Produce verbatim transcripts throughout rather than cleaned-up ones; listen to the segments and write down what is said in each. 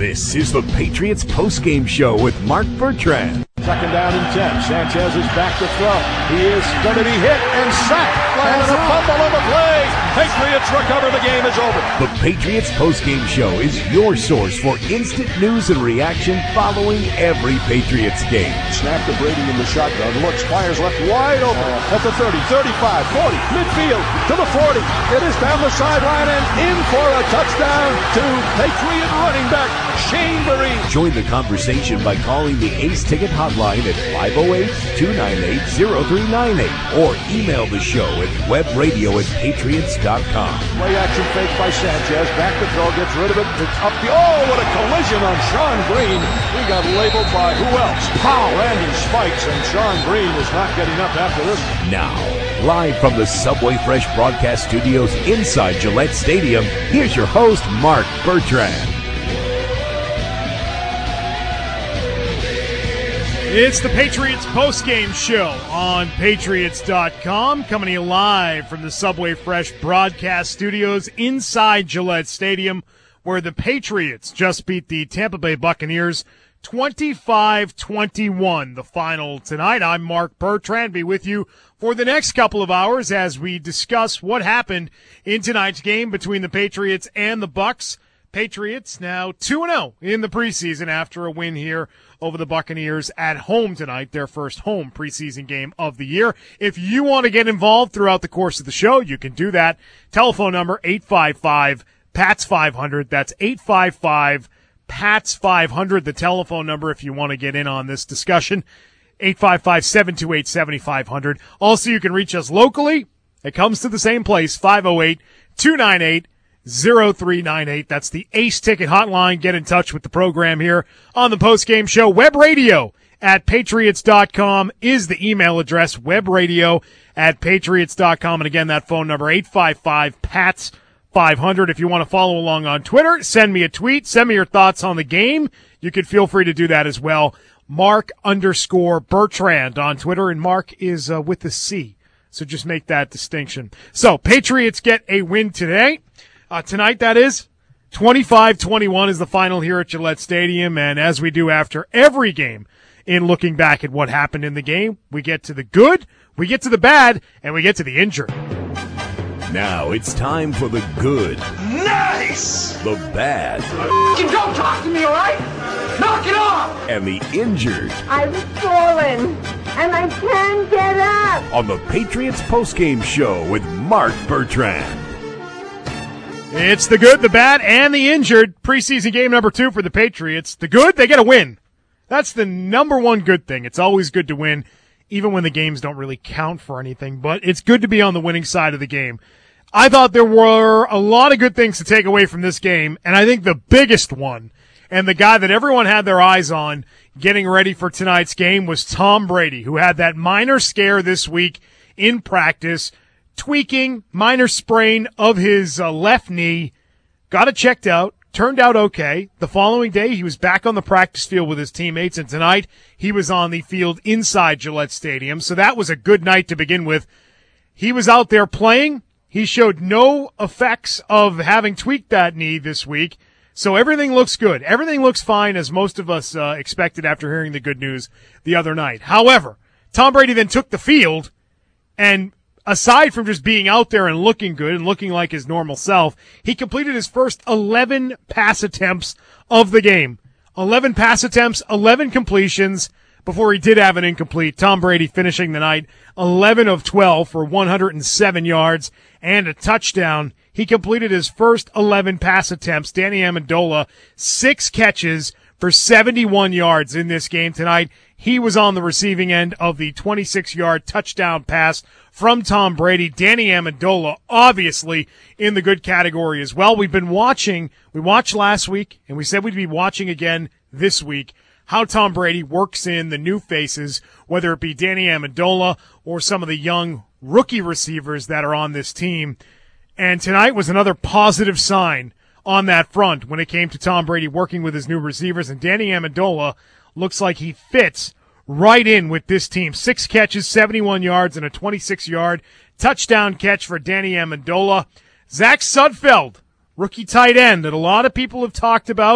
This is the Patriots postgame show with Mark Bertrand. Second down and ten. Sanchez is back to throw. He is going to be hit and sacked. And a fumble on the play. Patriots recover. The game is over. The Patriots postgame show is your source for instant news and reaction following every Patriots game. Snap to Brady in the shotgun. Looks, fires left wide open at the thirty, thirty-five, forty, midfield to the forty. It is down the sideline and in for a touchdown to Patriot running back Shane Vereen. Join the conversation by calling the Ace Ticket hotline at five oh eight, two nine eight, oh three nine eight or email the show at webradio at patriots dot com. Play action fake by Sanchez. Back to throw. Gets rid of it. It's up the... Oh, what a collision on Sean Green. He got labeled by who else? Powell, Randy Spikes, and Sean Green is not getting up after this. Now, live from the Subway Fresh broadcast studios inside Gillette Stadium, here's your host, Mark Bertrand. It's the Patriots postgame show on patriots dot com, coming to you live from the Subway Fresh broadcast studios inside Gillette Stadium, where the Patriots just beat the Tampa Bay Buccaneers twenty-five twenty-one. The final tonight. I'm Mark Bertrand. Be with you for the next couple of hours as we discuss what happened in tonight's game between the Patriots and the Bucs. Patriots now two and oh in the preseason after a win here over the Buccaneers at home tonight, their first home preseason game of the year. If you want to get involved throughout the course of the show, you can do that. Telephone number eight five five, P A T S five hundred. That's eight five five, P A T S five hundred, the telephone number if you want to get in on this discussion. eight five five, seven two eight, seven five zero zero. Also, you can reach us locally. It comes to the same place, five oh eight, two nine eight, oh three nine eight. That's the Ace Ticket hotline. Get in touch with the program here on the postgame show. Web radio at patriots dot com is the email address, webradio at patriots dot com. And again, that phone number, eight five five, P A T S five hundred. If you want to follow along on Twitter, send me a tweet. Send me your thoughts on the game. You can feel free to do that as well. Mark underscore Bertrand on Twitter, and Mark is uh, with the C. So just make that distinction. So Patriots get a win today. Uh, tonight, that is. twenty-five twenty-one is the final here at Gillette Stadium, and as we do after every game in looking back at what happened in the game, we get to the good, we get to the bad, and we get to the injured. Now it's time for the good. Nice! The bad. You don't talk to me, all right? Knock it off! And the injured. I've fallen, and I can't get up. On the Patriots postgame show with Mark Bertrand. It's the good, the bad, and the injured. Preseason game number two for the Patriots. The good, they get a win. That's the number one good thing. It's always good to win, even when the games don't really count for anything. But it's good to be on the winning side of the game. I thought there were a lot of good things to take away from this game, and I think the biggest one, and the guy that everyone had their eyes on getting ready for tonight's game, was Tom Brady, who had that minor scare this week in practice, tweaking, minor sprain of his uh, left knee, got it checked out, turned out okay. The following day, he was back on the practice field with his teammates, and tonight he was on the field inside Gillette Stadium, so that was a good night to begin with. He was out there playing. He showed no effects of having tweaked that knee this week, so everything looks good. Everything looks fine, as most of us uh, expected after hearing the good news the other night. However, Tom Brady then took the field, and aside from just being out there and looking good and looking like his normal self, he completed his first eleven pass attempts of the game. eleven pass attempts, eleven completions before he did have an incomplete. Tom Brady finishing the night eleven of twelve for one hundred seven yards and a touchdown. He completed his first eleven pass attempts. Danny Amendola, six catches for seventy-one yards in this game tonight. He was on the receiving end of the twenty-six-yard touchdown pass from Tom Brady. Danny Amendola, obviously, in the good category as well. We've been watching, we watched last week, and we said we'd be watching again this week, how Tom Brady works in the new faces, whether it be Danny Amendola or some of the young rookie receivers that are on this team. And tonight was another positive sign on that front when it came to Tom Brady working with his new receivers. And Danny Amendola looks like he fits right in with this team. Six catches, seventy-one yards, and a twenty-six-yard touchdown catch for Danny Amendola. Zach Sudfeld, rookie tight end that a lot of people have talked about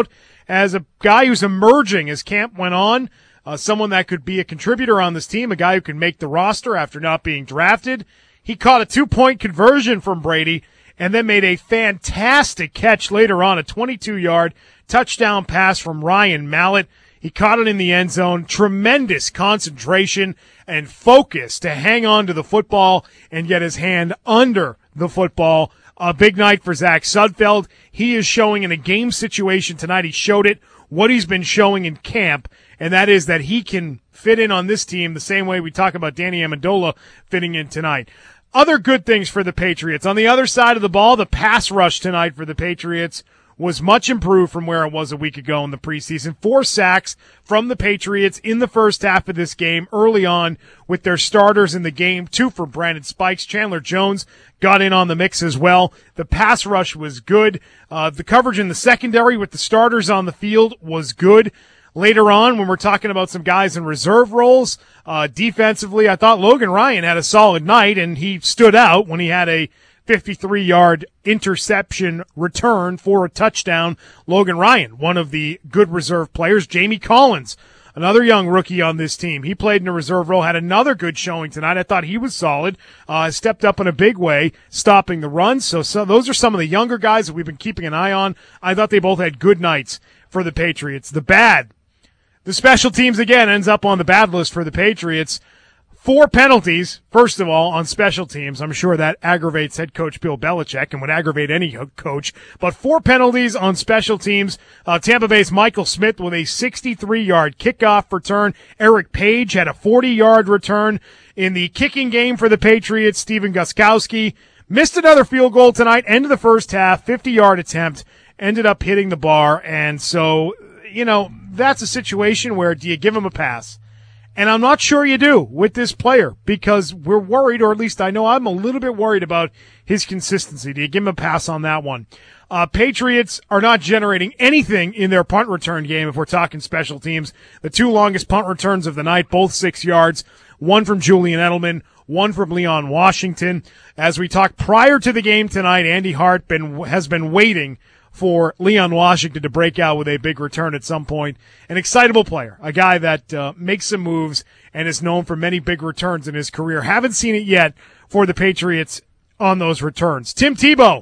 as a guy who's emerging as camp went on, uh, someone that could be a contributor on this team, a guy who can make the roster after not being drafted. He caught a two-point conversion from Brady and then made a fantastic catch later on, a twenty-two-yard touchdown pass from Ryan Mallett. He caught it in the end zone. Tremendous concentration and focus to hang on to the football and get his hand under the football. A big night for Zach Sudfeld. He is showing in a game situation tonight. He showed it what he's been showing in camp, and that is that he can fit in on this team the same way we talk about Danny Amendola fitting in tonight. Other good things for the Patriots. On the other side of the ball, the pass rush tonight for the Patriots was much improved from where it was a week ago in the preseason. Four sacks from the Patriots in the first half of this game early on with their starters in the game. Two for Brandon Spikes. Chandler Jones got in on the mix as well. The pass rush was good. Uh, the coverage in the secondary with the starters on the field was good. Later on, when we're talking about some guys in reserve roles, uh, defensively, I thought Logan Ryan had a solid night, and he stood out when he had a fifty-three-yard interception return for a touchdown. Logan Ryan, one of the good reserve players. Jamie Collins, another young rookie on this team. He played in a reserve role, had another good showing tonight. I thought he was solid, uh, stepped up in a big way, stopping the run. So, so those are some of the younger guys that we've been keeping an eye on. I thought they both had good nights for the Patriots. The bad, the special teams again ends up on the bad list for the Patriots. Four penalties, first of all, on special teams. I'm sure that aggravates head coach Bill Belichick and would aggravate any coach. But four penalties on special teams. Uh, Tampa Bay's Michael Smith with a sixty-three-yard kickoff return. Eric Page had a forty-yard return. In the kicking game for the Patriots, Steven Gostkowski missed another field goal tonight. End of the first half, fifty-yard attempt. Ended up hitting the bar. And so, you know, that's a situation where do you give him a pass? And I'm not sure you do with this player because we're worried, or at least I know I'm a little bit worried about his consistency. Do you give him a pass on that one? Uh, Patriots are not generating anything in their punt return game if we're talking special teams. The two longest punt returns of the night, both six yards, one from Julian Edelman, one from Leon Washington. As we talked prior to the game tonight, Andy Hart been, has been waiting for Leon Washington to break out with a big return at some point. An excitable player, a guy that uh, makes some moves and is known for many big returns in his career. Haven't seen it yet for the Patriots on those returns. Tim Tebow,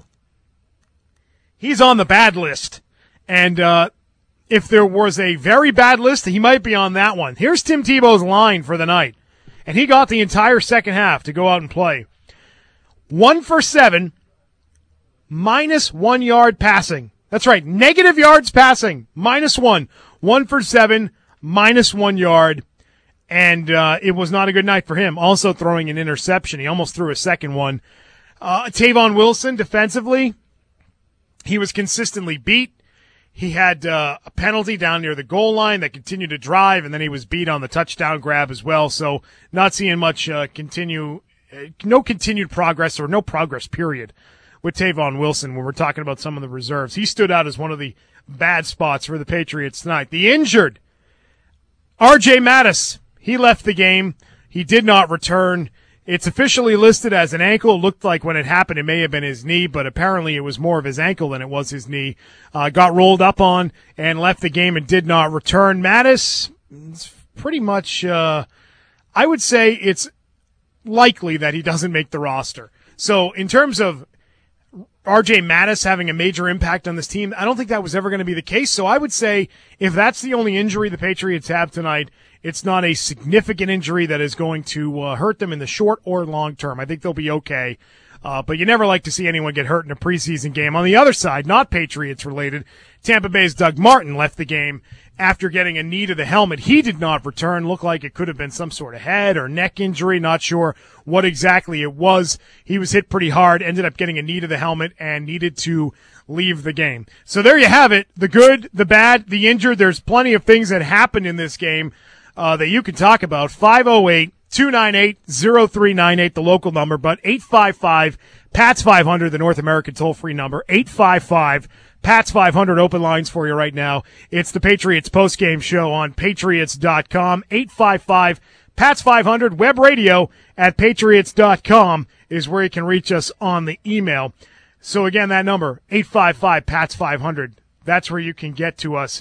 he's on the bad list. And uh, if there was a very bad list, he might be on that one. Here's Tim Tebow's line for the night. And he got the entire second half to go out and play. One for seven. Minus one yard passing. That's right. Negative yards passing. Minus one. One for seven. Minus one yard. And uh, it was not a good night for him. Also throwing an interception. He almost threw a second one. Uh, Tavon Wilson, defensively, he was consistently beat. He had uh, a penalty down near the goal line that continued to drive, and then he was beat on the touchdown grab as well. So not seeing much uh, continue, uh, no continued progress or no progress, period, with Tavon Wilson when we're talking about some of the reserves. He stood out as one of the bad spots for the Patriots tonight. The injured, R J Mattis, he left the game. He did not return. It's officially listed as an ankle. It looked like when it happened it may have been his knee, but apparently it was more of his ankle than it was his knee. Uh, got rolled up on and left the game and did not return. Mattis, it's pretty much, uh, I would say it's likely that he doesn't make the roster. So in terms of R J Mattis having a major impact on this team, I don't think that was ever going to be the case. So I would say if that's the only injury the Patriots have tonight, it's not a significant injury that is going to uh, hurt them in the short or long term. I think they'll be okay. Uh, but you never like to see anyone get hurt in a preseason game. On the other side, not Patriots related, Tampa Bay's Doug Martin left the game after getting a knee to the helmet. He did not return. Looked like it could have been some sort of head or neck injury. Not sure what exactly it was. He was hit pretty hard, ended up getting a knee to the helmet, and needed to leave the game. So there you have it. The good, the bad, the injured. There's plenty of things that happened in this game uh, that you can talk about. five oh eight, two nine eight, oh three nine eight, the local number, but eight five five, P A T S five hundred, the North American toll-free number, eight five five, P A T S five hundred, open lines for you right now. It's the Patriots postgame show on Patriots dot com, eight five five, P A T S five hundred, web radio at Patriots dot com is where you can reach us on the email. So again, that number, eight five five, P A T S five hundred, that's where you can get to us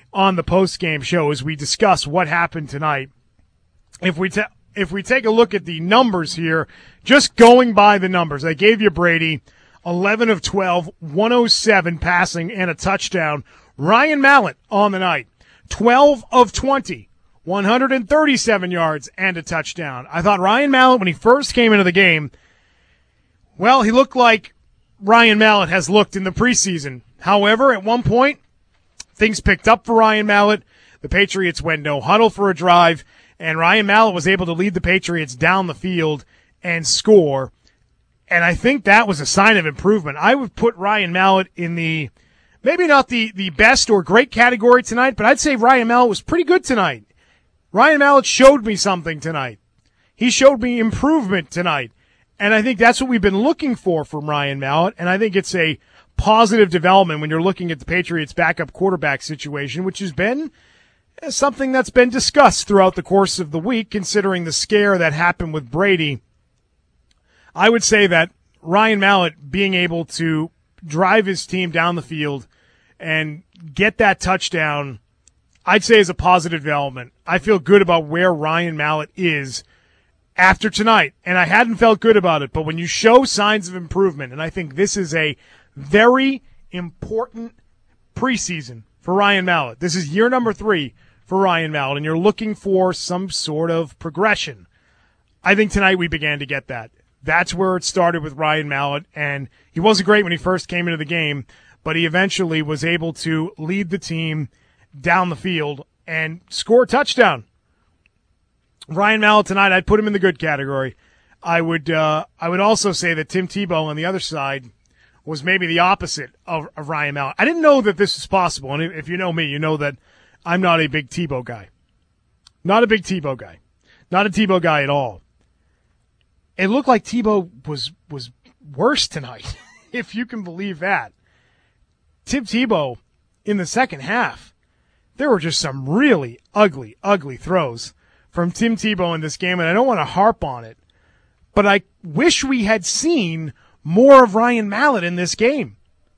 on the post-game show as we discuss what happened tonight. If we ta- if we take a look at the numbers here, just going by the numbers, I gave you Brady, eleven of twelve, one oh seven passing and a touchdown. Ryan Mallett on the night, twelve of twenty, one hundred thirty-seven yards and a touchdown. I thought Ryan Mallett, when he first came into the game, well, he looked like Ryan Mallett has looked in the preseason. However, at one point, things picked up for Ryan Mallett. The Patriots went no huddle for a drive, and Ryan Mallett was able to lead the Patriots down the field and score. And I think that was a sign of improvement. I would put Ryan Mallett in the, maybe not the, the best or great category tonight, but I'd say Ryan Mallett was pretty good tonight. Ryan Mallett showed me something tonight. He showed me improvement tonight. And I think that's what we've been looking for from Ryan Mallett. And I think it's a positive development when you're looking at the Patriots' backup quarterback situation, which has been something that's been discussed throughout the course of the week, considering the scare that happened with Brady. I would say that Ryan Mallett being able to drive his team down the field and get that touchdown, I'd say is a positive development. I feel good about where Ryan Mallett is after tonight, and I hadn't felt good about it, but when you show signs of improvement, and I think this is a very important preseason for Ryan Mallett. This is year number three for Ryan Mallett, and you're looking for some sort of progression. I think tonight we began to get that. That's where it started with Ryan Mallett, and he wasn't great when he first came into the game, but he eventually was able to lead the team down the field and score a touchdown. Ryan Mallett tonight, I'd put him in the good category. I would uh, I would also say that Tim Tebow on the other side was maybe the opposite of, of Ryan Mallett. I didn't know that this was possible, and if you know me, you know that I'm not a big Tebow guy. Not a big Tebow guy. Not a Tebow guy at all. It looked like Tebow was was worse tonight, if you can believe that. Tim Tebow, in the second half, there were just some really ugly, ugly throws from Tim Tebow in this game, and I don't want to harp on it, but I wish we had seen more of Ryan Mallett in this game.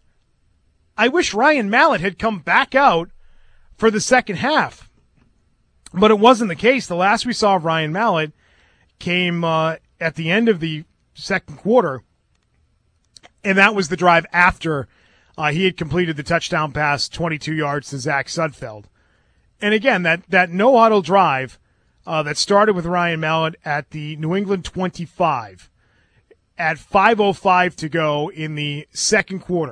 I wish Ryan Mallett had come back out for the second half, but it wasn't the case. The last we saw of Ryan Mallett came uh, at the end of the second quarter, and that was the drive after uh, he had completed the touchdown pass, twenty-two yards to Zach Sudfeld. And again, that, that no-huddle drive Uh, that started with Ryan Mallett at the New England twenty-five at five oh five to go in the second quarter.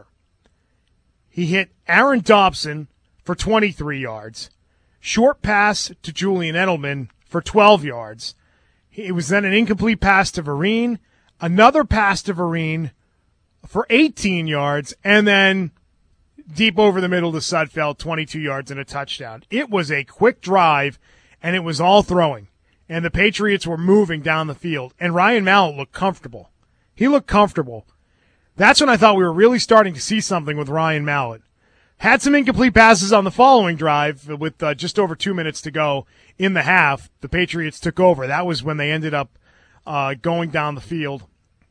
He hit Aaron Dobson for twenty-three yards, short pass to Julian Edelman for twelve yards. It was then an incomplete pass to Vereen, another pass to Vereen for eighteen yards, and then deep over the middle to Sudfeld, twenty-two yards and a touchdown. It was a quick drive, and it was all throwing. And the Patriots were moving down the field. And Ryan Mallett looked comfortable. He looked comfortable. That's when I thought we were really starting to see something with Ryan Mallett. Had some incomplete passes on the following drive with uh, just over two minutes to go in the half. The Patriots took over. That was when they ended up uh, going down the field.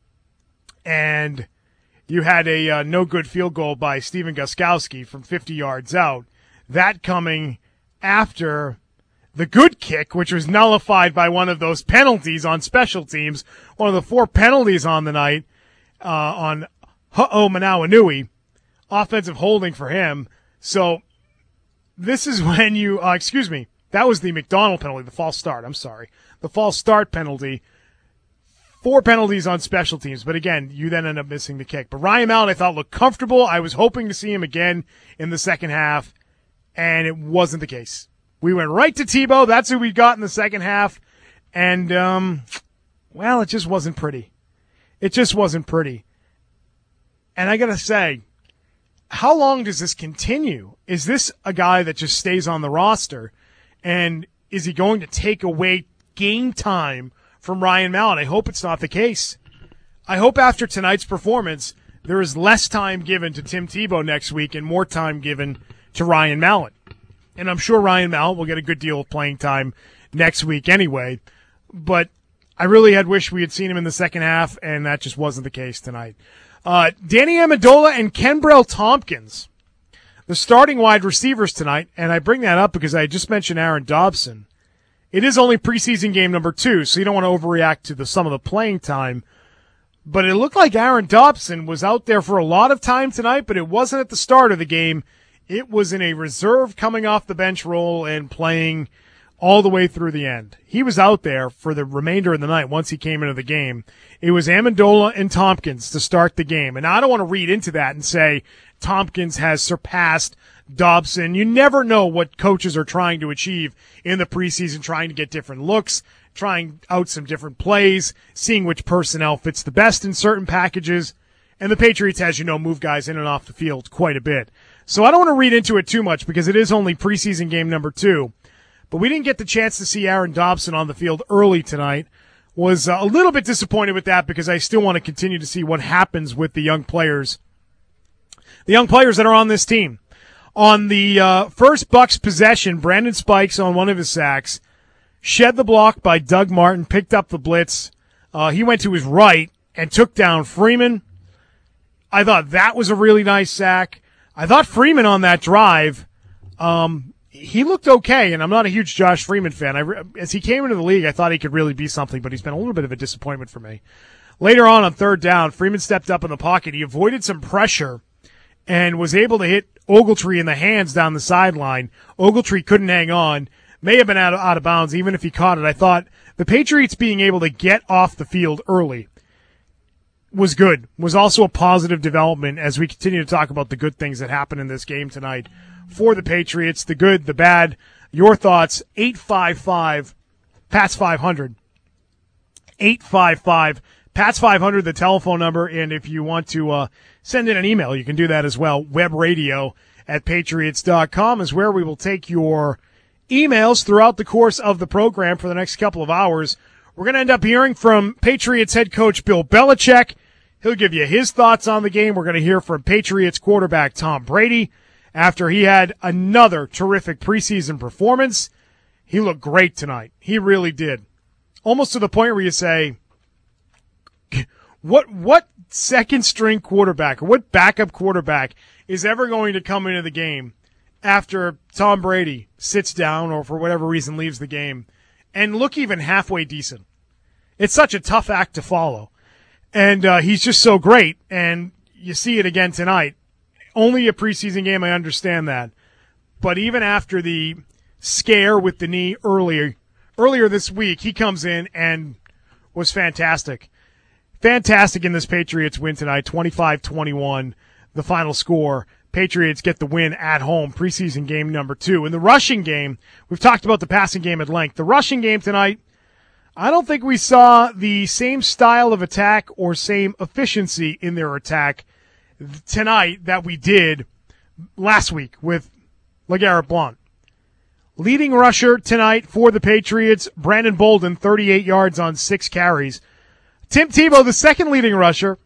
And you had a uh, no-good field goal by Steven Gostkowski from fifty yards out. That coming after the good kick, which was nullified by one of those penalties on special teams, one of the four penalties on the night uh, on Ho'o Manawanui, offensive holding for him. So this is when you, uh, excuse me, that was the McDonald penalty, the false start, I'm sorry. The false start penalty. Four penalties on special teams, but again, you then end up missing the kick. But Ryan Mallett, I thought, looked comfortable. I was hoping to see him again in the second half, and it wasn't the case. We went right to Tebow. That's who we got in the second half. And, um, well, it just wasn't pretty. It just wasn't pretty. And I got to say, how long does this continue? Is this a guy that just stays on the roster? And is he going to take away game time from Ryan Mallett? I hope it's not the case. I hope after tonight's performance, there is less time given to Tim Tebow next week and more time given to Ryan Mallett. And I'm sure Ryan Mallett will get a good deal of playing time next week anyway. But I really had wished we had seen him in the second half, and that just wasn't the case tonight. Uh, Danny Amendola and Kenbrell Tompkins. The starting wide receivers tonight, and I bring that up because I just mentioned Aaron Dobson. It is only preseason game number two, so you don't want to overreact to the some of the playing time. But it looked like Aaron Dobson was out there for a lot of time tonight, but it wasn't at the start of the game. It was in a reserve coming off the bench role and playing all the way through the end. He was out there for the remainder of the night once he came into the game. It was Amendola and Tompkins to start the game. And I don't want to read into that and say Tompkins has surpassed Dobson. You never know what coaches are trying to achieve in the preseason, trying to get different looks, trying out some different plays, seeing which personnel fits the best in certain packages. And the Patriots, as you know, move guys in and off the field quite a bit. So I don't want to read into it too much because it is only preseason game number two. But we didn't get the chance to see Aaron Dobson on the field early tonight. Was uh, a little bit disappointed with that because I still want to continue to see what happens with the young players. The young players that are on this team. On the uh, first Bucs possession, Brandon Spikes on one of his sacks shed the block by Doug Martin, picked up the blitz. Uh, he went to his right and took down Freeman. I thought that was a really nice sack. I thought Freeman on that drive, um, he looked okay, and I'm not a huge Josh Freeman fan. I, as he came into the league, I thought he could really be something, but he's been a little bit of a disappointment for me. Later on, on third down, Freeman stepped up in the pocket. He avoided some pressure and was able to hit Ogletree in the hands down the sideline. Ogletree couldn't hang on. May have been out of, out of bounds, even if he caught it. I thought the Patriots being able to get off the field early was good, was also a positive development as we continue to talk about the good things that happened in this game tonight for the Patriots, the good, the bad. Your thoughts, eight five five, P A T S five hundred. eight five five, P A T S five hundred, the telephone number, and if you want to uh, send in an email, you can do that as well. Webradio at patriots dot com is where we will take your emails throughout the course of the program for the next couple of hours. We're going to end up hearing from Patriots head coach Bill Belichick. He'll give you his thoughts on the game. We're going to hear from Patriots quarterback Tom Brady after he had another terrific preseason performance. He looked great tonight. He really did. Almost to the point where you say, what what second-string quarterback or what backup quarterback is ever going to come into the game after Tom Brady sits down or for whatever reason leaves the game and look even halfway decent? It's such a tough act to follow. And uh, he's just so great, and you see it again tonight. Only a preseason game, I understand that. But even after the scare with the knee earlier, earlier this week, he comes in and was fantastic. Fantastic in this Patriots win tonight, twenty-five twenty-one, the final score. Patriots get the win at home, preseason game number two. In the rushing game, we've talked about the passing game at length. The rushing game tonight, I don't think we saw the same style of attack or same efficiency in their attack tonight that we did last week with LeGarrette Blount. Leading rusher tonight for the Patriots, Brandon Bolden, thirty-eight yards on six carries. Tim Tebow, the second leading rusher,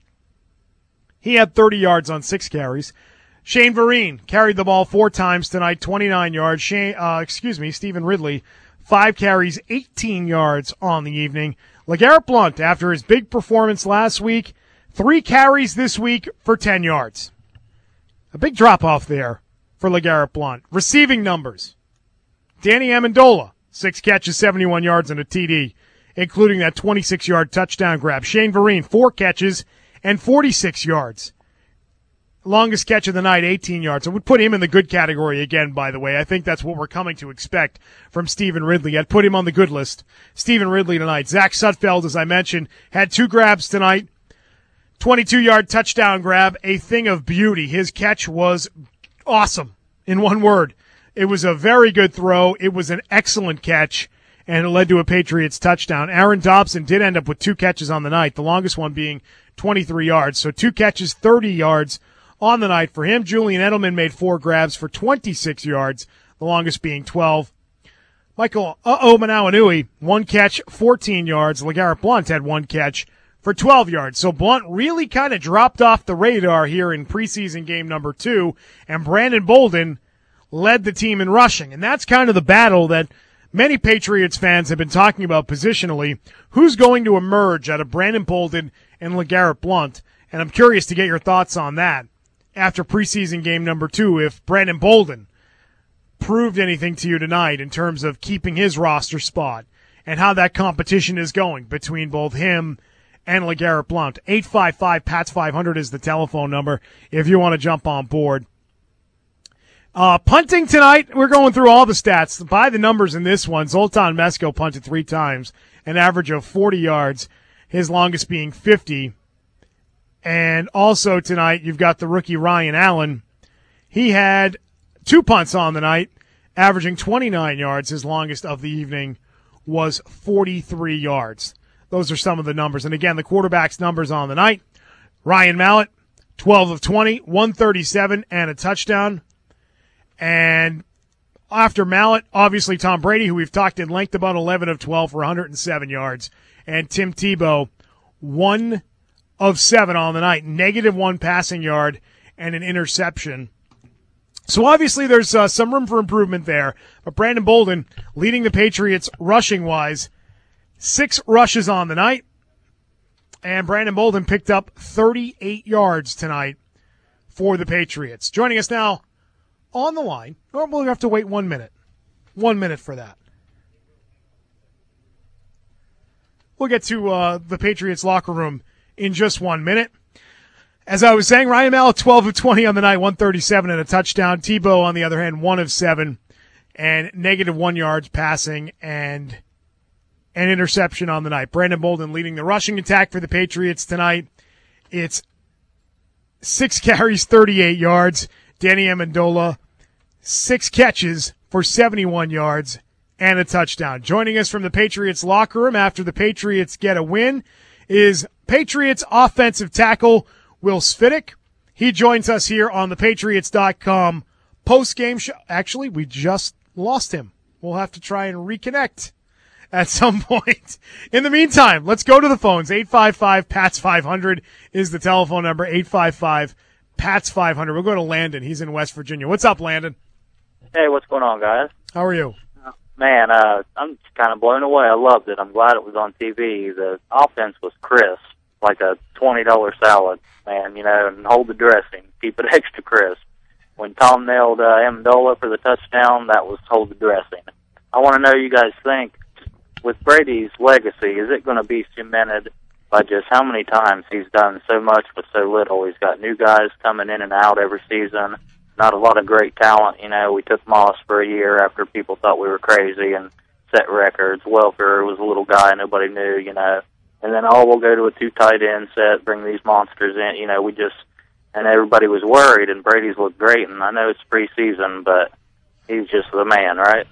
he had thirty yards on six carries. Shane Vereen carried the ball four times tonight, twenty-nine yards. Shane, uh, excuse me, Stephen Ridley, five carries, eighteen yards on the evening. LeGarrette Blount, after his big performance last week, three carries this week for ten yards. A big drop-off there for LeGarrette Blount. Receiving numbers. Danny Amendola, six catches, seventy-one yards and a T D, including that twenty-six-yard touchdown grab. Shane Vereen, four catches and forty-six yards. Longest catch of the night, eighteen yards. I would put him in the good category again, by the way. I think that's what we're coming to expect from Stephen Ridley. I'd put him on the good list. Stephen Ridley tonight. Zach Sutfeld, as I mentioned, had two grabs tonight. twenty-two-yard touchdown grab, a thing of beauty. His catch was awesome, in one word. It was a very good throw. It was an excellent catch, and it led to a Patriots touchdown. Aaron Dobson did end up with two catches on the night, the longest one being twenty-three yards. So two catches, thirty yards on the night for him. Julian Edelman made four grabs for twenty-six yards, the longest being twelve. Michael uh-oh Manawanui, one catch, fourteen yards. LeGarrette Blount had one catch for twelve yards. So Blount really kind of dropped off the radar here in preseason game number two, and Brandon Bolden led the team in rushing. And that's kind of the battle that many Patriots fans have been talking about positionally. Who's going to emerge out of Brandon Bolden and LeGarrette Blount? And I'm curious to get your thoughts on that. after preseason game number two if Brandon Bolden proved anything to you tonight in terms of keeping his roster spot and how that competition is going between both him and LeGarrette Blount. eight five five, P A T S five hundred is the telephone number if you want to jump on board. Uh, punting tonight, we're going through all the stats. By the numbers in this one, Zoltan Mesko punted three times, an average of forty yards, his longest being fifty. And also tonight, you've got the rookie Ryan Allen. He had two punts on the night, averaging twenty-nine yards. His longest of the evening was forty-three yards. Those are some of the numbers. And again, the quarterback's numbers on the night. Ryan Mallett, twelve of twenty, one thirty-seven, and a touchdown. And after Mallett, obviously Tom Brady, who we've talked in length about, eleven of twelve for one hundred seven yards. And Tim Tebow, one of seven on the night, negative one passing yard and an interception. So obviously there's uh, some room for improvement there. But Brandon Bolden leading the Patriots rushing-wise, six rushes on the night. And Brandon Bolden picked up thirty-eight yards tonight for the Patriots. Joining us now on the line. Normally we have to wait one minute. One minute for that. We'll get to uh, the Patriots locker room in just one minute. As I was saying, Ryan Mallett, twelve of twenty on the night, one thirty-seven and a touchdown. Tebow, on the other hand, one of seven and negative one yards passing and an interception on the night. Brandon Bolden leading the rushing attack for the Patriots tonight. It's six carries, thirty-eight yards. Danny Amendola, six catches for seventy-one yards and a touchdown. Joining us from the Patriots locker room after the Patriots get a win is Patriots offensive tackle Will Svitek. He joins us here on the Patriots dot com post-game show. Actually, we just lost him. We'll have to try and reconnect at some point. In the meantime, let's go to the phones. eight five five, P A T S five hundred is the telephone number, eight five five, P A T S five hundred. We'll go to Landon. He's in West Virginia. What's up, Landon? Hey, what's going on, guys? How are you? Man, uh, I'm just kind of blown away. I loved it. I'm glad it was on T V. The offense was crisp, like a twenty dollar salad, man, you know, and hold the dressing. Keep it extra crisp. When Tom nailed uh, Amendola for the touchdown, that was hold the dressing. I want to know you guys think, with Brady's legacy, is it going to be cemented by just how many times he's done so much with so little? He's got new guys coming in and out every season. Not a lot of great talent. You know, we took Moss for a year after people thought we were crazy and set records. Welker was a little guy nobody knew, you know. And then, oh, we'll go to a two tight end set, bring these monsters in. You know, we just, and everybody was worried, and Brady's looked great. And I know it's preseason, but he's just the man, right?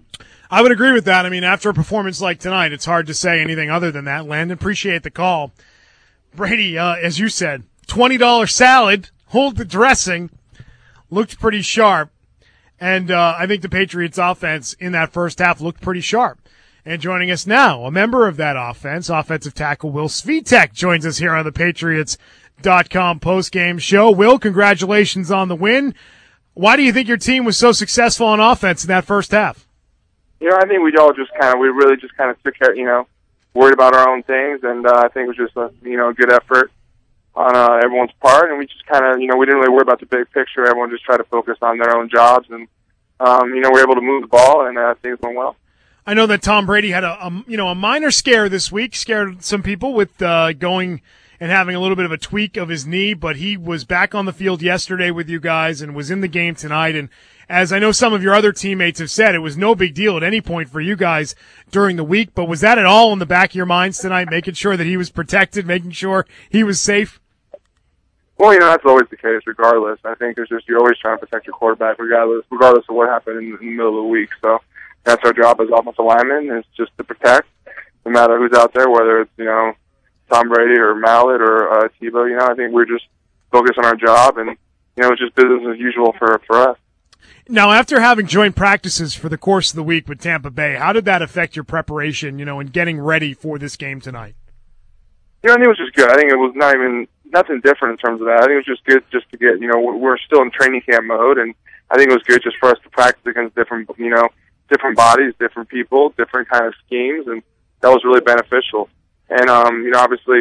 I would agree with that. I mean, after a performance like tonight, it's hard to say anything other than that. Landon, appreciate the call. Brady, uh, as you said, twenty dollar salad, hold the dressing. Looked pretty sharp, and uh, I think the Patriots' offense in that first half looked pretty sharp. And joining us now, a member of that offense, offensive tackle Will Svitek, joins us here on the Patriots dot com postgame show. Will, congratulations on the win. Why do you think your team was so successful on offense in that first half? You know, I think we all just kind of, we really just kind of took care, you know, worried about our own things, and uh, I think it was just a, you know, a good effort on uh, everyone's part, and we just kind of, you know, we didn't really worry about the big picture. Everyone just tried to focus on their own jobs, and, um, you know, we were able to move the ball, and uh, things went well. I know that Tom Brady had a, a, you know, a minor scare this week, scared some people with uh, going and having a little bit of a tweak of his knee, but he was back on the field yesterday with you guys and was in the game tonight. And as I know some of your other teammates have said, it was no big deal at any point for you guys during the week, but was that at all in the back of your minds tonight, making sure that he was protected, making sure he was safe? Well, you know, that's always the case regardless. I think it's just you're always trying to protect your quarterback regardless regardless of what happened in, in the middle of the week. So that's our job as offensive linemen, is just to protect, no matter who's out there, whether it's, you know, Tom Brady or Mallett or uh, Tebow. You know, I think we're just focused on our job, and, you know, it's just business as usual for, for us. Now, after having joint practices for the course of the week with Tampa Bay, how did that affect your preparation, you know, in getting ready for this game tonight? You know, I think it was just good. I think it was not even nothing different in terms of that. I think it was just good just to get, you know, we're still in training camp mode, and I think it was good just for us to practice against different, you know, different bodies, different people, different kind of schemes, and that was really beneficial. And, um, you know, obviously,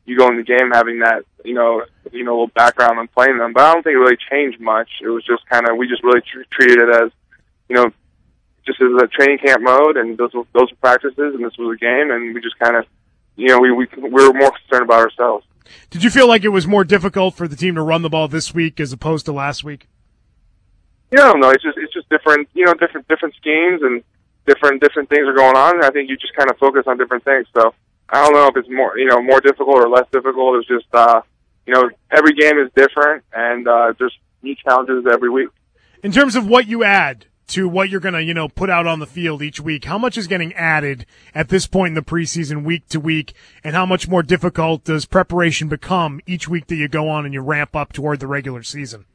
you go in the game having that, you know, you know, little background on playing them. But I don't think it really changed much. It was just kind of, we just really tr- treated it as, you know, just as a training camp mode, and those were, those were practices, and this was a game, and we just kind of, you know, we, we, we were more concerned about ourselves. Did you feel like it was more difficult for the team to run the ball this week as opposed to last week? Yeah, I don't know. It's just, it's just different, you know, different, different schemes and different, different things are going on. And I think you just kind of focus on different things. So I don't know if it's more, you know, more difficult or less difficult. It's just, uh, you know, every game is different, and uh, there's new challenges every week. In terms of what you add to what you're going to, you know, put out on the field each week, how much is getting added at this point in the preseason, week to week, and how much more difficult does preparation become each week that you go on and you ramp up toward the regular season?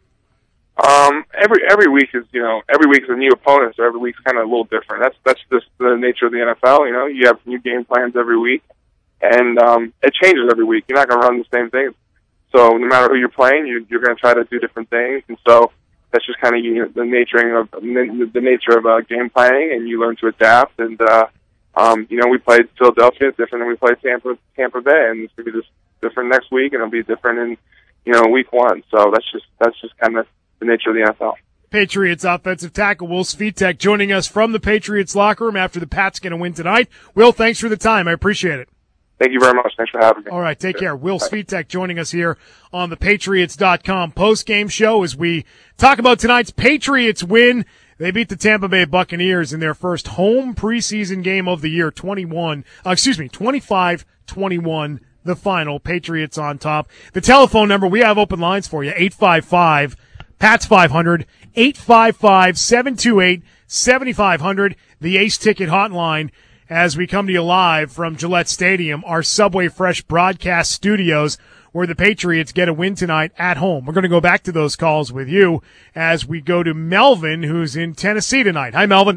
Um, every every week is, you know, every week is a new opponent, so every week's kind of a little different. That's that's just the nature of the N F L. You know, you have new game plans every week, and um, it changes every week. You're not going to run the same thing. So no matter who you're playing, you, you're going to try to do different things, and so that's just kind of, you know, the nature of the nature of uh, game planning, and you learn to adapt. And uh, um, you know, we played Philadelphia, it's different than we played Tampa Tampa Bay, and it's going to be just different next week, and it'll be different in, you know, week one. So that's just that's just kind of the nature of the N F L. Patriots offensive tackle Will Svitek joining us from the Patriots locker room after the Pats going to win tonight. Will, thanks for the time. I appreciate it. Thank you very much. Thanks for having me. All right, take care. Will Svitek joining us here on the Patriots dot com post-game show as we talk about tonight's Patriots win. They beat the Tampa Bay Buccaneers in their first home preseason game of the year, twenty-one, uh, excuse me, twenty-five twenty-one, the final. Patriots on top. The telephone number, we have open lines for you, eight five five, P A T S five hundred, eight five five, seven two eight, seven five zero zero, the Ace Ticket hotline. As we come to you live from Gillette Stadium, our Subway Fresh broadcast studios, where the Patriots get a win tonight at home. We're going to go back to those calls with you as we go to Melvin, who's in Tennessee tonight. Hi, Melvin.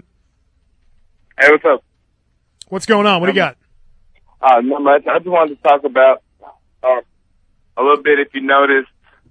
Hey, what's up? What's going on? What do you got? Uh, not much. I just wanted to talk about uh, a little bit, if you noticed,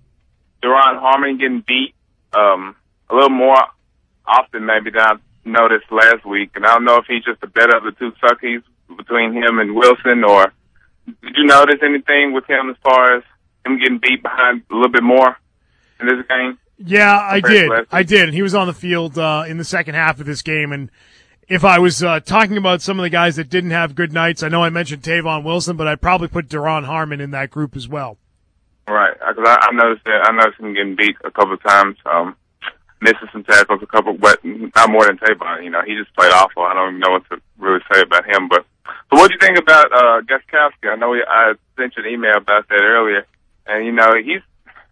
Duron Harmon getting beat um, a little more often maybe than I noticed last week. And I don't know if he's just the better of the two suckies between him and Wilson, or did you notice anything with him as far as him getting beat behind a little bit more in this game? Yeah, I did. I did. And he was on the field uh, in the second half of this game. And if I was uh, talking about some of the guys that didn't have good nights, I know I mentioned Tavon Wilson, but I'd probably put Duron Harmon in that group as well. Right, because I, I noticed that. I noticed him getting beat a couple of times, um, missing some tackles, a couple, but not more than Tavon. You know, he just played awful. I don't even know what to really say about him. But, but what do you think about uh, Gostkowski? I know he, I sent you an email about that earlier, and you know he's.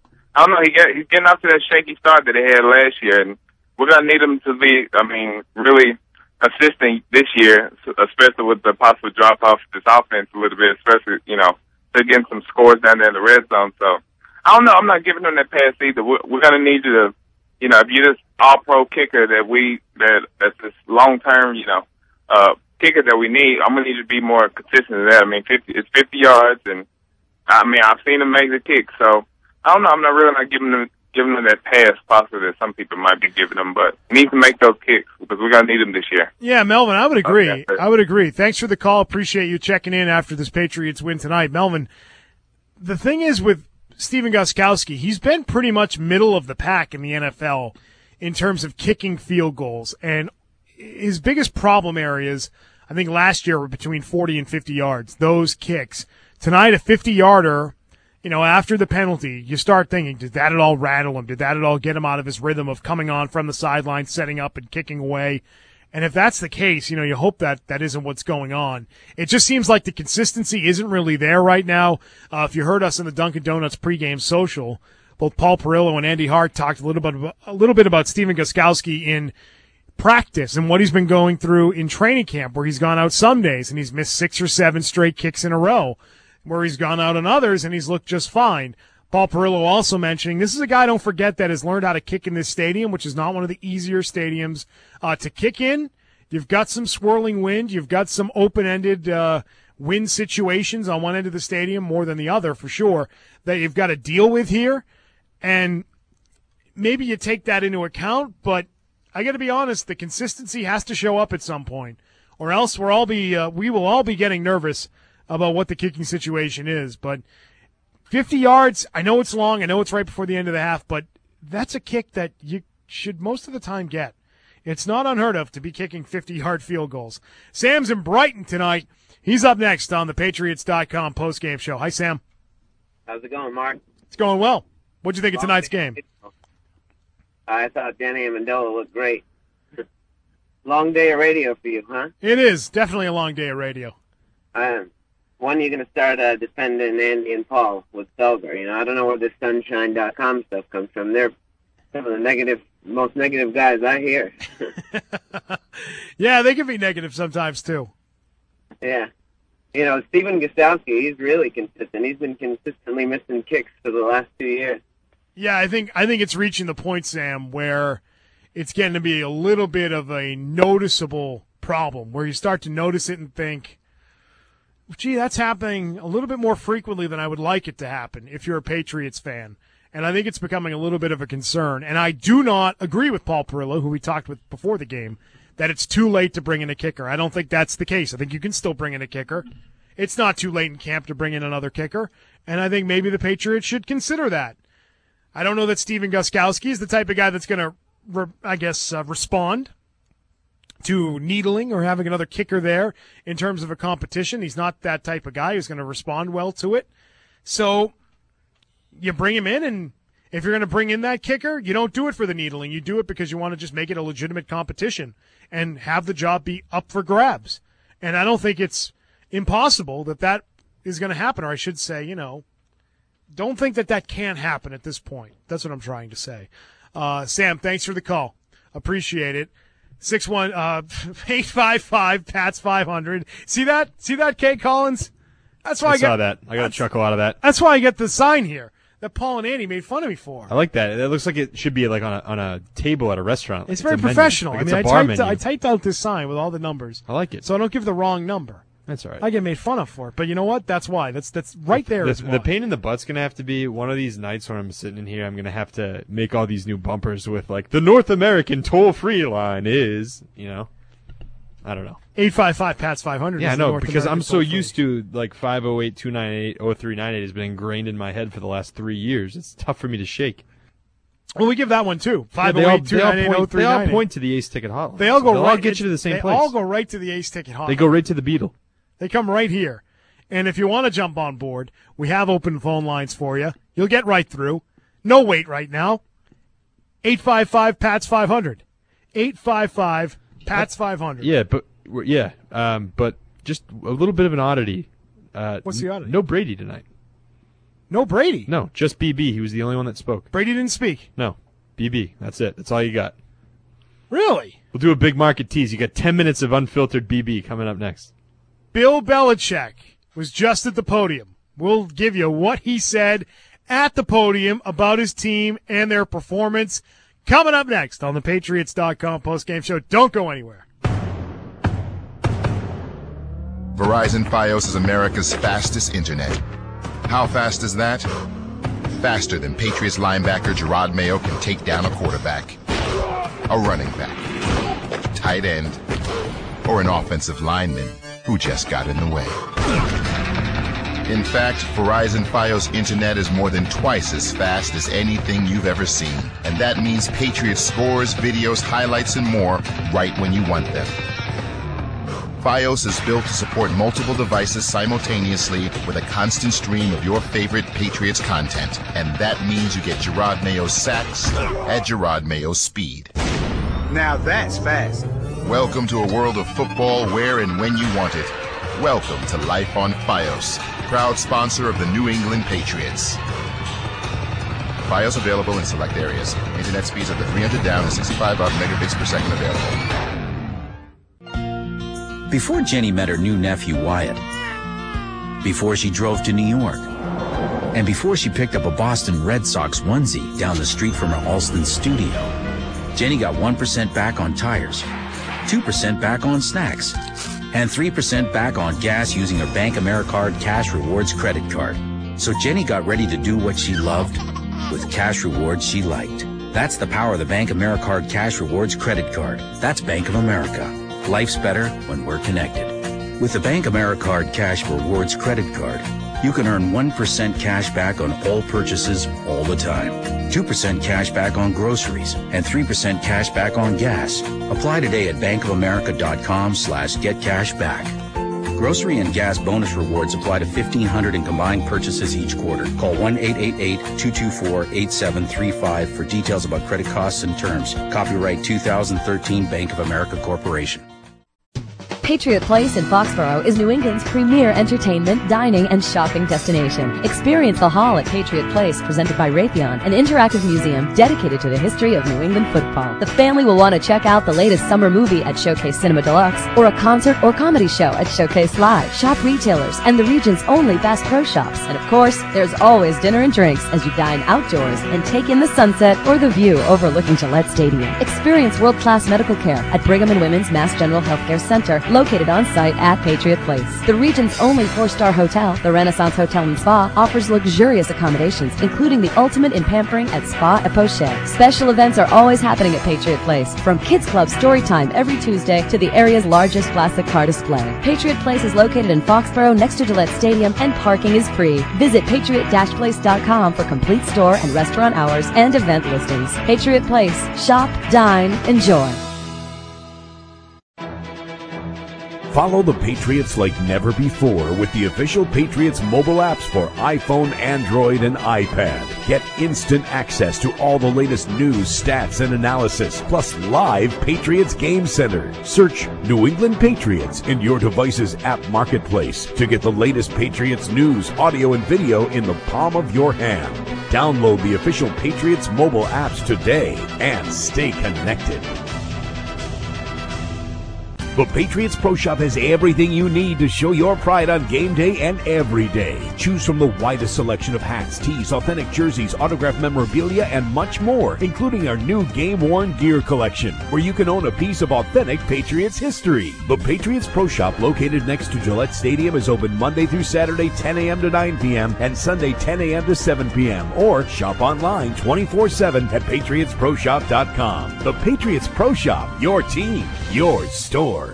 I don't know. He get, he's getting off to that shaky start that he had last year, and we're gonna need him to be. I mean, really assisting this year, especially with the possible drop off this offense a little bit, especially you know. They're getting some scores down there in the red zone. So, I don't know. I'm not giving them that pass either. We're, we're going to need you to, you know, if you're this all-pro kicker that we, that that's this long-term, you know, uh, kicker that we need, I'm going to need you to be more consistent than that. I mean, fifty, it's fifty yards, and, I mean, I've seen him make the kick. So, I don't know. I'm not really not giving them, giving them that pass possibly that some people might be giving them, but he needs to make those kicks because we're going to need them this year. Yeah, Melvin, I would agree. Okay. I would agree. Thanks for the call. Appreciate you checking in after this Patriots win tonight. Melvin, the thing is with Stephen Gostkowski, he's been pretty much middle of the pack in the N F L in terms of kicking field goals, and his biggest problem areas, I think last year, were between forty and fifty yards, those kicks. Tonight, a fifty-yarder, you know, after the penalty, you start thinking, did that at all rattle him? Did that at all get him out of his rhythm of coming on from the sideline, setting up and kicking away? And if that's the case, you know, you hope that that isn't what's going on. It just seems like the consistency isn't really there right now. Uh, if you heard us in the Dunkin' Donuts pregame social, both Paul Perillo and Andy Hart talked a little bit about, a little bit about Stephen Gostkowski in practice and what he's been going through in training camp, where he's gone out some days and he's missed six or seven straight kicks in a row, where he's gone out on others and he's looked just fine. Paul Perillo also mentioning this is a guy, don't forget, that has learned how to kick in this stadium, which is not one of the easier stadiums uh, to kick in. You've got some swirling wind. You've got some open-ended uh, wind situations on one end of the stadium more than the other, for sure, that you've got to deal with here. And maybe you take that into account, but I got to be honest, the consistency has to show up at some point, or else we're all be uh, we will all be getting nervous about what the kicking situation is. But fifty yards, I know it's long. I know it's right before the end of the half, but that's a kick that you should most of the time get. It's not unheard of to be kicking fifty-yard field goals. Sam's in Brighton tonight. He's up next on the Patriots dot com postgame show. Hi, Sam. How's it going, Mark? It's going well. What'd you think of tonight's game? I thought Danny Amendola looked great. Long day of radio for you, huh? It is. Definitely a long day of radio. Um, when are you going to start uh, defending Andy and Paul with Felger? You know, I don't know where this sunshine dot com stuff comes from. They're some of the negative, most negative guys I hear. Yeah, they can be negative sometimes, too. Yeah. You know, Stephen Gostowski, he's really consistent. He's been consistently missing kicks for the last two years. Yeah, I think I think it's reaching the point, Sam, where it's getting to be a little bit of a noticeable problem, where you start to notice it and think, gee, that's happening a little bit more frequently than I would like it to happen if you're a Patriots fan. And I think it's becoming a little bit of a concern. And I do not agree with Paul Perillo, who we talked with before the game, that it's too late to bring in a kicker. I don't think that's the case. I think you can still bring in a kicker. It's not too late in camp to bring in another kicker. And I think maybe the Patriots should consider that. I don't know that Stephen Gostkowski is the type of guy that's going to, re- I guess, uh, respond to needling or having another kicker there in terms of a competition. He's not that type of guy who's going to respond well to it. So you bring him in, and if you're going to bring in that kicker, you don't do it for the needling. You do it because you want to just make it a legitimate competition and have the job be up for grabs. And I don't think it's impossible that that is going to happen, or I should say, you know, don't think that that can't happen at this point. That's what I'm trying to say. Uh, Sam, thanks for the call. Appreciate it. Six one uh eight five five Pats five hundred. See that? See that, Kay Collins? That's why I, I get, saw that. I got a chuckle out of that. That's why I get the sign here that Paul and Andy made fun of me for. I like that. It looks like it should be like on a on a table at a restaurant. It's, it's very professional. Like I mean, I bar typed, menu. I typed out this sign with all the numbers. I like it. So I don't give the wrong number. That's all right. I get made fun of for it, but you know what? That's why. That's that's right there. The, is why. the pain in the butt's gonna have to be one of these nights when I'm sitting in here. I'm gonna have to make all these new bumpers with like the North American toll-free line is, you know, I don't know. eight five five Pats five hundred. Yeah, is I know North because American I'm so toll-free. used to like five oh eight, two nine eight, oh three nine eight has been ingrained in my head for the last three years. It's tough for me to shake. Well, we give that one too. Five Yeah, oh they all, eight two they all nine eight oh point, three they all nine eight. point to the Ace Ticket hotline. They all go They'll right. all get you to the same they place. all go right to the Ace Ticket hotline. They go right to the Beetle. They come right here. And if you want to jump on board, we have open phone lines for you. You'll get right through. No wait right now. eight five five Pats five hundred. eight five five Pats five hundred. Yeah, but yeah, um, but just a little bit of an oddity. Uh, What's the oddity? No Brady tonight. No Brady? No, just B B. He was the only one that spoke. Brady didn't speak? No, B B. That's it. That's all you got. Really? We'll do a big market tease. You got ten minutes of unfiltered B B coming up next. Bill Belichick was just at the podium. We'll give you what he said at the podium about his team and their performance coming up next on the Patriots dot com postgame show. Don't go anywhere. Verizon Fios is America's fastest internet. How fast is that? Faster than Patriots linebacker Gerard Mayo can take down a quarterback, a running back, tight end, or an offensive lineman who just got in the way. In fact, Verizon Fios Internet is more than twice as fast as anything you've ever seen. And that means Patriots scores, videos, highlights, and more right when you want them. Fios is built to support multiple devices simultaneously with a constant stream of your favorite Patriots content. And that means you get Gerard Mayo's sacks at Gerard Mayo's speed. Now that's fast. Welcome to a world of football where and when you want it. Welcome to Life on Fios, proud sponsor of the New England Patriots. Fios available in select areas. Internet speeds up to three hundred down and sixty-five up megabits per second available. Before Jenny met her new nephew Wyatt, before she drove to New York, and before she picked up a Boston Red Sox onesie down the street from her Alston studio, Jenny got one percent back on tires, two percent back on snacks, and three percent back on gas using her Bank AmeriCard Cash Rewards credit card. So Jenny got ready to do what she loved with cash rewards she liked. That's the power of the Bank AmeriCard Cash Rewards credit card. That's Bank of America. Life's better when we're connected. With the Bank Americard Cash Rewards credit card, you can earn one percent cash back on all purchases all the time, two percent cash back on groceries, and three percent cash back on gas. Apply today at bankofamerica.com slash get cash back. Grocery and gas bonus rewards apply to fifteen hundred in combined purchases each quarter. Call one eight eight eight, two two four, eight seven three five for details about credit costs and terms. Copyright two thousand thirteen Bank of America Corporation. Patriot Place in Foxborough is New England's premier entertainment, dining, and shopping destination. Experience the Hall at Patriot Place, presented by Raytheon, an interactive museum dedicated to the history of New England football. The family will want to check out the latest summer movie at Showcase Cinema Deluxe, or a concert or comedy show at Showcase Live. Shop retailers and the region's only Bass Pro Shops. And of course, there's always dinner and drinks as you dine outdoors and take in the sunset or the view overlooking Gillette Stadium. Experience world-class medical care at Brigham and Women's Mass General Healthcare Center, located on site at Patriot Place. The region's only four-star hotel, the Renaissance Hotel and Spa, offers luxurious accommodations, including the ultimate in pampering at Spa et Poche. Special events are always happening at Patriot Place, from Kids Club Story Time every Tuesday to the area's largest classic car display. Patriot Place is located in Foxborough next to Gillette Stadium, and parking is free. Visit patriot dash place dot com for complete store and restaurant hours and event listings. Patriot Place. Shop, dine, enjoy. Follow the Patriots like never before with the official Patriots mobile apps for iPhone, Android, and iPad. Get instant access to all the latest news, stats, and analysis, plus live Patriots Game Center. Search New England Patriots in your device's app marketplace to get the latest Patriots news, audio, and video in the palm of your hand. Download the official Patriots mobile apps today and stay connected. The Patriots Pro Shop has everything you need to show your pride on game day and every day. Choose from the widest selection of hats, tees, authentic jerseys, autographed memorabilia, and much more, including our new game-worn gear collection, where you can own a piece of authentic Patriots history. The Patriots Pro Shop, located next to Gillette Stadium, is open Monday through Saturday, ten a.m. to nine p.m., and Sunday, ten a.m. to seven p.m., or shop online twenty-four seven at patriots pro shop dot com. The Patriots Pro Shop, your team, your store.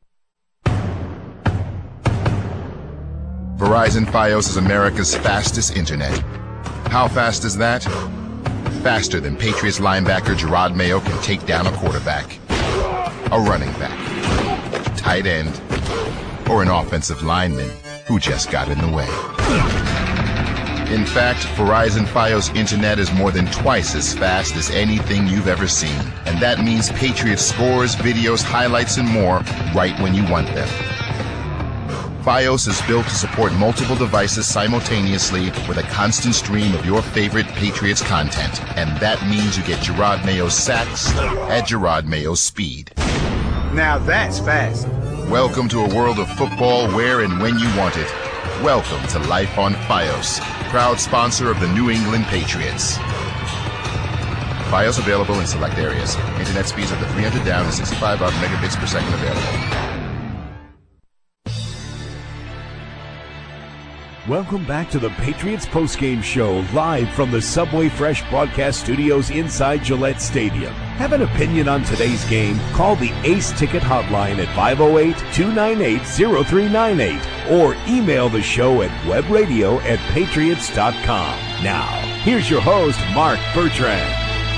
Verizon Fios is America's fastest internet. How fast is that? Faster than Patriots linebacker Gerard Mayo can take down a quarterback, a running back, tight end, or an offensive lineman who just got in the way. In fact, Verizon Fios internet is more than twice as fast as anything you've ever seen. And that means Patriots scores, videos, highlights, and more right when you want them. Fios is built to support multiple devices simultaneously with a constant stream of your favorite Patriots content. And that means you get Gerard Mayo's sacks at Gerard Mayo's speed. Now that's fast. Welcome to a world of football where and when you want it. Welcome to Life on Fios, proud sponsor of the New England Patriots. Fios available in select areas. Internet speeds up to three hundred down and sixty-five up megabits per second available. Welcome back to the Patriots postgame show, live from the Subway Fresh broadcast studios inside Gillette Stadium. Have an opinion on today's game? Call the Ace Ticket hotline at five oh eight, two nine eight, oh three nine eight or email the show at webradio at patriots dot com. Now, here's your host, Mark Bertrand.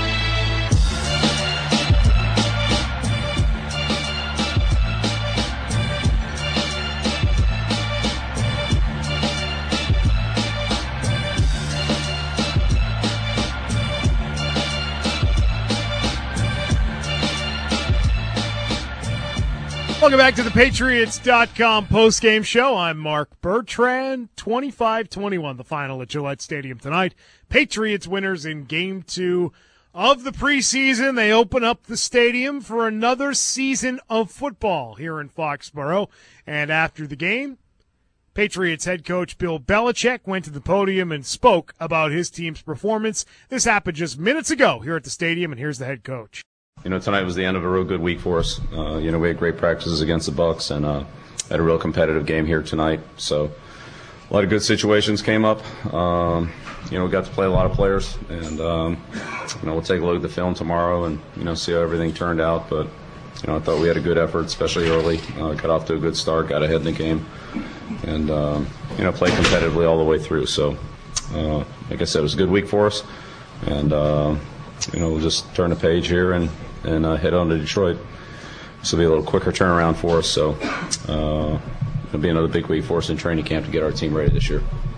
Welcome back to the Patriots dot com postgame show. I'm Mark Bertrand. twenty-five twenty-one, the final at Gillette Stadium tonight. Patriots winners in game two of the preseason. They open up the stadium for another season of football here in Foxborough. And after the game, Patriots head coach Bill Belichick went to the podium and spoke about his team's performance. This happened just minutes ago here at the stadium, and here's the head coach. You know, tonight was the end of a real good week for us. Uh, you know, we had great practices against the Bucs and uh, had a real competitive game here tonight. So a lot of good situations came up. Um, you know, we got to play a lot of players, and um, you know, we'll take a look at the film tomorrow and you know see how everything turned out. But you know, I thought we had a good effort, especially early. Uh, got off to a good start, got ahead in the game, and um, you know, played competitively all the way through. So, uh, like I said, it was a good week for us, and uh, you know, we'll just turn the page here and and uh, head on to Detroit. This will be a little quicker turnaround for us. So, uh, it'll be another big week for us in training camp to get our team ready this year.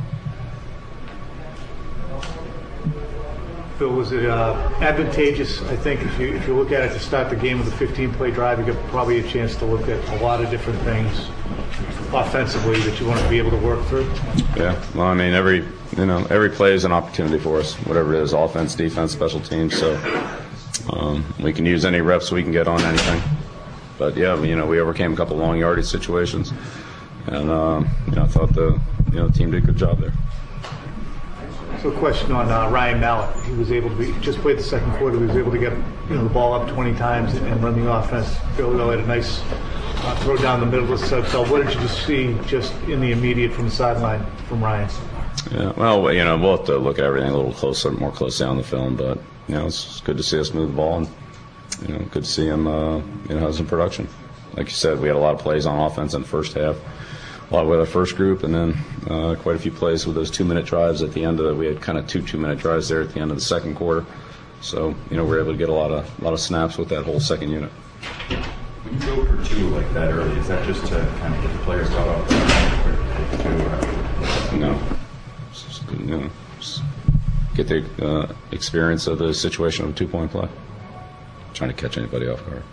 Phil, was it uh, advantageous, I think, if you if you look at it to start the game with a fifteen-play drive, you get probably a chance to look at a lot of different things offensively that you want to be able to work through? Yeah, well, I mean, every you know every play is an opportunity for us, whatever it is, offense, defense, special teams. So um, we can use any reps we can get on anything. But yeah, you know, we overcame a couple long yardage situations, and uh, you know, I thought the you know team did a good job there. So a question on uh, Ryan Mallett. He was able to be, just played the second quarter. He was able to get you know the ball up twenty times and run the offense. Bill Hill had a nice uh, throw down the middle of the subcell. What did you just see just in the immediate from the sideline from Ryan? Yeah, well, you know, we'll have to look at everything a little closer, more closely on the film. But you know, it's good to see us move the ball, and you know, good to see him uh, you know have some production. Like you said, we had a lot of plays on offense in the first half. A lot with our first group, and then uh, quite a few plays with those two-minute drives at the end of it. We had kind of two two-minute drives there at the end of the second quarter. So, you know, we were able to get a lot of a lot of snaps with that whole second unit. When you go for two like that early, is that just to kind of get the players out off the two? No. Just, you know, just get the uh, experience of the situation of a two-point play. Trying to catch anybody off guard.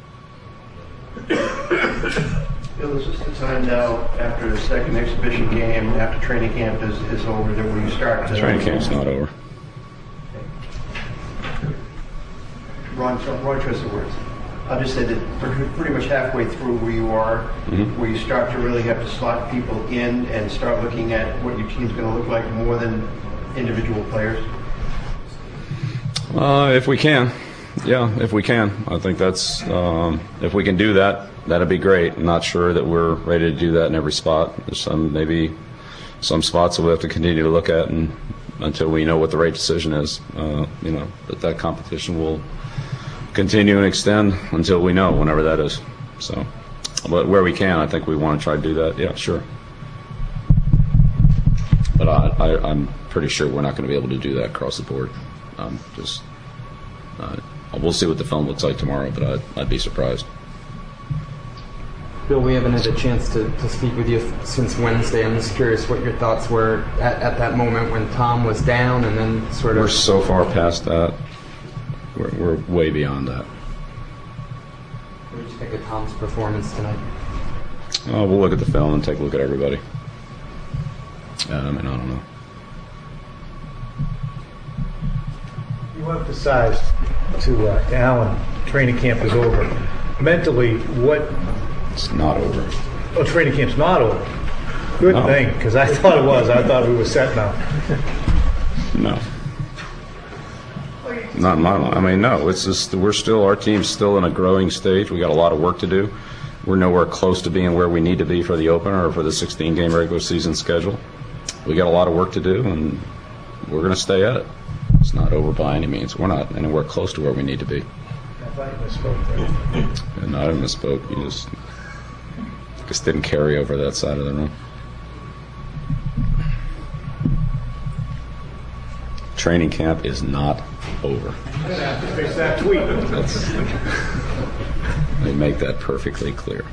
Bill, is this the time now, after the second exhibition game, after training camp is, is over, that when you start to... Training camp's not over. Wrong, wrong choice of words. I'll just say that we're pretty much halfway through where you are, mm-hmm. where you start to really have to slot people in and start looking at what your team's going to look like more than individual players? Uh, if we can. Yeah, if we can. I think that's, um, if we can do that, that'd be great. I'm not sure that we're ready to do that in every spot. There's some, maybe some spots that we'll have to continue to look at and until we know what the right decision is. Uh, you know, but that competition will continue and extend until we know, whenever that is. So, but where we can, I think we want to try to do that. Yeah, sure. But I, I, I'm pretty sure we're not going to be able to do that across the board. Um, just, uh, we'll see what the film looks like tomorrow, but I'd, I'd be surprised. Bill, we haven't had a chance to, to speak with you since Wednesday. I'm just curious what your thoughts were at, at that moment when Tom was down and then sort of... We're so far past that. We're, we're way beyond that. What did you think of Tom's performance tonight? Oh, we'll look at the film and take a look at everybody. Uh, I mean, I don't know. You emphasized to, uh, to Alan, training camp is over. Mentally, what... It's not over. Oh, training camp's not over. Good no. thing, because I thought it was. I thought we were set now. No. Not in my mind. I mean, no. It's just we're still our team's still in a growing stage. We got a lot of work to do. We're nowhere close to being where we need to be for the opener or for the sixteen game regular season schedule. We got a lot of work to do, and we're going to stay at it. It's not over by any means. We're not anywhere close to where we need to be. I thought you misspoke there. And I misspoke. You just, just didn't carry over that side of the room. Training camp is not over. I'm going to have to fix that tweet. That's, let me make that perfectly clear.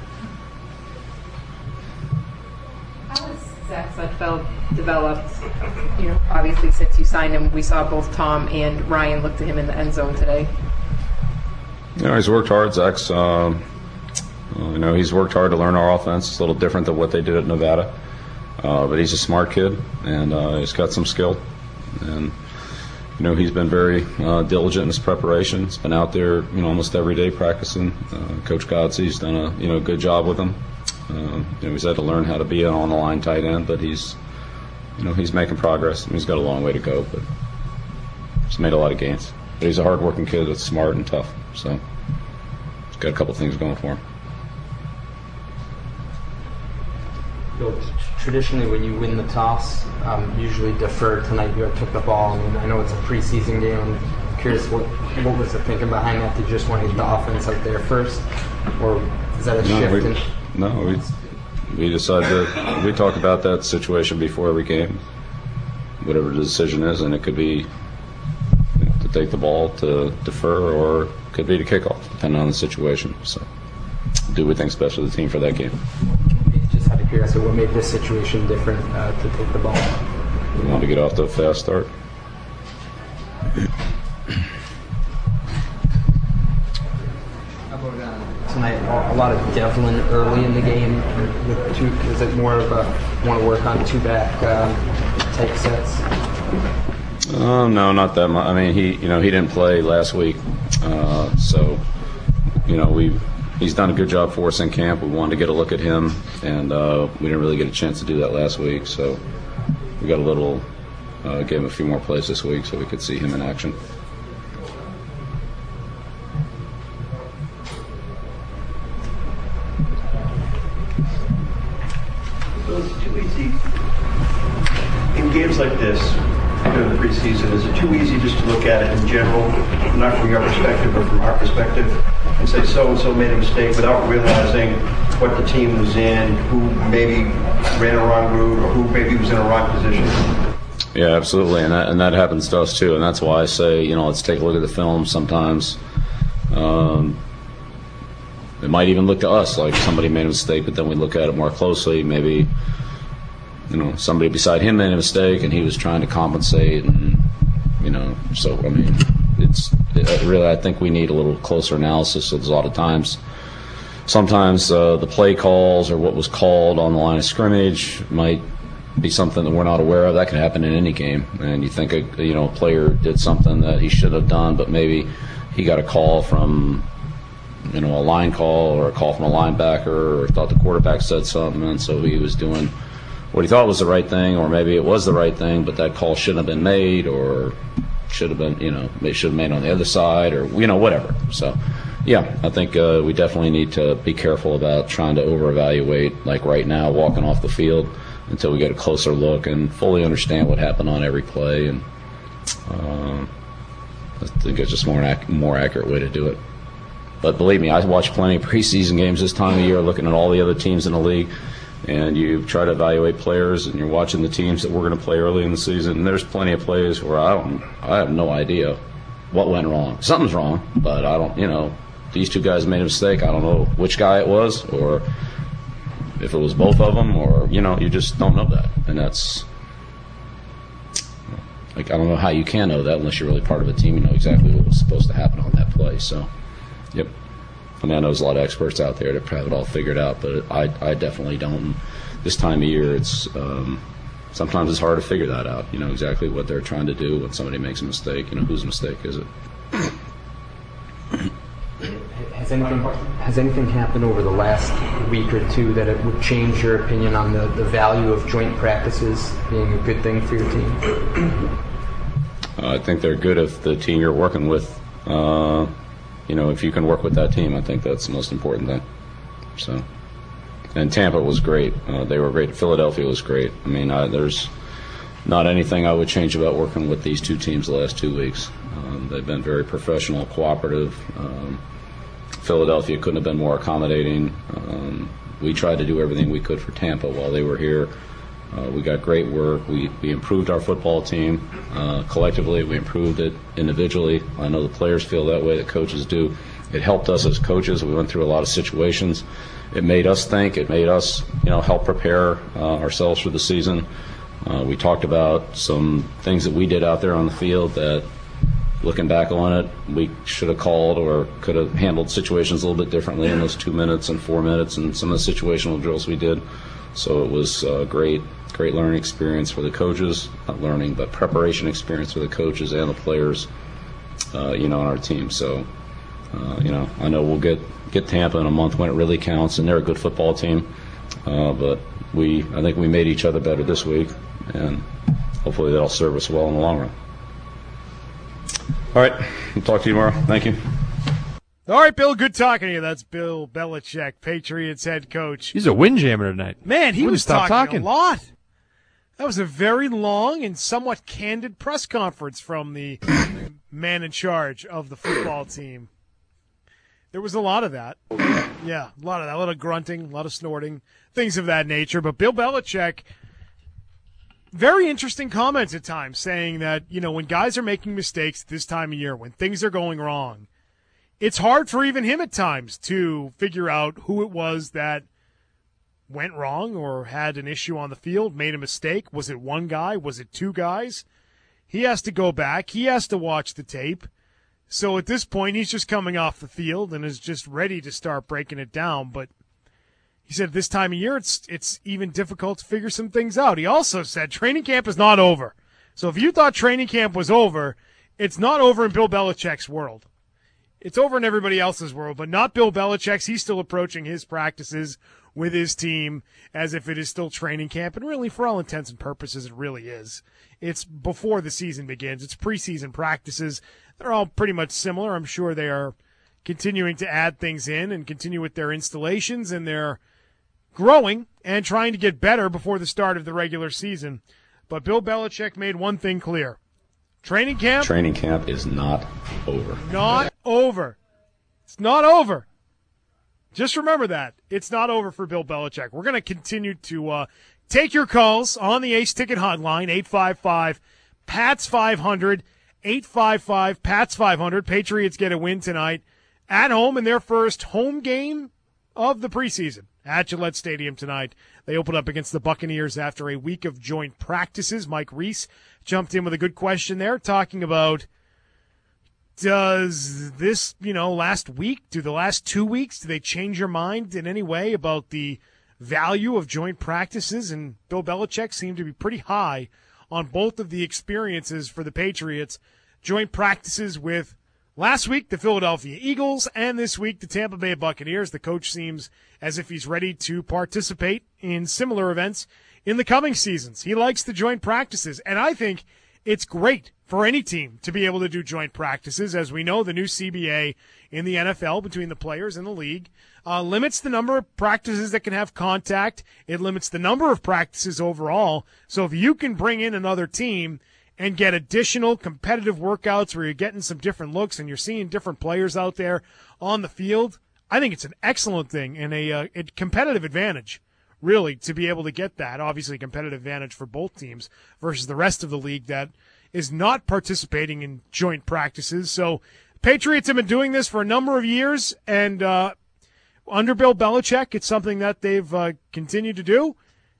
How has Zach Sudfeld developed? You know, obviously since you signed him, we saw both Tom and Ryan look to him in the end zone today. You know, he's worked hard. Zach's, um, you know, he's worked hard to learn our offense. It's a little different than what they did at Nevada, uh, but he's a smart kid and uh, he's got some skill. And you know, he's been very uh, diligent in his preparation. He's been out there, you know, almost every day practicing. Uh, Coach Godsey's done a you know good job with him. Uh, you know, he's had to learn how to be an on-the-line tight end, but he's, you know, he's making progress. I mean, he's got a long way to go, but he's made a lot of gains. But he's a hard-working kid that's smart and tough. So he's got a couple things going for him. Bill, traditionally when you win the toss, um, usually defer. Tonight you took the ball. I mean, I know it's a preseason game and curious, what what was the thinking behind that? Did you just want to get the offense out there first, or is that a no, shift? We, in- no, we we decided to, we talked about that situation before every game, whatever the decision is, and it could be to take the ball, to defer, or it could be to kickoff, depending on the situation. So, do we think best for the team for that game? Just out of curiosity, what made this situation different uh, to take the ball? We wanted to get off to a fast start. Tonight, a lot of Devlin early in the game. With two, is it more of a want to work on two back um, type sets? Oh, no, not that much. I mean, he, you know, he didn't play last week, uh, so, you know, we he's done a good job for us in camp. We wanted to get a look at him, and uh, we didn't really get a chance to do that last week. So we got a little, uh, gave him a few more plays this week so we could see him in action. So it's too easy in games like this during the preseason. Is it too easy just to look at it in general, not from your perspective but from our perspective, and say so and so made a mistake without realizing what the team was in, who maybe ran a wrong route, or who maybe was in a wrong position? Yeah, absolutely, and that and that happens to us too, and that's why I say, you know, let's take a look at the film sometimes. Um, it might even look to us like somebody made a mistake, but then we look at it more closely. Maybe, you know, somebody beside him made a mistake, and he was trying to compensate, and you know, so I mean, it's it, really I think we need a little closer analysis. So there's a lot of times, sometimes uh, the play calls or what was called on the line of scrimmage might be something that we're not aware of. That could happen in any game, and you think a you know a player did something that he should have done, but maybe he got a call from you know a line call or a call from a linebacker, or thought the quarterback said something, and so he was doing what he thought was the right thing, or maybe it was the right thing, but that call shouldn't have been made, or should have been you know it should have been made on the other side, or you know whatever. So yeah, I think uh, we definitely need to be careful about trying to over-evaluate, like right now, walking off the field, until we get a closer look and fully understand what happened on every play. And uh, I think it's just more an ac- more accurate way to do it. But believe me, I watch plenty of preseason games this time of year, looking at all the other teams in the league, and you try to evaluate players, and you're watching the teams that we're going to play early in the season. And there's plenty of plays where I don't, I have no idea what went wrong. Something's wrong, but I don't, you know, these two guys made a mistake. I don't know which guy it was, or if it was both of them, or, you know, you just don't know that. And that's, like, I don't know how you can know that unless you're really part of a team. You know exactly what was supposed to happen on that play. So, yep. I mean, I know there's a lot of experts out there that have it all figured out, but I, I definitely don't. And this time of year, it's um, sometimes it's hard to figure that out, you know, exactly what they're trying to do when somebody makes a mistake. You know, whose mistake is it? Has anything has anything happened over the last week or two that it would change your opinion on the, the value of joint practices being a good thing for your team? Uh, I think they're good if the team you're working with, uh, you know, if you can work with that team. I think that's the most important thing. So, and Tampa was great. Uh, they were great. Philadelphia was great. I mean, I, there's not anything I would change about working with these two teams the last two weeks. Um, they've been very professional, cooperative. Um, Philadelphia couldn't have been more accommodating. Um, we tried to do everything we could for Tampa while they were here. Uh, we got great work. We, we improved our football team uh, collectively. We improved it individually. I know the players feel that way, the coaches do. It helped us as coaches. We went through a lot of situations. It made us think. It made us, you know, help prepare uh, ourselves for the season. Uh, we talked about some things that we did out there on the field that, looking back on it, we should have called or could have handled situations a little bit differently in those two minutes and four minutes and some of the situational drills we did. So it was a great, great learning experience for the coaches. Not learning, but preparation experience for the coaches and the players, uh, you know, on our team. So, uh, you know, I know we'll get, get Tampa in a month when it really counts, and they're a good football team. Uh, but we, I think we made each other better this week, and hopefully that'll serve us well in the long run. All right. We'll talk to you tomorrow. Thank you. All right, Bill, good talking to you. That's Bill Belichick, Patriots head coach. He's a windjammer tonight. Man, he Wouldn't was stop talking, talking a lot. That was a very long and somewhat candid press conference from the man in charge of the football team. There was a lot of that. Yeah, a lot of that. A lot of grunting, a lot of snorting, things of that nature. But Bill Belichick, very interesting comments at times, saying that, you know, when guys are making mistakes this time of year, when things are going wrong, it's hard for even him at times to figure out who it was that went wrong or had an issue on the field, made a mistake. Was it one guy? Was it two guys? He has to go back. He has to watch the tape. So at this point, he's just coming off the field and is just ready to start breaking it down. But he said this time of year, it's it's even difficult to figure some things out. He also said training camp is not over. So if you thought training camp was over, it's not over in Bill Belichick's world. It's over in everybody else's world, but not Bill Belichick's. He's still approaching his practices with his team as if it is still training camp. And really, for all intents and purposes, it really is. It's before the season begins. It's preseason practices. They're all pretty much similar. I'm sure they are continuing to add things in and continue with their installations, and they're growing and trying to get better before the start of the regular season. But Bill Belichick made one thing clear. Training camp? Training camp is not over. Not over. It's not over. Just remember that. It's not over for Bill Belichick. We're going to continue to uh, take your calls on the Ace Ticket Hotline, eight five five, P A T S five hundred, eight five five, P A T S five hundred. Patriots get a win tonight at home in their first home game of the preseason at Gillette Stadium tonight. They open up against the Buccaneers after a week of joint practices. Mike Reese jumped in with a good question there, talking about does this, you know, last week, do the last two weeks, do they change your mind in any way about the value of joint practices? And Bill Belichick seemed to be pretty high on both of the experiences for the Patriots. Joint practices with last week the Philadelphia Eagles and this week the Tampa Bay Buccaneers. The coach seems as if he's ready to participate in similar events in the coming seasons. He likes the joint practices, and I think it's great for any team to be able to do joint practices. As we know, the new C B A in the N F L between the players and the league uh, limits the number of practices that can have contact. It limits the number of practices overall. So if you can bring in another team and get additional competitive workouts where you're getting some different looks and you're seeing different players out there on the field, I think it's an excellent thing and a, uh, a competitive advantage, really, to be able to get that. Obviously, a competitive advantage for both teams versus the rest of the league that is not participating in joint practices. So Patriots have been doing this for a number of years, and uh, under Bill Belichick, it's something that they've uh, continued to do,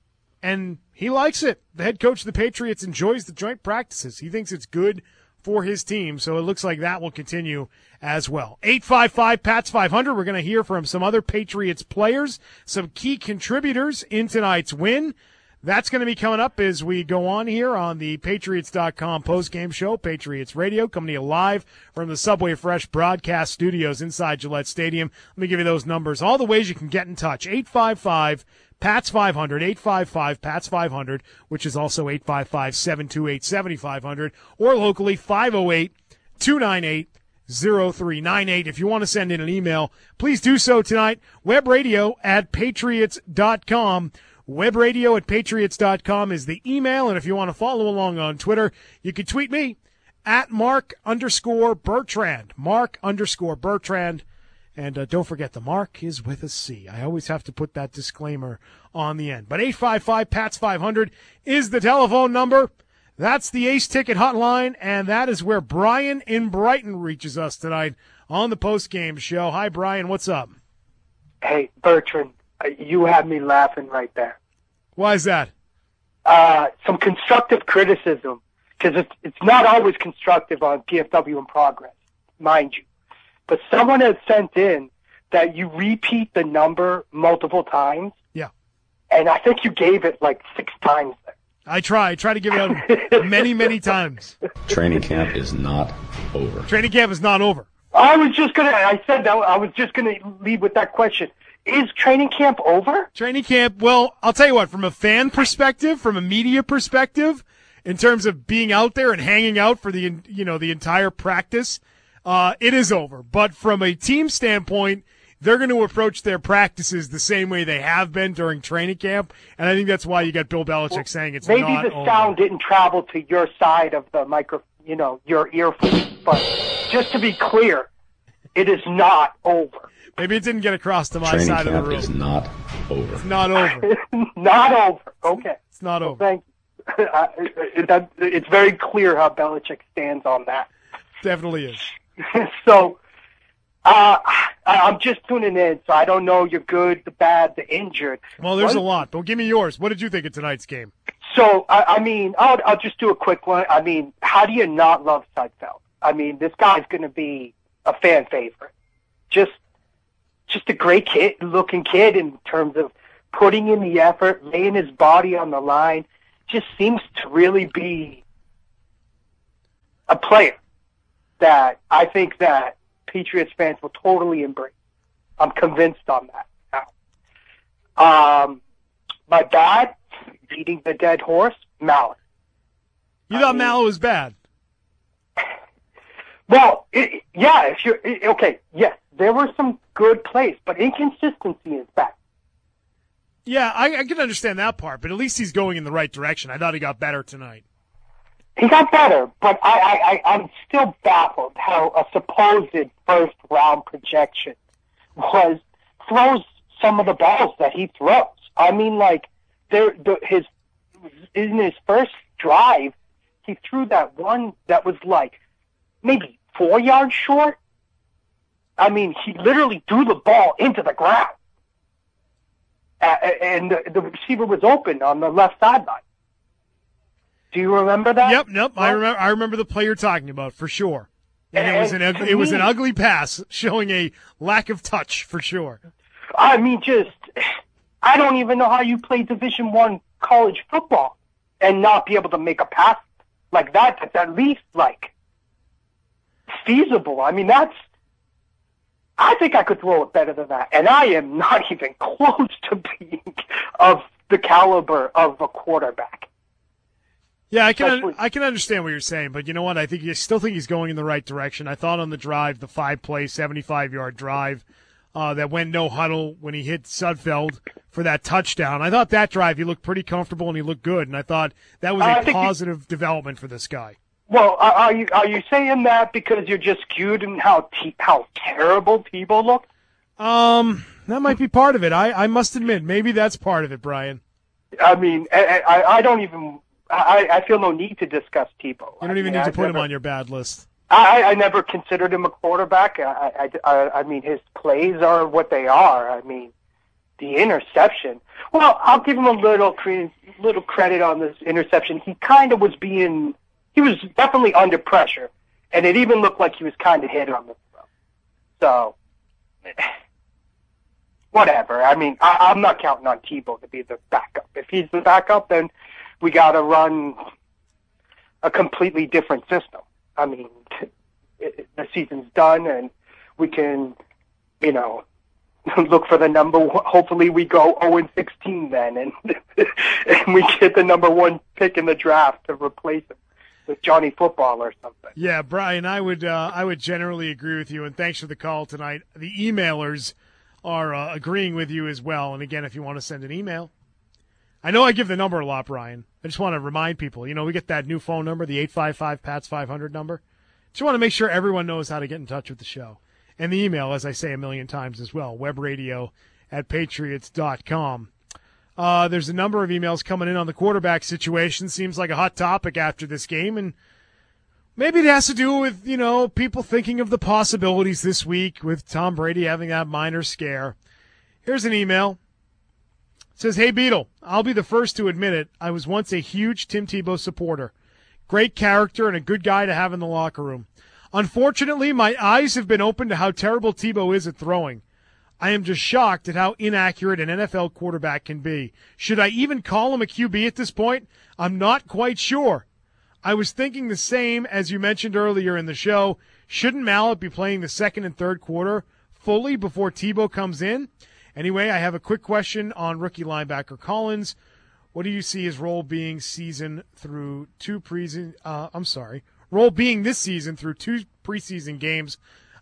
and he likes it. The head coach of the Patriots enjoys the joint practices. He thinks it's good for his team, so it looks like that will continue as well. eight five five, P A T S five hundred. We're going to hear from some other Patriots players, some key contributors in tonight's win. That's going to be coming up as we go on here on the Patriots dot com postgame show, Patriots Radio, coming to you live from the Subway Fresh broadcast studios inside Gillette Stadium. Let me give you those numbers. All the ways you can get in touch. eight five five, P A T S five hundred, eight five five, P A T S five hundred, which is also eight five five, seven two eight, seven five zero zero, or locally five oh eight, two nine eight, oh three nine eight. If you want to send in an email, please do so tonight. Webradio at patriots dot com. Webradio at patriots dot com is the email, and if you want to follow along on Twitter, you can tweet me at Mark underscore Bertrand. Mark underscore Bertrand. And uh, don't forget, the Mark is with a C. I always have to put that disclaimer on the end. But eight five five, P A T S five hundred is the telephone number. That's the Ace Ticket Hotline, and that is where Brian in Brighton reaches us tonight on the postgame show. Hi, Brian. What's up? Hey, Bertrand, you had me laughing right there. Why is that? Uh, some constructive criticism, because it's, it's not always constructive on P F W in Progress, mind you. But someone has sent in that you repeat the number multiple times. Yeah. And I think you gave it like six times there. I try. I try to give it out many, many times. Training camp is not over. Training camp is not over. I was just going to, I said that, I was just going to lead with that question. Is training camp over? Training camp, well, I'll tell you what, from a fan perspective, from a media perspective, in terms of being out there and hanging out for the, you know, the entire practice, uh, it is over. But from a team standpoint, they're going to approach their practices the same way they have been during training camp, and I think that's why you got Bill Belichick well, saying it's maybe not the over. Sound didn't travel to your side of the micro, you know, your earphone. But just to be clear, it is not over. Maybe it didn't get across to my Training side of the camp room. is not over. It's not over. Not over. Okay. It's not well, over. Thank you. Uh, it, that, it's very clear how Belichick stands on that. Definitely is. So, uh, I, I'm just tuning in, so I don't know you're good, the bad, the injured. Well, there's what, a lot, but give me yours. What did you think of tonight's game? So, I, I mean, I'll, I'll just do a quick one. I mean, how do you not love Sudfeld? I mean, this guy's going to be a fan favorite. Just, just a great kid, looking kid in terms of putting in the effort, laying his body on the line. Just seems to really be a player that I think that Patriots fans will totally embrace. I'm convinced on that now. Um, my bad, beating the dead horse, Mallett. You I thought mean, Mallett was bad? Well, it, yeah, if you're, it, okay, yes, there were some good plays, but inconsistency is bad. Yeah, I, I can understand that part, but at least he's going in the right direction. I thought he got better tonight. He got better, but I, I, I, I'm still baffled how a supposed first-round projection was throws some of the balls that he throws. I mean, like, there, the, his in his first drive, he threw that one that was like maybe four yards short. I mean, he literally threw the ball into the ground, uh, and the, the receiver was open on the left sideline. Do you remember that? Yep, nope. Well, I remember. I remember the play you're talking about for sure. And, and it was an it me, was an ugly pass, showing a lack of touch for sure. I mean, just I don't even know how you play Division One college football and not be able to make a pass like that. That's at least like feasible. I mean, that's. I think I could throw it better than that, and I am not even close to being of the caliber of a quarterback. Yeah, I can un- I can understand what you're saying, but you know what? I think you still think he's going in the right direction. I thought on the drive, the five-play, seventy-five-yard drive uh, that went no huddle when he hit Sudfeld for that touchdown. I thought that drive he looked pretty comfortable and he looked good, and I thought that was a positive you, development for this guy. Well, are you are you saying that because you're just skewed in how te- how terrible Tebow looked? Um, that might be part of it. I, I must admit, maybe that's part of it, Brian. I mean, I I, I don't even. I, I feel no need to discuss Tebow. You don't even I mean, need to I've put never, him on your bad list. I, I never considered him a quarterback. I, I, I, I mean, his plays are what they are. I mean, the interception. Well, I'll give him a little cre- little credit on this interception. He kind of was being, he was definitely under pressure, and it even looked like he was kind of hit on the throw. So, whatever. I mean, I, I'm not counting on Tebow to be the backup. If he's the backup, then we got to run a completely different system. I mean, it, the season's done, and we can, you know, look for the number one. Hopefully we go oh and sixteen then, and and we get the number one pick in the draft to replace him with Johnny Football or something. Yeah, Brian, I would uh, I would generally agree with you, and thanks for the call tonight. The emailers are uh, agreeing with you as well. And again, if you want to send an email, I know I give the number a lot, Brian. I just want to remind people, you know, we get that new phone number, the eight five five P A T S five hundred number. Just want to make sure everyone knows how to get in touch with the show. And the email, as I say a million times as well, webradio at patriots dot com. Uh, there's a number of emails coming in on the quarterback situation. Seems like a hot topic after this game. And maybe it has to do with, you know, people thinking of the possibilities this week with Tom Brady having that minor scare. Here's an email. It says, hey, Beetle, I'll be the first to admit it. I was once a huge Tim Tebow supporter. Great character and a good guy to have in the locker room. Unfortunately, my eyes have been opened to how terrible Tebow is at throwing. I am just shocked at how inaccurate an N F L quarterback can be. Should I even call him a Q B at this point? I'm not quite sure. I was thinking the same as you mentioned earlier in the show. Shouldn't Mallett be playing the second and third quarter fully before Tebow comes in? Anyway, I have a quick question on rookie linebacker Collins. What do you see his role being season through two preseason? Uh, I'm sorry, role being this season through two preseason games.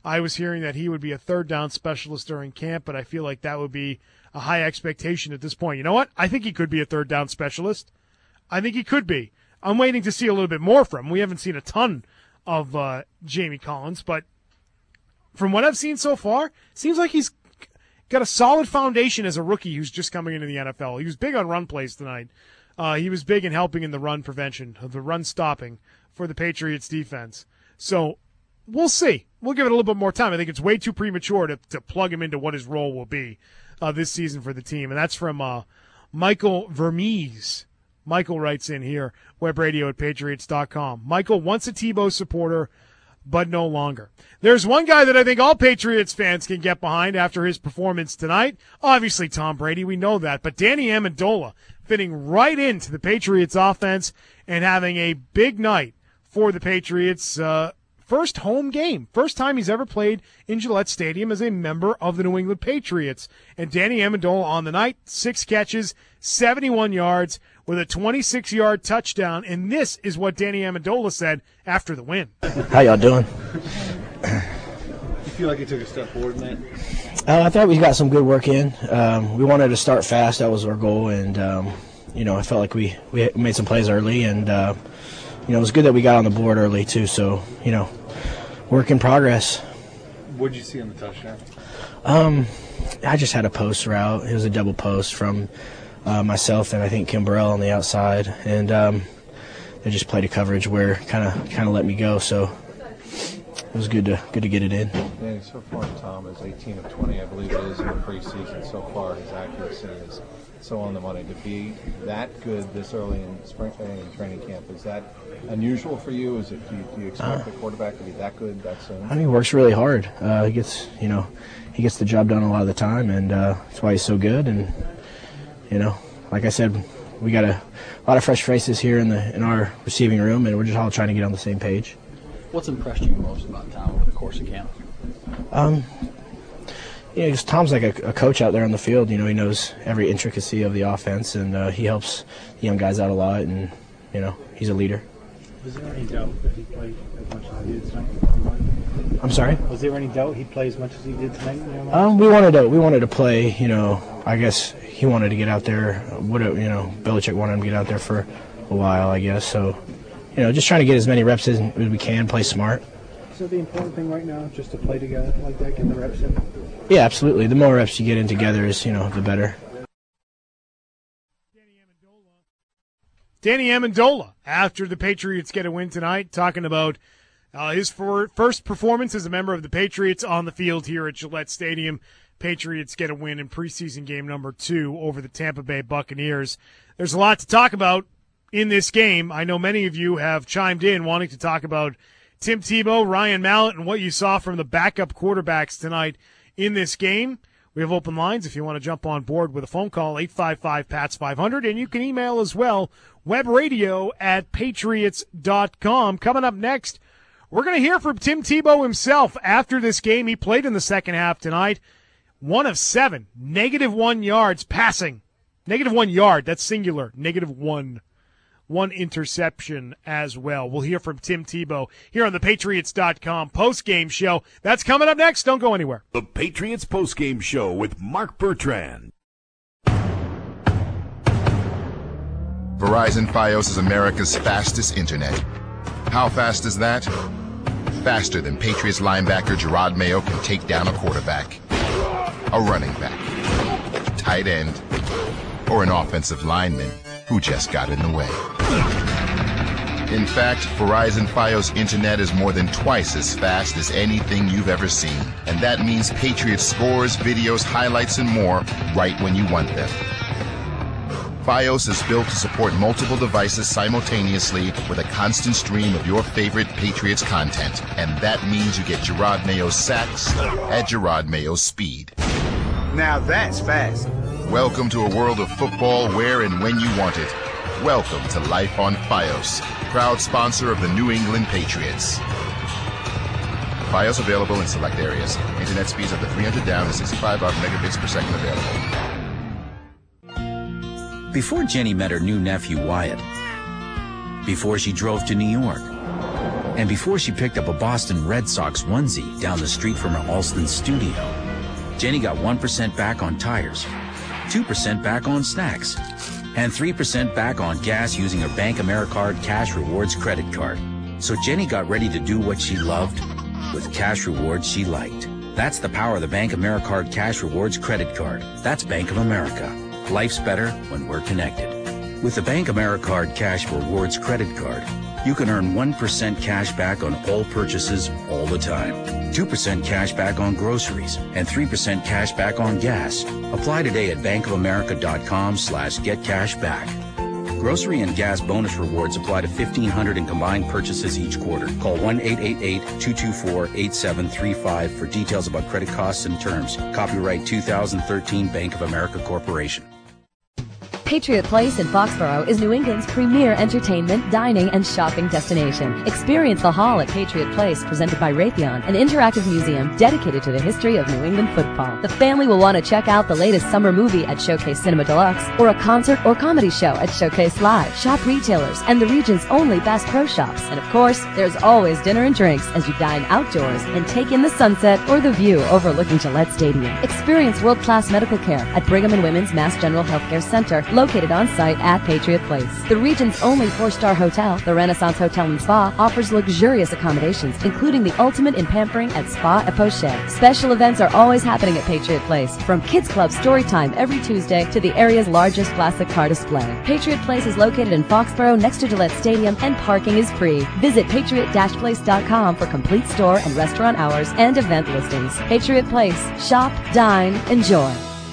I was hearing that he would be a third down specialist during camp, but I feel like that would be a high expectation at this point. You know what? I think he could be a third down specialist. I think he could be. I'm waiting to see a little bit more from him. We haven't seen a ton of uh, Jamie Collins, but from what I've seen so far, seems like he's got a solid foundation as a rookie who's just coming into the N F L. He was big on run plays tonight. Uh, he was big in helping in the run prevention, the run stopping for the Patriots defense. So we'll see. We'll give it a little bit more time. I think it's way too premature to, to plug him into what his role will be uh, this season for the team. And that's from uh, Michael Vermees. Michael writes in here, web radio at patriots dot com. Michael, once a Tebow supporter, but no longer. There's one guy that I think all Patriots fans can get behind after his performance tonight. Obviously, Tom Brady, we know that. But Danny Amendola fitting right into the Patriots offense and having a big night for the Patriots. Uh, first home game. First time he's ever played in Gillette Stadium as a member of the New England Patriots. And Danny Amendola on the night, six catches, seventy-one yards with a twenty-six-yard touchdown. And this is what Danny Amendola said after the win. How y'all doing? You feel like you took a step forward in that? Uh, I thought we got some good work in. Um, we wanted to start fast. That was our goal. And, um, you know, I felt like we, we made some plays early. And, uh, you know, it was good that we got on the board early, too. So, you know, work in progress. What did you see on the touchdown? Um, I just had a post route. It was a double post from uh, myself and I think Kim Burrell on the outside. And um, they just played a coverage where kind of kind of let me go. So it was good to good to get it in. Danny, so far Tom is eighteen of twenty, I believe it is, in the preseason. So far his accuracy is so on the money. To be that good this early in spring training training camp, is that unusual for you? Is it do you, do you expect uh, the quarterback to be that good that soon? I mean, he works really hard. Uh, he gets you know he gets the job done a lot of the time, and uh, that's why he's so good. And you know, like I said, we got a, a lot of fresh faces here in the in our receiving room, and we're just all trying to get on the same page. What's impressed you most about Tom over the course of camp? Um, you know, just Tom's like a, a coach out there on the field. You know, he knows every intricacy of the offense, and uh, he helps the young guys out a lot. And you know, he's a leader. Was there any doubt that he played as much as he did tonight? I'm sorry? Was there any doubt he'd play as much as he did tonight? You know? Um, we wanted to we wanted to play. You know, I guess he wanted to get out there. Would you know, Belichick wanted him to get out there for a while, I guess. So, you know, just trying to get as many reps as we can, play smart. So the important thing right now, just to play together like that, get the reps in? Yeah, absolutely. The more reps you get in together is, you know, the better. Danny Amendola, after the Patriots get a win tonight, talking about uh, his for, first performance as a member of the Patriots on the field here at Gillette Stadium. Patriots get a win in preseason game number two over the Tampa Bay Buccaneers. There's a lot to talk about in this game. I know many of you have chimed in wanting to talk about Tim Tebow, Ryan Mallett, and what you saw from the backup quarterbacks tonight in this game. We have open lines if you want to jump on board with a phone call, eight five five, P A T S five hundred, and you can email as well, webradio at patriots dot com. Coming up next, we're going to hear from Tim Tebow himself after this game. He played in the second half tonight. One of seven, negative one yards passing. Negative one yard, that's singular, negative one. One interception as well. We'll hear from Tim Tebow here on the patriots dot com post-game show. That's coming up next. Don't go anywhere. The Patriots post-game show with Mark Bertrand. Verizon Fios is America's fastest internet. How fast is that? Faster than Patriots linebacker Jerod Mayo can take down a quarterback, a running back, tight end, or an offensive lineman who just got in the way. In fact, Verizon Fios Internet is more than twice as fast as anything you've ever seen. And that means Patriots scores, videos, highlights, and more right when you want them. Fios is built to support multiple devices simultaneously with a constant stream of your favorite Patriots content. And that means you get Jerod Mayo's sacks at Jerod Mayo's speed. Now that's fast. Welcome to a world of football where and when you want it. Welcome to Life on Fios, proud sponsor of the New England Patriots. Fios available in select areas. Internet speeds up to three hundred down and sixty-five up megabits per second available. Before Jenny met her new nephew Wyatt, before she drove to New York, And before she picked up a Boston Red Sox onesie down the street from her Alston studio, Jenny got one percent back on tires, two percent back on snacks, and three percent back on gas using her Bank AmeriCard Cash Rewards credit card. So Jenny got ready to do what she loved with cash rewards she liked. That's the power of the Bank AmeriCard Cash Rewards credit card. That's Bank of America. Life's better when we're connected. With the Bank AmeriCard Cash Rewards credit card, you can earn one percent cash back on all purchases all the time, two percent cash back on groceries, and three percent cash back on gas. Apply today at bankofamerica.com slash get cash back. Grocery and gas bonus rewards apply to fifteen hundred in combined purchases each quarter. Call one eight eight eight, two two four, eight seven three five for details about credit costs and terms. Copyright two thousand thirteen Bank of America Corporation. Patriot Place in Foxborough is New England's premier entertainment, dining, and shopping destination. Experience the Hall at Patriot Place, presented by Raytheon, an interactive museum dedicated to the history of New England football. The family will want to check out the latest summer movie at Showcase Cinema Deluxe, or a concert or comedy show at Showcase Live. Shop retailers and the region's only Bass Pro Shops. And of course, there's always dinner and drinks as you dine outdoors and take in the sunset or the view overlooking Gillette Stadium. Experience world-class medical care at Brigham and Women's Mass General Healthcare Center, located on site at Patriot Place. The region's only four-star hotel, the Renaissance Hotel and Spa, offers luxurious accommodations, including the ultimate in pampering at Spa et Poche. Special events are always happening at Patriot Place, from Kids Club story time every Tuesday to the area's largest classic car display. Patriot Place is located in Foxborough next to Gillette Stadium, and parking is free. Visit patriot dash place dot com for complete store and restaurant hours and event listings. Patriot Place. Shop, dine, enjoy.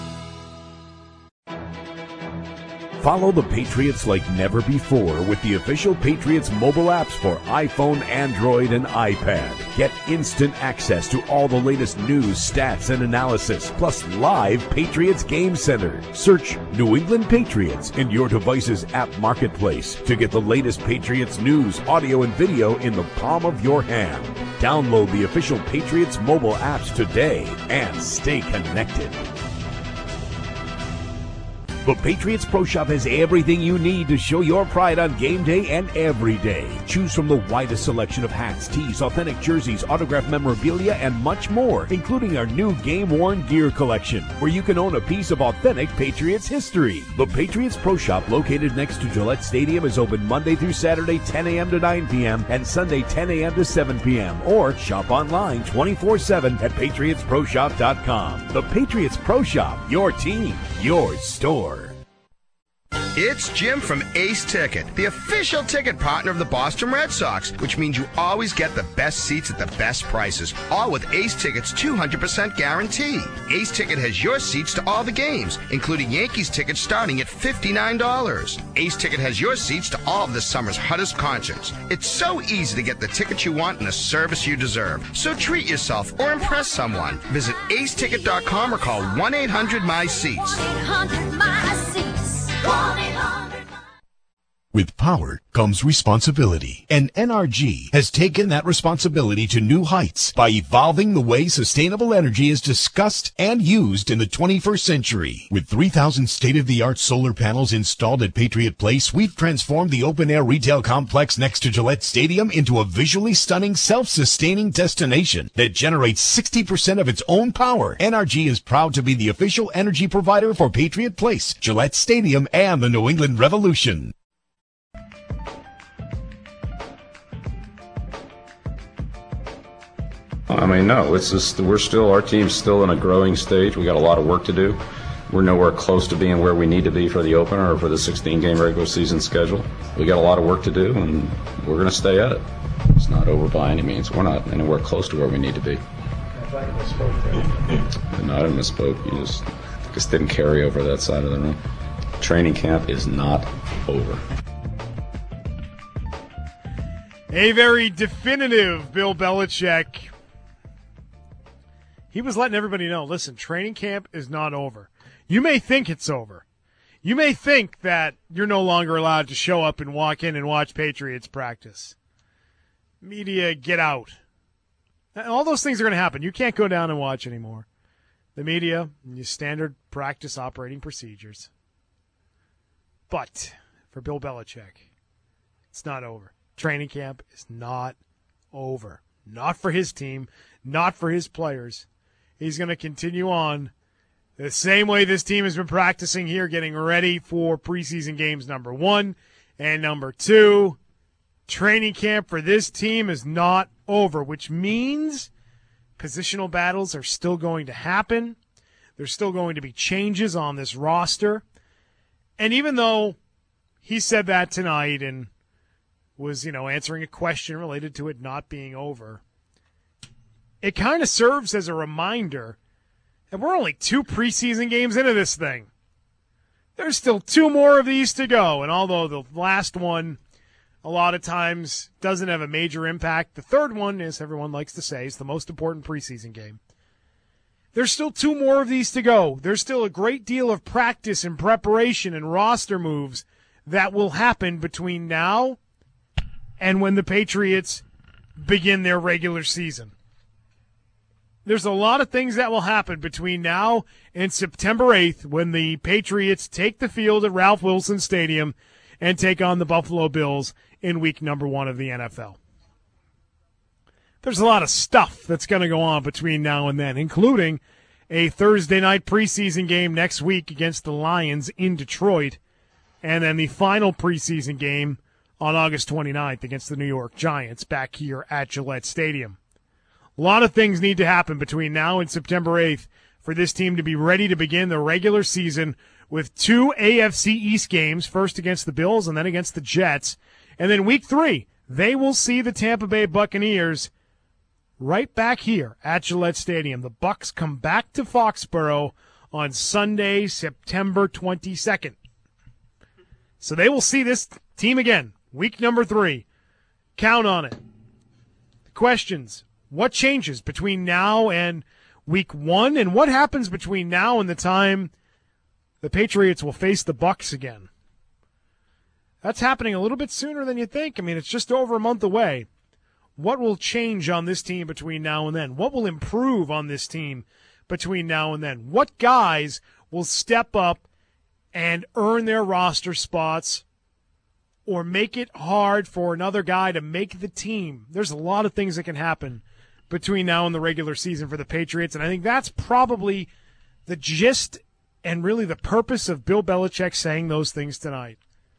Follow the Patriots like never before with the official Patriots mobile apps for iPhone, Android, and iPad. Get instant access to all the latest news, stats, and analysis, plus live Patriots Game Center. Search New England Patriots in your device's app marketplace to get the latest Patriots news, audio, and video in the palm of your hand. Download the official Patriots mobile apps today and stay connected. The Patriots Pro Shop has everything you need to show your pride on game day and every day. Choose from the widest selection of hats, tees, authentic jerseys, autographed memorabilia, and much more, including our new game-worn gear collection, where you can own a piece of authentic Patriots history. The Patriots Pro Shop, located next to Gillette Stadium, is open Monday through Saturday, ten a.m. to nine p.m., and Sunday, ten a.m. to seven p.m., or shop online twenty-four seven at patriots pro shop dot com. The Patriots Pro Shop, your team, your store. It's Jim from Ace Ticket, the official ticket partner of the Boston Red Sox, which means you always get the best seats at the best prices, all with Ace Ticket's two hundred percent guarantee. Ace Ticket has your seats to all the games, including Yankees tickets starting at fifty-nine dollars. Ace Ticket has your seats to all of this summer's hottest concerts. It's so easy to get the tickets you want and the service you deserve. So treat yourself or impress someone. Visit ace ticket dot com or call one eight hundred M Y SEATS. one eight hundred M Y SEATS. one eight hundred With power comes responsibility, and N R G has taken that responsibility to new heights by evolving the way sustainable energy is discussed and used in the twenty-first century. With three thousand state-of-the-art solar panels installed at Patriot Place, we've transformed the open-air retail complex next to Gillette Stadium into a visually stunning, self-sustaining destination that generates sixty percent of its own power. N R G is proud to be the official energy provider for Patriot Place, Gillette Stadium, and the New England Revolution. I mean, no, it's just, we're still, our team's still in a growing stage. We got a lot of work to do. We're nowhere close to being where we need to be for the opener or for the sixteen game regular season schedule. We got a lot of work to do, and we're going to stay at it. It's not over by any means. We're not anywhere close to where we need to be. I thought you misspoke there. No, I didn't misspoke. You just, just didn't carry over that side of the room. Training camp is not over. A very definitive Bill Belichick. He was letting everybody know, listen, training camp is not over. You may think it's over. You may think that you're no longer allowed to show up and walk in and watch Patriots practice. Media, get out. All those things are going to happen. You can't go down and watch anymore. The media, your standard practice operating procedures. But for Bill Belichick, it's not over. Training camp is not over. Not for his team, not for his players. He's going to continue on the same way this team has been practicing here, getting ready for preseason games number one and number two. Training camp for this team is not over, which means positional battles are still going to happen. There's still going to be changes on this roster. And even though he said that tonight and was, you know, answering a question related to it not being over, it kind of serves as a reminder that we're only two preseason games into this thing. There's still two more of these to go, and although the last one a lot of times doesn't have a major impact, the third one, as everyone likes to say, is the most important preseason game. There's still two more of these to go. There's still a great deal of practice and preparation and roster moves that will happen between now and when the Patriots begin their regular season. There's a lot of things that will happen between now and September eighth when the Patriots take the field at Ralph Wilson Stadium and take on the Buffalo Bills in week number one of the N F L. There's a lot of stuff that's going to go on between now and then, including a Thursday night preseason game next week against the Lions in Detroit, and then the final preseason game on August twenty-ninth against the New York Giants back here at Gillette Stadium. A lot of things need to happen between now and September eighth for this team to be ready to begin the regular season with two A F C East games, first against the Bills and then against the Jets. And then week three, they will see the Tampa Bay Buccaneers right back here at Gillette Stadium. The Bucs come back to Foxborough on Sunday, September twenty-second. So they will see this team again, week number three. Count on it. Questions. What changes between now and week one, and what happens between now and the time the Patriots will face the Bucs again? That's happening a little bit sooner than you think. I mean, it's just over a month away. What will change on this team between now and then? What will improve on this team between now and then? What guys will step up and earn their roster spots or make it hard for another guy to make the team? There's a lot of things that can happen between now and the regular season for the Patriots, and I think that's probably the gist and really the purpose of Bill Belichick saying those things tonight.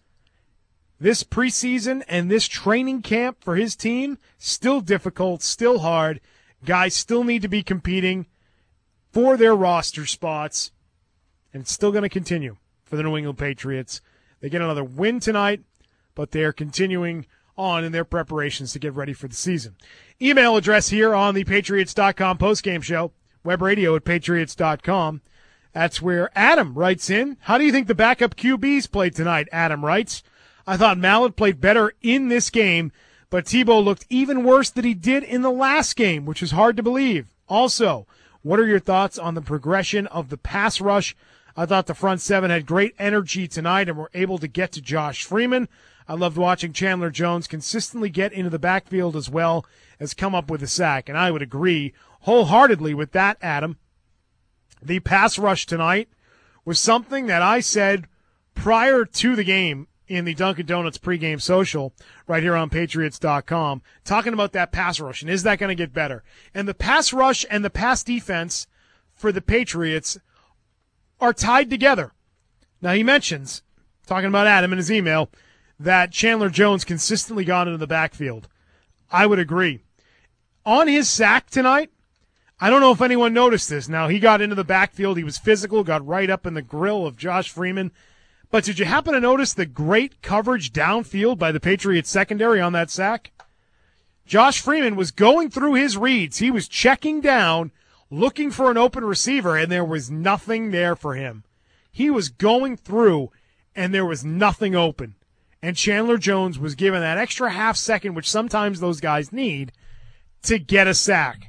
This preseason and this training camp for his team, still difficult, still hard. Guys still need to be competing for their roster spots, and it's still going to continue for the New England Patriots. They get another win tonight, but they're continuing on in their preparations to get ready for the season. Email address here on the Patriots dot com postgame show, web radio at Patriots dot com. That's where Adam writes in. How do you think the backup Q Bs played tonight? Adam writes, I thought Mallett played better in this game, but Tebow looked even worse than he did in the last game, which is hard to believe. Also, what are your thoughts on the progression of the pass rush? I thought the front seven had great energy tonight and were able to get to Josh Freeman. I loved watching Chandler Jones consistently get into the backfield as well as come up with a sack, and I would agree wholeheartedly with that, Adam. The pass rush tonight was something that I said prior to the game in the Dunkin' Donuts pregame social right here on Patriots dot com, talking about that pass rush, and is that going to get better? And the pass rush and the pass defense for the Patriots are tied together. Now, he mentions, talking about Adam in his email, that Chandler Jones consistently got into the backfield. I would agree. On his sack tonight, I don't know if anyone noticed this. Now, he got into the backfield. He was physical, got right up in the grill of Josh Freeman. But did you happen to notice the great coverage downfield by the Patriots secondary on that sack? Josh Freeman was going through his reads. He was checking down, looking for an open receiver, and there was nothing there for him. He was going through, and there was nothing open. And Chandler Jones was given that extra half second, which sometimes those guys need, to get a sack.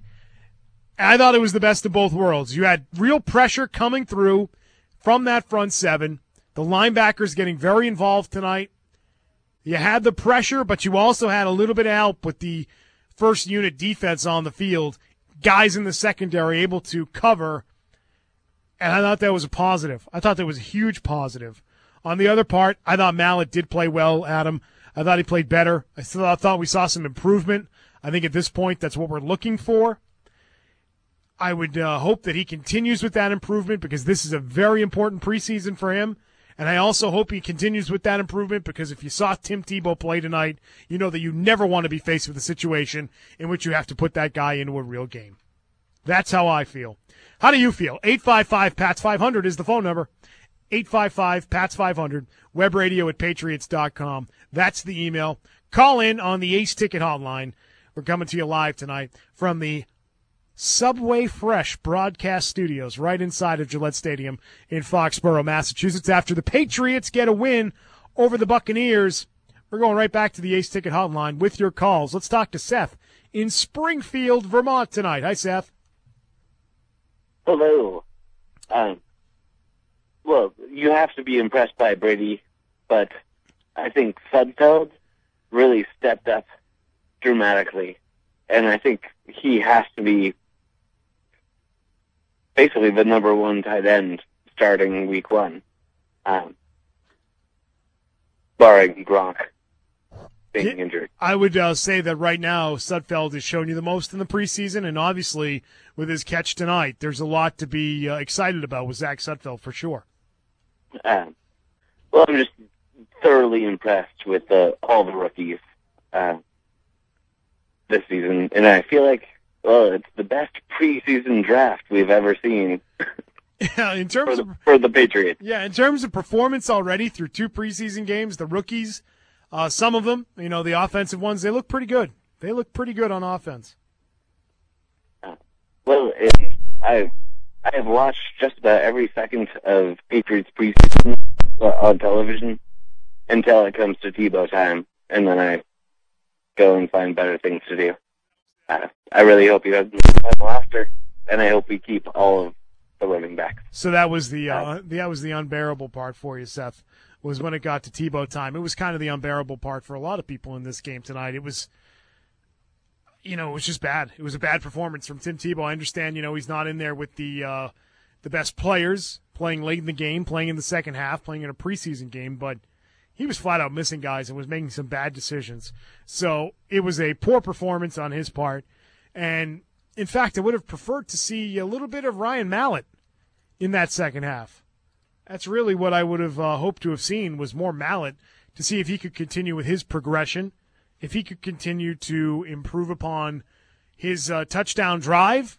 I thought it was the best of both worlds. You had real pressure coming through from that front seven. The linebackers getting very involved tonight. You had the pressure, but you also had a little bit of help with the first unit defense on the field. Guys in the secondary able to cover. And I thought that was a positive. I thought that was a huge positive. On the other part, I thought Mallett did play well, Adam. I thought he played better. I still I thought we saw some improvement. I think at this point that's what we're looking for. I would uh, hope that he continues with that improvement because this is a very important preseason for him. And I also hope he continues with that improvement because if you saw Tim Tebow play tonight, you know that you never want to be faced with a situation in which you have to put that guy into a real game. That's how I feel. How do you feel? eight five five, P A T S five hundred is the phone number. eight five five, P A T S five hundred, web radio at patriots dot com. That's the email. Call in on the Ace Ticket Hotline. We're coming to you live tonight from the Subway Fresh broadcast studios right inside of Gillette Stadium in Foxborough, Massachusetts. After the Patriots get a win over the Buccaneers, we're going right back to the Ace Ticket Hotline with your calls. Let's talk to Seth in Springfield, Vermont tonight. Hi, Seth. Hello. Um, well, you have to be impressed by Brady, but I think Sudfeld really stepped up dramatically, and I think he has to be basically the number one tight end starting week one, um, barring Gronk being injured. I would uh, say that right now Sudfeld has shown you the most in the preseason, and obviously with his catch tonight, there's a lot to be uh, excited about with Zach Sudfeld for sure. Um, well, I'm just thoroughly impressed with uh, all the rookies uh, this season, and I feel like, well, it's the best preseason draft we've ever seen. Yeah, in terms for the, of for the Patriots. Yeah, in terms of performance already through two preseason games, the rookies, uh, some of them, you know, the offensive ones, they look pretty good. They look pretty good on offense. Uh, well, it, I I have watched just about every second of Patriots preseason on television until it comes to Tebow time, and then I go and find better things to do. Uh, I really hope he doesn't final after, and I hope we keep all of the running backs. So that was the uh, that was the unbearable part for you, Seth, was when it got to Tebow time. It was kind of the unbearable part for a lot of people in this game tonight. It was, you know, it was just bad. It was a bad performance from Tim Tebow. I understand, you know, he's not in there with the uh, the best players playing late in the game, playing in the second half, playing in a preseason game, but he was flat out missing guys and was making some bad decisions. So it was a poor performance on his part. And, in fact, I would have preferred to see a little bit of Ryan Mallett in that second half. That's really what I would have uh, hoped to have seen was more Mallett to see if he could continue with his progression, if he could continue to improve upon his uh, touchdown drive.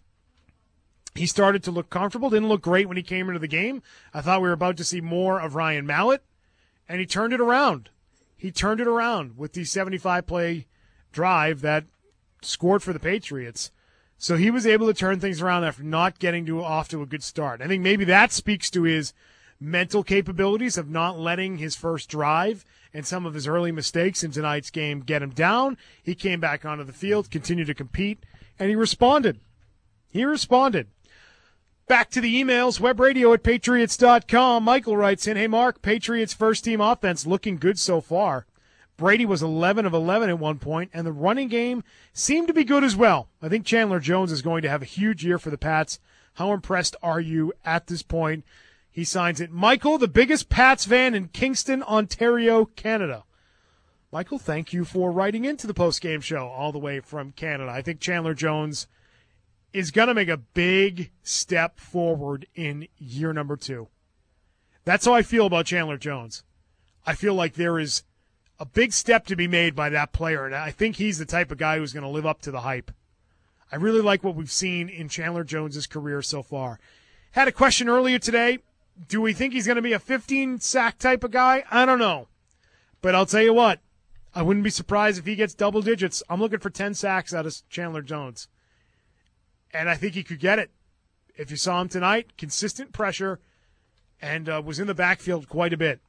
He started to look comfortable, didn't look great when he came into the game. I thought we were about to see more of Ryan Mallett. And he turned it around. He turned it around with the seventy-five play drive that scored for the Patriots. So he was able to turn things around after not getting to off to a good start. I think maybe that speaks to his mental capabilities of not letting his first drive and some of his early mistakes in tonight's game get him down. He came back onto the field, continued to compete, and he responded. He responded. Back to the emails, webradio at patriots dot com. Michael writes in, hey, Mark, Patriots first-team offense looking good so far. Brady was eleven of eleven at one point, and the running game seemed to be good as well. I think Chandler Jones is going to have a huge year for the Pats. How impressed are you at this point? He signs it. Michael, the biggest Pats fan in Kingston, Ontario, Canada. Michael, thank you for writing into the post-game show all the way from Canada. I think Chandler Jones is going to make a big step forward in year number two. That's how I feel about Chandler Jones. I feel like there is a big step to be made by that player, and I think he's the type of guy who's going to live up to the hype. I really like what we've seen in Chandler Jones' career so far. Had a question earlier today. Do we think he's going to be a fifteen-sack type of guy? I don't know. But I'll tell you what, I wouldn't be surprised if he gets double digits. I'm looking for ten sacks out of Chandler Jones. And I think he could get it. If you saw him tonight, consistent pressure, and uh, was in the backfield quite a bit.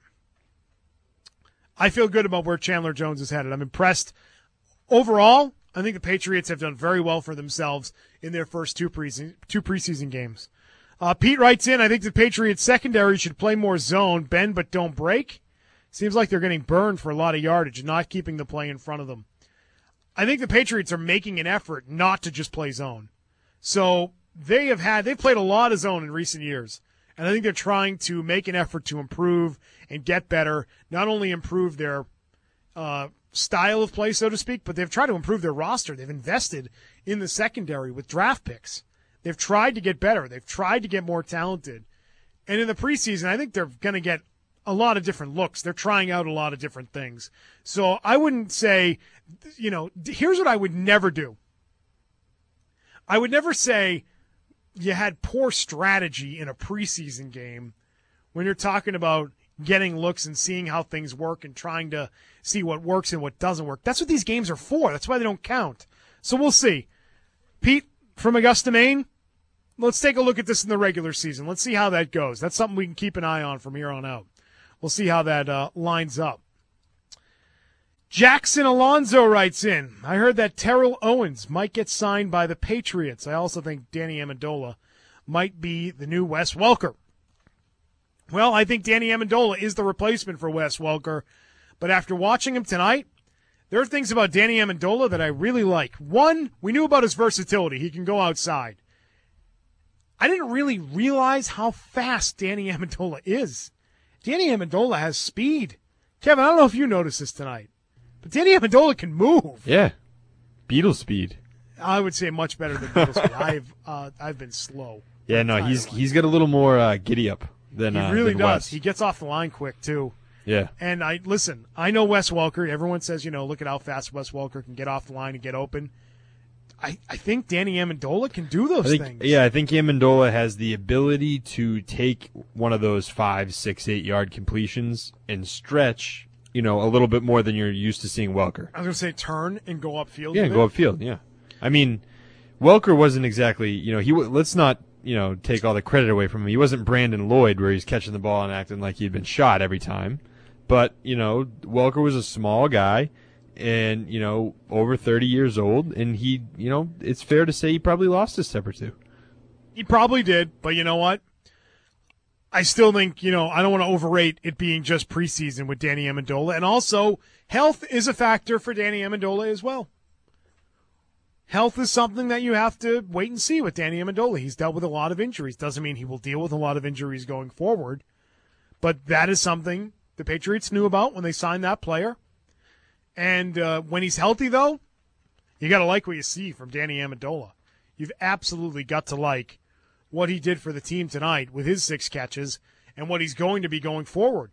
I feel good about where Chandler Jones is headed. I'm impressed. Overall, I think the Patriots have done very well for themselves in their first two, pre- two preseason games. Uh, Pete writes in, I think the Patriots secondary should play more zone, bend but don't break. Seems like they're getting burned for a lot of yardage and not keeping the play in front of them. I think the Patriots are making an effort not to just play zone. So they have had, they've played a lot of zone in recent years. And I think they're trying to make an effort to improve and get better, not only improve their uh, style of play, so to speak, but they've tried to improve their roster. They've invested in the secondary with draft picks. They've tried to get better. They've tried to get more talented. And in the preseason, I think they're going to get a lot of different looks. They're trying out a lot of different things. So I wouldn't say, you know, here's what I would never do. I would never say you had poor strategy in a preseason game when you're talking about getting looks and seeing how things work and trying to see what works and what doesn't work. That's what these games are for. That's why they don't count. So we'll see. Pete from Augusta, Maine, let's take a look at this in the regular season. Let's see how that goes. That's something we can keep an eye on from here on out. We'll see how that uh, lines up. Jackson Alonzo writes in, I heard that Terrell Owens might get signed by the Patriots. I also think Danny Amendola might be the new Wes Welker. Well, I think Danny Amendola is the replacement for Wes Welker, but after watching him tonight, there are things about Danny Amendola that I really like. One, we knew about his versatility. He can go outside. I didn't really realize how fast Danny Amendola is. Danny Amendola has speed. Kevin, I don't know if you noticed this tonight, but Danny Amendola can move. Yeah. Beetle speed. I would say much better than Beetle speed. I've uh, I've been slow. Yeah, no, he's he's got a little more uh, giddy up than He uh, really than does. Wes. He gets off the line quick, too. Yeah. And I listen, I know Wes Welker. Everyone says, you know, look at how fast Wes Welker can get off the line and get open. I, I think Danny Amendola can do those I think, things. Yeah, I think Amendola has the ability to take one of those five, six, eight yard completions and stretch, you know, a little bit more than you're used to seeing Welker. I was going to say turn and go upfield. Yeah, with go it. upfield. Yeah, I mean, Welker wasn't exactly, you know, he. Let's not, you know, take all the credit away from him. He wasn't Brandon Lloyd, where he's catching the ball and acting like he'd been shot every time. But you know, Welker was a small guy. And, you know, over thirty years old, and he, you know, it's fair to say he probably lost a step or two. He probably did, but you know what? I still think, you know, I don't want to overrate it being just preseason with Danny Amendola. And also, health is a factor for Danny Amendola as well. Health is something that you have to wait and see with Danny Amendola. He's dealt with a lot of injuries. Doesn't mean he will deal with a lot of injuries going forward. But that is something the Patriots knew about when they signed that player. And uh, when he's healthy, though, you got to like what you see from Danny Amendola. You've absolutely got to like what he did for the team tonight with his six catches and what he's going to be going forward.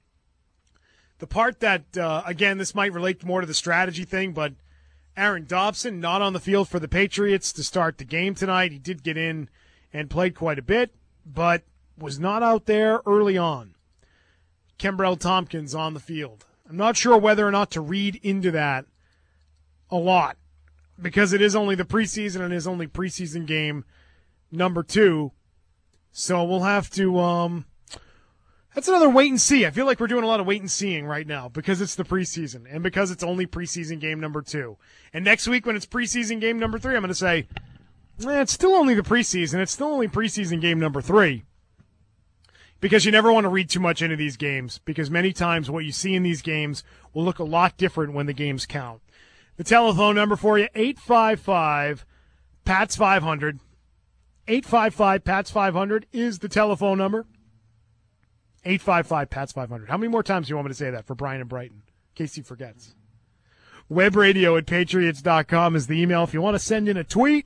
The part that, uh, again, this might relate more to the strategy thing, but Aaron Dobson not on the field for the Patriots to start the game tonight. He did get in and played quite a bit, but was not out there early on. Kembrell Tompkins on the field. I'm not sure whether or not to read into that a lot because it is only the preseason and is only preseason game number two. So we'll have to, um, that's another wait and see. I feel like we're doing a lot of wait and seeing right now because it's the preseason and because it's only preseason game number two. And next week when it's preseason game number three, I'm going to say, eh, it's still only the preseason. It's still only preseason game number three. Because you never want to read too much into these games, because many times what you see in these games will look a lot different when the games count. The telephone number for you, eight five five, P A T S five hundred. eight five five, P A T S five hundred is the telephone number. eight five five, P A T S five hundred. How many more times do you want me to say that for Brian and Brighton, in case he forgets? Webradio at patriots dot com is the email. If you want to send in a tweet,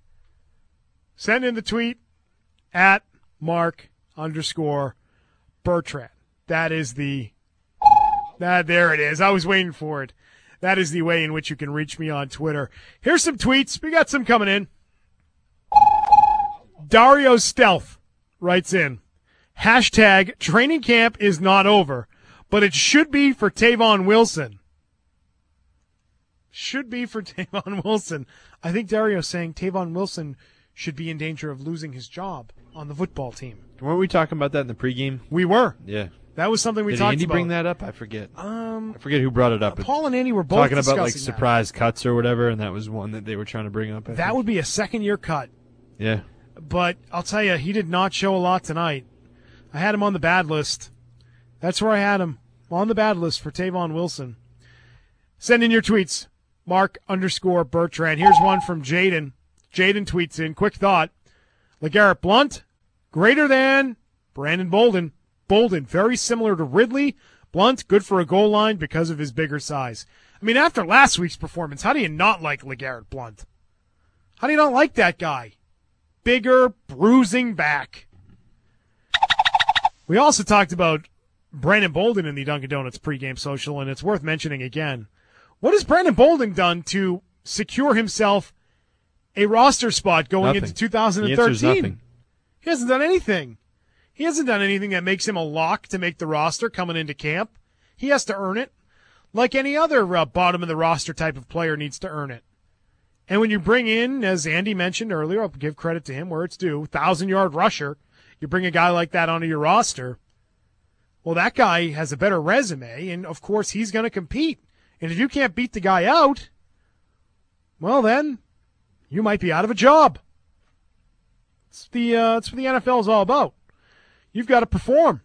send in the tweet at Mark underscore Bertrand. That is the, that there it is. I was waiting for it. That is the way in which you can reach me on Twitter. Here's some tweets. We got some coming in. Dario Stealth writes in, hashtag training camp is not over, but it should be for Tavon Wilson. Should be for Tavon Wilson. I think Dario's saying Tavon Wilson should be in danger of losing his job on the football team. Weren't we talking about that in the pregame? We were. Yeah. That was something we Did talked Andy about. bring that up? I forget. Um, I forget who brought it up. Paul and Andy were both talking about like discussing that. surprise cuts or whatever, and that was one that they were trying to bring up. I That think. would be a second-year cut. Yeah. But I'll tell you, he did not show a lot tonight. I had him on the bad list. That's where I had him, on the bad list for Tavon Wilson. Send in your tweets, Mark underscore Bertrand. Here's one from Jaden. Jaden tweets in, quick thought, LeGarrette Blount, greater than Brandon Bolden. Bolden, very similar to Ridley, Blunt, good for a goal line because of his bigger size. I mean, after last week's performance, how do you not like LeGarrette Blunt? How do you not like that guy? Bigger, bruising back. We also talked about Brandon Bolden in the Dunkin' Donuts pregame social, and it's worth mentioning again. What has Brandon Bolden done to secure himself a roster spot going Nothing. into two thousand thirteen? The answer is nothing. He hasn't done anything. He hasn't done anything that makes him a lock to make the roster coming into camp. He has to earn it, like any other uh, bottom of the roster type of player needs to earn it. And when you bring in, as Andy mentioned earlier, I'll give credit to him where it's due, thousand-yard rusher, you bring a guy like that onto your roster, well, that guy has a better resume, and, of course, he's going to compete. And if you can't beat the guy out, well, then you might be out of a job. It's the uh, it's what the N F L is all about. You've got to perform.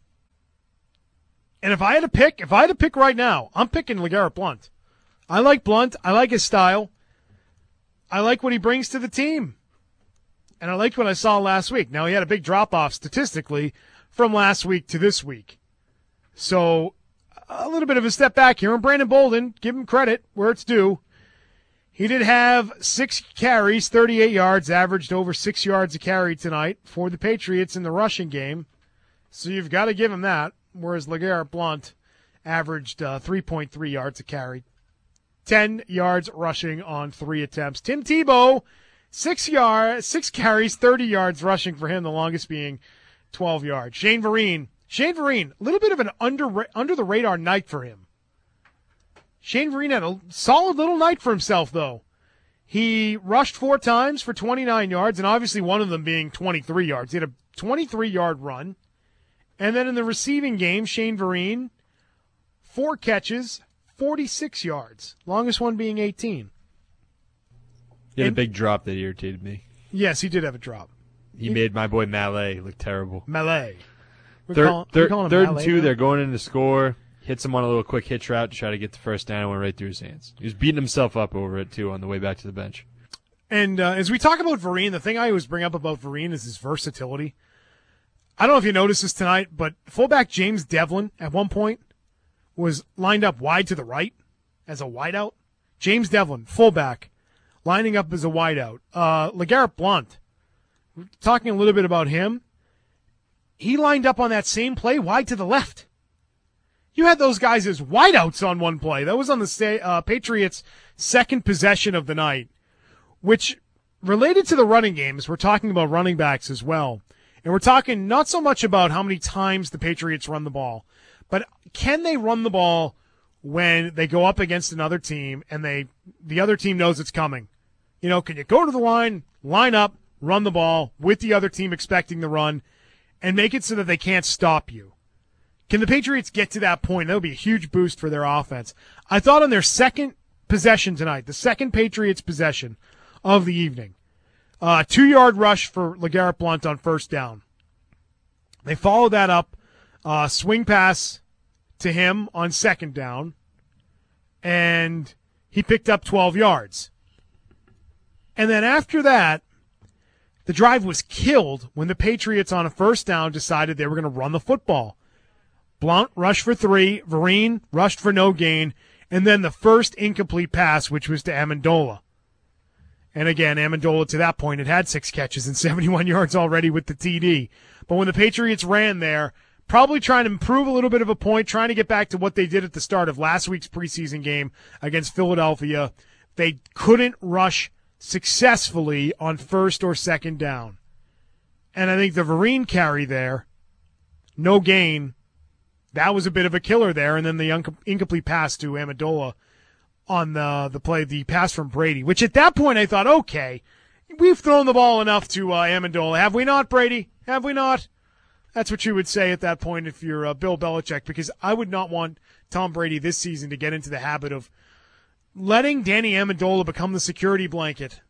And if I had to pick, if I had to pick right now, I'm picking LeGarrette Blunt. I like Blunt. I like his style. I like what he brings to the team. And I liked what I saw last week. Now, he had a big drop-off statistically from last week to this week. So, a little bit of a step back here. And Brandon Bolden, give him credit where it's due. He did have six carries, thirty-eight yards, averaged over six yards a carry tonight for the Patriots in the rushing game. So you've got to give him that, whereas LeGarrette Blunt averaged uh, three point three yards a carry. ten yards rushing on three attempts. Tim Tebow, six yard, six carries, thirty yards rushing for him, the longest being twelve yards. Shane Vereen, Shane Vereen, a little bit of an under under the radar night for him. Shane Vereen had a solid little night for himself, though. He rushed four times for twenty-nine yards, and obviously one of them being twenty-three yards. He had a twenty-three-yard run. And then in the receiving game, Shane Vereen, four catches, forty-six yards, longest one being eighteen. He had And- a big drop that irritated me. Yes, he did have a drop. He, He- made my boy Mallet look terrible. Melee. We're Third, calling- third, we're calling him third Mallet and two, now? they're going in to score. Hits him on a little quick hitch route to try to get the first down and went right through his hands. He was beating himself up over it, too, on the way back to the bench. And uh, as we talk about Vereen, the thing I always bring up about Vereen is his versatility. I don't know if you noticed this tonight, but fullback James Devlin at one point was lined up wide to the right as a wideout. James Devlin, fullback, lining up as a wideout. Uh, LeGarrette Blunt, talking a little bit about him, he lined up on that same play wide to the left. You had those guys as wideouts on one play. That was on the uh, Patriots' second possession of the night, which related to the running games. We're talking about running backs as well. And we're talking not so much about how many times the Patriots run the ball, but can they run the ball when they go up against another team and they the other team knows it's coming? You know, can you go to the line, line up, run the ball with the other team expecting the run, and make it so that they can't stop you? Can the Patriots get to that point? That would be a huge boost for their offense. I thought on their second possession tonight, the second Patriots possession of the evening, uh, two-yard rush for LeGarrette Blunt on first down. They followed that up, uh, swing pass to him on second down, and he picked up twelve yards. And then after that, the drive was killed when the Patriots on a first down decided they were going to run the football. Blunt rushed for three, Vereen rushed for no gain, and then the first incomplete pass, which was to Amendola. And again, Amendola to that point had had six catches and seventy-one yards already with the T D. But when the Patriots ran there, probably trying to improve a little bit of a point, trying to get back to what they did at the start of last week's preseason game against Philadelphia, they couldn't rush successfully on first or second down. And I think the Vereen carry there, no gain, that was a bit of a killer there. And then the un- incomplete pass to Amendola on the the play, the pass from Brady, which at that point I thought, okay, we've thrown the ball enough to uh, Amendola. Have we not, Brady? Have we not? That's what you would say at that point if you're uh, Bill Belichick, because I would not want Tom Brady this season to get into the habit of letting Danny Amendola become the security blanket.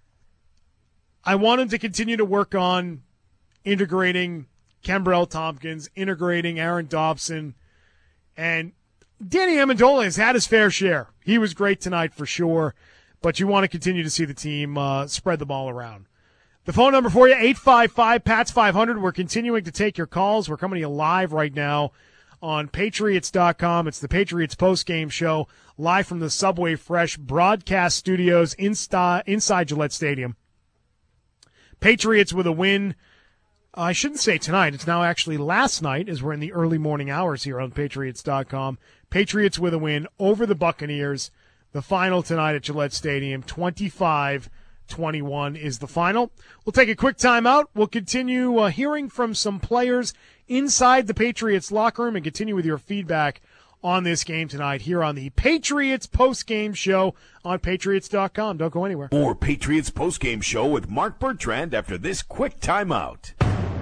I want him to continue to work on integrating Kenbrell Tompkins, integrating Aaron Dobson, and Danny Amendola has had his fair share. He was great tonight for sure, but you want to continue to see the team uh, spread the ball around. The phone number for you, eight five five, P A T S five hundred. We're continuing to take your calls. We're coming to you live right now on Patriots dot com. It's the Patriots postgame show live from the Subway Fresh broadcast studios inside, inside Gillette Stadium. Patriots with a win. I shouldn't say tonight. It's now actually last night as we're in the early morning hours here on Patriots dot com. Patriots with a win over the Buccaneers. The final tonight at Gillette Stadium, twenty-five twenty-one is the final. We'll take a quick timeout. We'll continue uh, hearing from some players inside the Patriots locker room and continue with your feedback on this game tonight here on the Patriots postgame show on Patriots dot com. Don't go anywhere. More Patriots postgame show with Mark Bertrand after this quick timeout.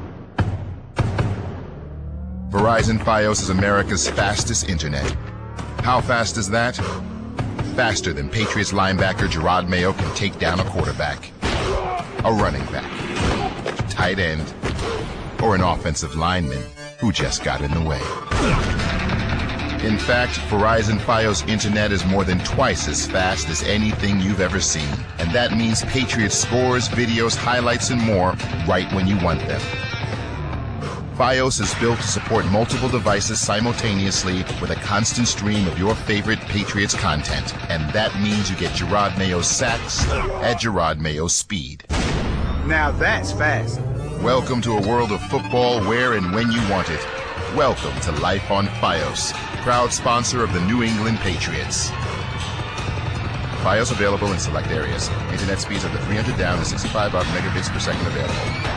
Verizon Fios is America's fastest internet. How fast is that? Faster than Patriots linebacker Gerard Mayo can take down a quarterback, a running back, tight end, or an offensive lineman who just got in the way. In fact, Verizon Fios internet is more than twice as fast as anything you've ever seen. And that means Patriots scores, videos, highlights, and more right when you want them. Fios is built to support multiple devices simultaneously with a constant stream of your favorite Patriots content. And that means you get Gerard Mayo's sacks at Gerard Mayo's speed. Now that's fast. Welcome to a world of football where and when you want it. Welcome to Life on Fios, proud sponsor of the New England Patriots. Fios available in select areas. Internet speeds up to three hundred down to sixty-five up megabits per second available.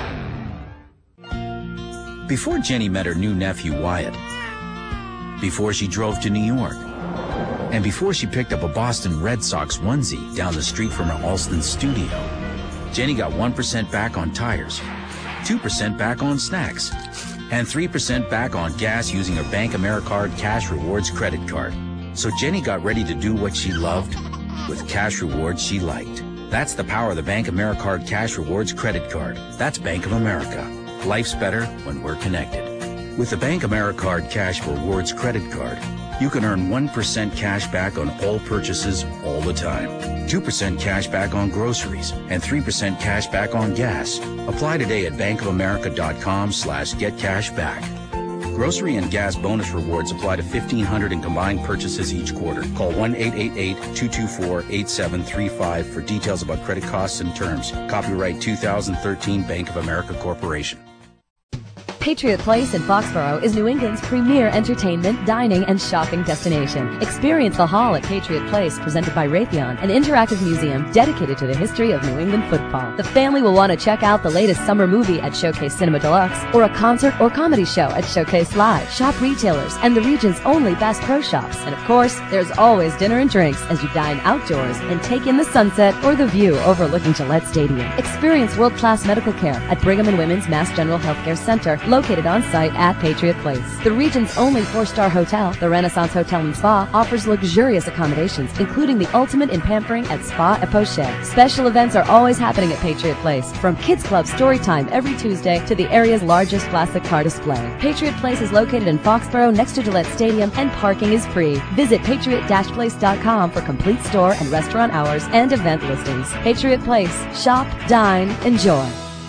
Before Jenny met her new nephew Wyatt, before she drove to New York, and before she picked up a Boston Red Sox onesie down the street from her Alston studio, Jenny got one percent back on tires, two percent back on snacks, and three percent back on gas using her Bank AmeriCard Cash Rewards credit card. So Jenny got ready to do what she loved with cash rewards she liked. That's the power of the Bank AmeriCard Cash Rewards credit card. That's Bank of America. Life's better when we're connected. With the Bank AmeriCard Cash Rewards credit card, you can earn one percent cash back on all purchases all the time, two percent cash back on groceries, and three percent cash back on gas. Apply today at bankofamerica.com slash get cash back. Grocery and gas bonus rewards apply to fifteen hundred in combined purchases each quarter. Call one eight eight eight, two two four, eight seven three five for details about credit costs and terms. Copyright two thousand thirteen Bank of America Corporation. Patriot Place in Foxborough is New England's premier entertainment, dining, and shopping destination. Experience the Hall at Patriot Place, presented by Raytheon, an interactive museum dedicated to the history of New England football. The family will want to check out the latest summer movie at Showcase Cinema Deluxe, or a concert or comedy show at Showcase Live. Shop retailers and the region's only Bass Pro Shops. And of course, there's always dinner and drinks as you dine outdoors and take in the sunset or the view overlooking Gillette Stadium. Experience world-class medical care at Brigham and Women's Mass General Healthcare Center, located on site at Patriot Place. The region's only four-star hotel, the Renaissance Hotel and Spa, offers luxurious accommodations, including the ultimate in pampering at Spa et Poche. Special events are always happening at Patriot Place, from Kids Club story time every Tuesday to the area's largest classic car display. Patriot Place is located in Foxborough next to Gillette Stadium, and parking is free. Visit patriot dash place dot com for complete store and restaurant hours and event listings. Patriot Place. Shop, dine, enjoy.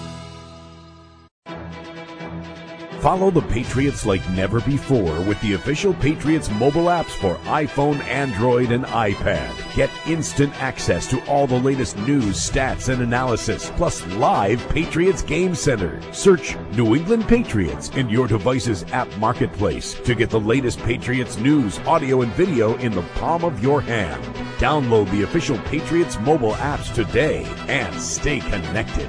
Follow the Patriots like never before with the official Patriots mobile apps for iPhone, Android, and iPad. Get instant access to all the latest news, stats, and analysis, plus live Patriots Game Center. Search New England Patriots in your device's app marketplace to get the latest Patriots news, audio, and video in the palm of your hand. Download the official Patriots mobile apps today and stay connected.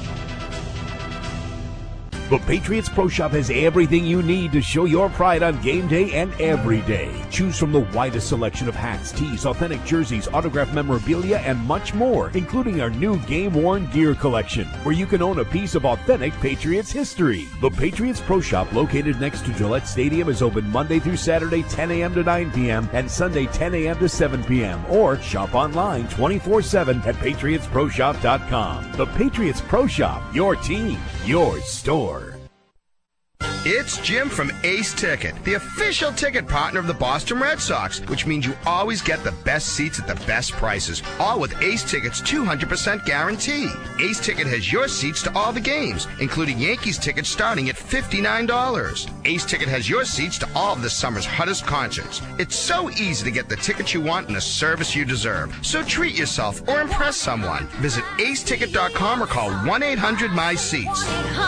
The Patriots Pro Shop has everything you need to show your pride on game day and every day. Choose from the widest selection of hats, tees, authentic jerseys, autographed memorabilia, and much more, including our new game-worn gear collection, where you can own a piece of authentic Patriots history. The Patriots Pro Shop, located next to Gillette Stadium, is open Monday through Saturday, ten a.m. to nine p.m., and Sunday, ten a.m. to seven p.m., or shop online twenty-four seven at patriots pro shop dot com. The Patriots Pro Shop, your team, your store. It's Jim from Ace Ticket, the official ticket partner of the Boston Red Sox, which means you always get the best seats at the best prices, all with Ace Ticket's two hundred percent guarantee. Ace Ticket has your seats to all the games, including Yankees tickets starting at fifty-nine dollars. Ace Ticket has your seats to all of this summer's hottest concerts. It's so easy to get the tickets you want and the service you deserve. So treat yourself or impress someone. Visit ace ticket dot com or call one eight hundred my seats.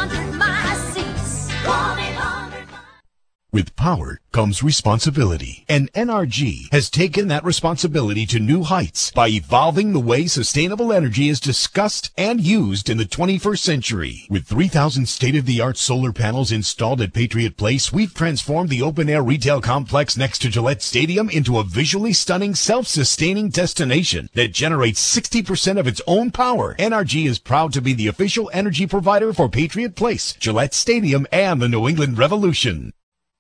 With power comes responsibility, and N R G has taken that responsibility to new heights by evolving the way sustainable energy is discussed and used in the twenty-first century. With three thousand state-of-the-art solar panels installed at Patriot Place, we've transformed the open-air retail complex next to Gillette Stadium into a visually stunning, self-sustaining destination that generates sixty percent of its own power. N R G is proud to be the official energy provider for Patriot Place, Gillette Stadium, and the New England Revolution.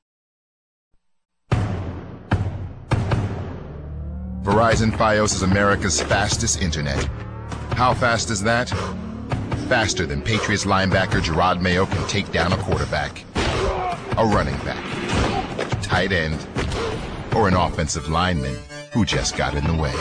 Verizon Fios is America's fastest internet. How fast is that? Faster than Patriots linebacker Gerard Mayo can take down a quarterback, a running back, tight end, or an offensive lineman who just got in the way.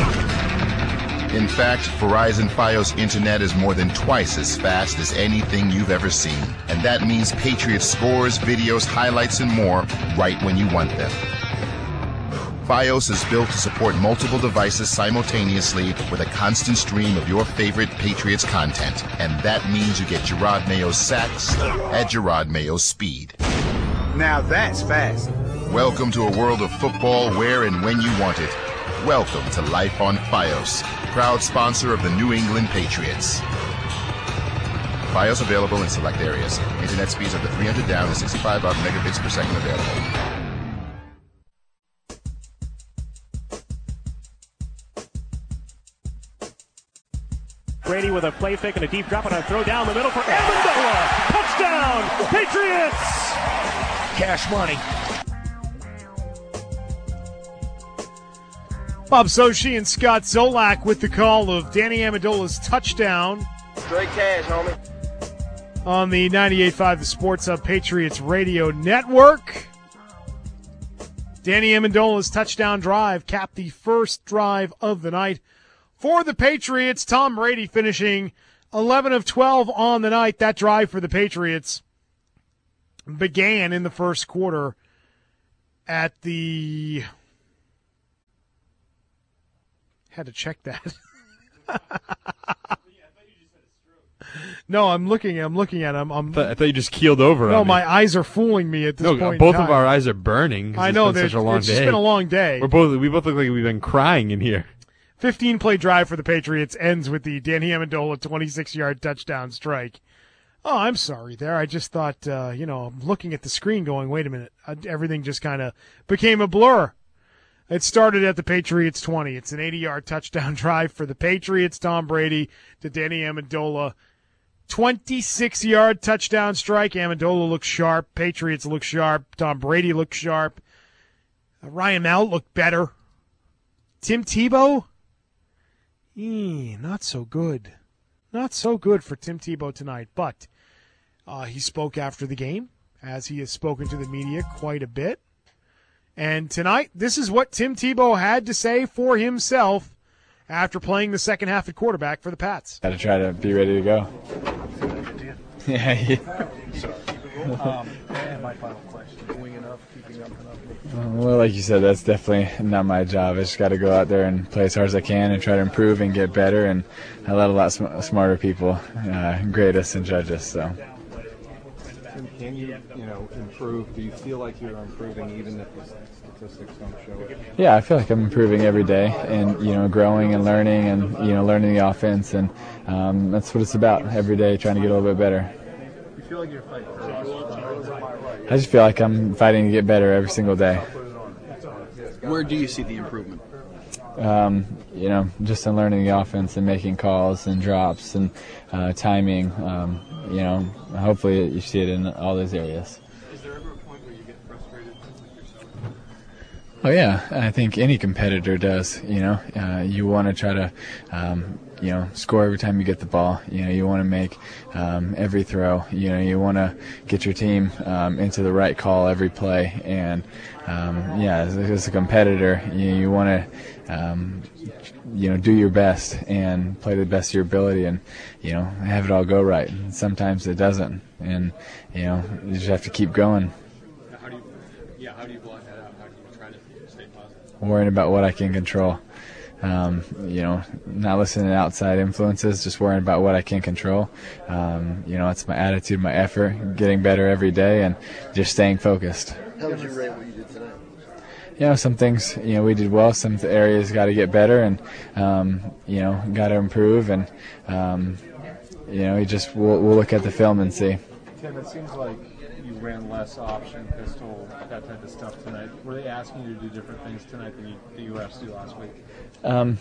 In fact, Verizon Fios internet is more than twice as fast as anything you've ever seen. And that means Patriots scores, videos, highlights, and more right when you want them. Fios is built to support multiple devices simultaneously with a constant stream of your favorite Patriots content. And that means you get Gerard Mayo's sacks at Gerard Mayo's speed. Now that's fast. Welcome to a world of football where and when you want it. Welcome to Life on Fios, proud sponsor of the New England Patriots. Fios available in select areas. Internet speeds up to three hundred down and sixty-five up megabits per second available. Brady with a play fake and a deep drop and a throw down the middle for Amendola. Touchdown, Patriots! Cash money. Bob Sochi and Scott Zolak with the call of Danny Amendola's touchdown. Straight cash, homie. On the ninety-eight point five The Sports Hub Patriots Radio Network. Danny Amendola's touchdown drive capped the first drive of the night for the Patriots. Tom Brady finishing eleven of twelve on the night. That drive for the Patriots began in the first quarter at the... Had to check that. No, I'm looking. I'm looking at him. I'm, I, thought, I thought you just keeled over. No, on my me. eyes are fooling me at this no, point. Both in of time. our eyes are burning. 'cause I it's know. been such a long it's day. just been a long day. We're both. We both look like we've been crying in here. fifteen-play drive for the Patriots ends with the Danny Amendola twenty-six-yard touchdown strike. Oh, I'm sorry there. I just thought, uh, you know, I'm looking at the screen going, wait a minute. Uh, everything just kind of became a blur. It started at the Patriots twenty. It's an eighty-yard touchdown drive for the Patriots. Tom Brady to Danny Amendola. twenty-six-yard touchdown strike. Amendola looks sharp. Patriots look sharp. Tom Brady looked sharp. Uh, Ryan Mallett looked better. Tim Tebow? Eh, not so good. Not so good for Tim Tebow tonight, but uh, he spoke after the game, as he has spoken to the media quite a bit. And tonight, this is what Tim Tebow had to say for himself after playing the second half at quarterback for the Pats. Got to try to be ready to go. Yeah. yeah. um, and my final question: doing enough, keeping up enough? Well, like you said, that's definitely not my job. I just got to go out there and play as hard as I can and try to improve and get better. And I let a lot sm- smarter people uh, grade us and judge us. So. And can you, you know, improve? Do you feel like you're improving even if the statistics don't show it? Yeah, I feel like I'm improving every day, and you know, growing and learning, and you know, learning the offense, and um, that's what it's about every day, trying to get a little bit better. You feel like you're fighting for us? I just feel like I'm fighting to get better every single day. Where do you see the improvement? Um, you know, just in learning the offense and making calls and drops and uh, timing. Um, you know, hopefully you see it in all those areas. Is there ever a point where you get frustrated with yourself? Oh yeah, I think any competitor does. You know, uh, you want to try to, um, you know, score every time you get the ball. You know, you want to make um, every throw. You know, you want to get your team um, into the right call every play. And um, yeah, as, as a competitor, you, you want to, um, you know, do your best and play the best of your ability, and you know, have it all go right. And sometimes it doesn't, and you know, you just have to keep going. How do you, yeah, how do you block that out? How do you try to stay positive? Worrying about what I can control. Um, you know, not listening to outside influences, just worrying about what I can control. Um, you know, it's my attitude, my effort, getting better every day, and just staying focused. How would you rate what you did tonight? You know, some things, you know, we did well. Some areas got to get better, and um, you know, got to improve. And um, you know, we just we'll, we'll look at the film and see. Tim, it seems like you ran less option, pistol, that type of stuff tonight. Were they asking you to do different things tonight than you, the U Fs do last week? Um,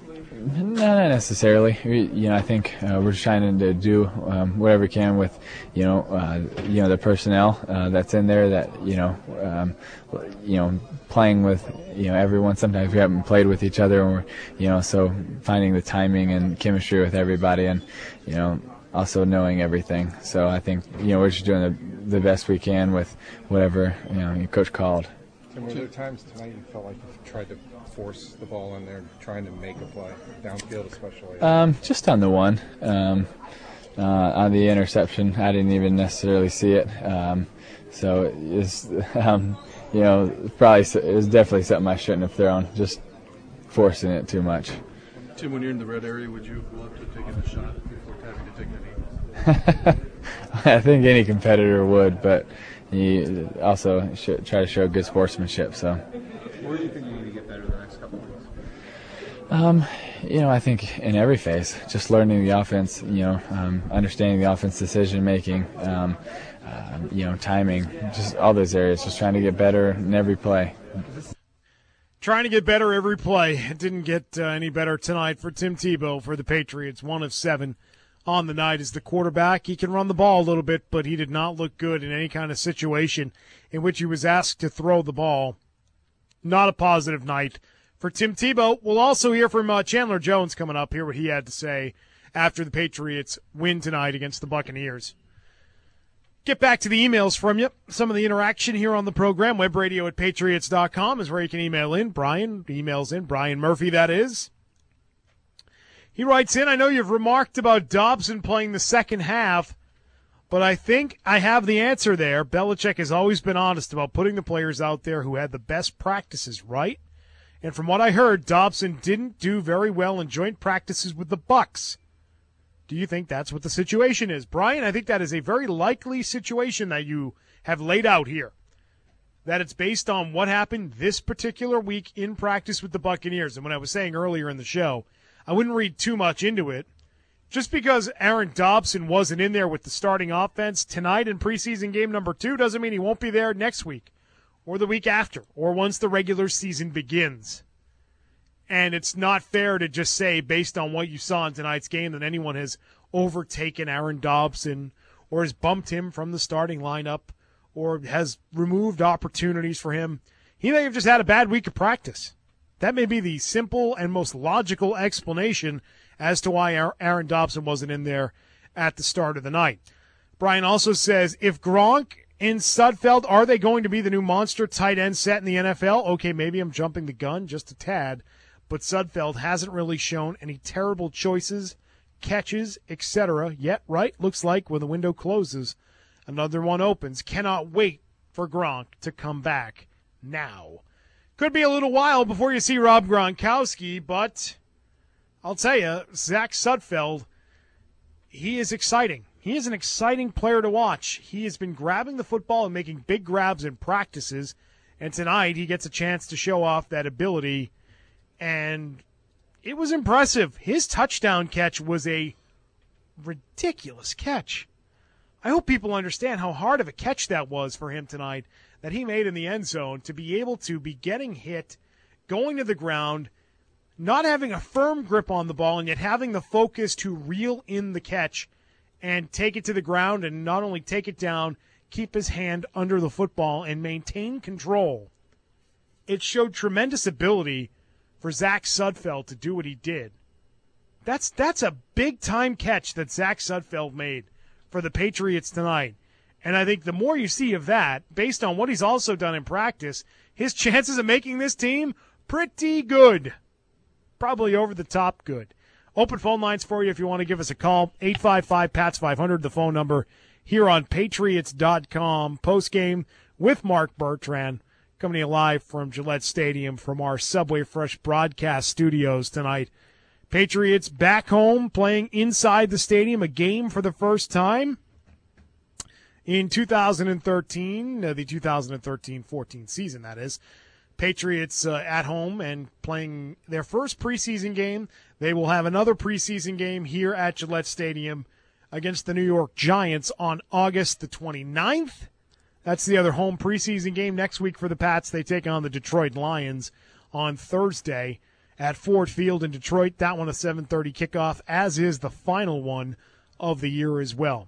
not necessarily. We, you know, I think uh, we're trying to do um, whatever we can with, you know, uh, you know, the personnel uh, that's in there. That you know, um, you know, playing with you know everyone. Sometimes we haven't played with each other, or you know, so finding the timing and chemistry with everybody, and you know, also knowing everything. So I think you know we're just doing the, the best we can with whatever you know your coach called. Tim, were there times tonight you felt like you tried to force the ball in there, trying to make a play downfield, especially? Um, just on the one, um, uh, on the interception, I didn't even necessarily see it. Um, so it's um, you know probably it was definitely something I shouldn't have thrown. Just forcing it too much. Tim, when you're in the red area, would you love to take a shot before having to take any? I think any competitor would, but you also should try to show good sportsmanship. So. Where do you think you need to get better the next couple of weeks? Um, you know, I think in every phase, just learning the offense, you know, um, understanding the offense decision making, um, uh, you know, timing, just all those areas, just trying to get better in every play. Trying to get better every play. It didn't get uh, any better tonight for Tim Tebow for the Patriots. One of seven on the night as the quarterback. He can run the ball a little bit, but he did not look good in any kind of situation in which he was asked to throw the ball. Not a positive night for Tim Tebow. We'll also hear from uh, Chandler Jones coming up, hear what he had to say after the Patriots win tonight against the Buccaneers. Get back to the emails from you. Some of the interaction here on the program. Webradio at patriots dot com is where you can email in. Brian emails in. Brian Murphy, that is. He writes in, I know you've remarked about Dobson playing the second half, but I think I have the answer there. Belichick has always been honest about putting the players out there who had the best practices, right? And from what I heard, Dobson didn't do very well in joint practices with the Bucs. Do you think that's what the situation is? Brian, I think that is a very likely situation that you have laid out here. That it's based on what happened this particular week in practice with the Buccaneers. And when I was saying earlier in the show, I wouldn't read too much into it. Just because Aaron Dobson wasn't in there with the starting offense tonight in preseason game number two doesn't mean he won't be there next week or the week after or once the regular season begins. And it's not fair to just say, based on what you saw in tonight's game, that anyone has overtaken Aaron Dobson or has bumped him from the starting lineup or has removed opportunities for him. He may have just had a bad week of practice. That may be the simple and most logical explanation as to why Aaron Dobson wasn't in there at the start of the night. Brian also says, if Gronk and Sudfeld, are they going to be the new monster tight end set in the N F L? Okay, maybe I'm jumping the gun just a tad, but Sudfeld hasn't really shown any terrible choices, catches, et cetera yet, right? Looks like when the window closes, another one opens. Cannot wait for Gronk to come back now. Could be a little while before you see Rob Gronkowski, but I'll tell you, Zach Sudfeld, he is exciting. He is an exciting player to watch. He has been grabbing the football and making big grabs in practices, and tonight he gets a chance to show off that ability, and it was impressive. His touchdown catch was a ridiculous catch. I hope people understand how hard of a catch that was for him tonight that he made in the end zone, to be able to be getting hit, going to the ground, not having a firm grip on the ball, and yet having the focus to reel in the catch and take it to the ground, and not only take it down, keep his hand under the football and maintain control. it showed tremendous ability for Zach Sudfeld to do what he did. That's that's a big-time catch that Zach Sudfeld made for the Patriots tonight. And I think the more you see of that, based on what he's also done in practice, his chances of making this team, pretty good. Probably over the top good. Open phone lines for you if you want to give us a call. eight five five, P A T S five hundred, the phone number here on Patriots dot com. Postgame with Mark Bertrand, coming to you live from Gillette Stadium from our Subway Fresh broadcast studios tonight. Patriots back home playing inside the stadium, a game for the first time in two thousand thirteen, uh, the two thousand thirteen fourteen season, that is. Patriots uh, at home and playing their first preseason game. They will have another preseason game here at Gillette Stadium against the New York Giants on August the twenty-ninth. That's the other home preseason game next week for the Pats. They take on the Detroit Lions on Thursday at Ford Field in Detroit. That one a seven thirty kickoff, as is the final one of the year as well.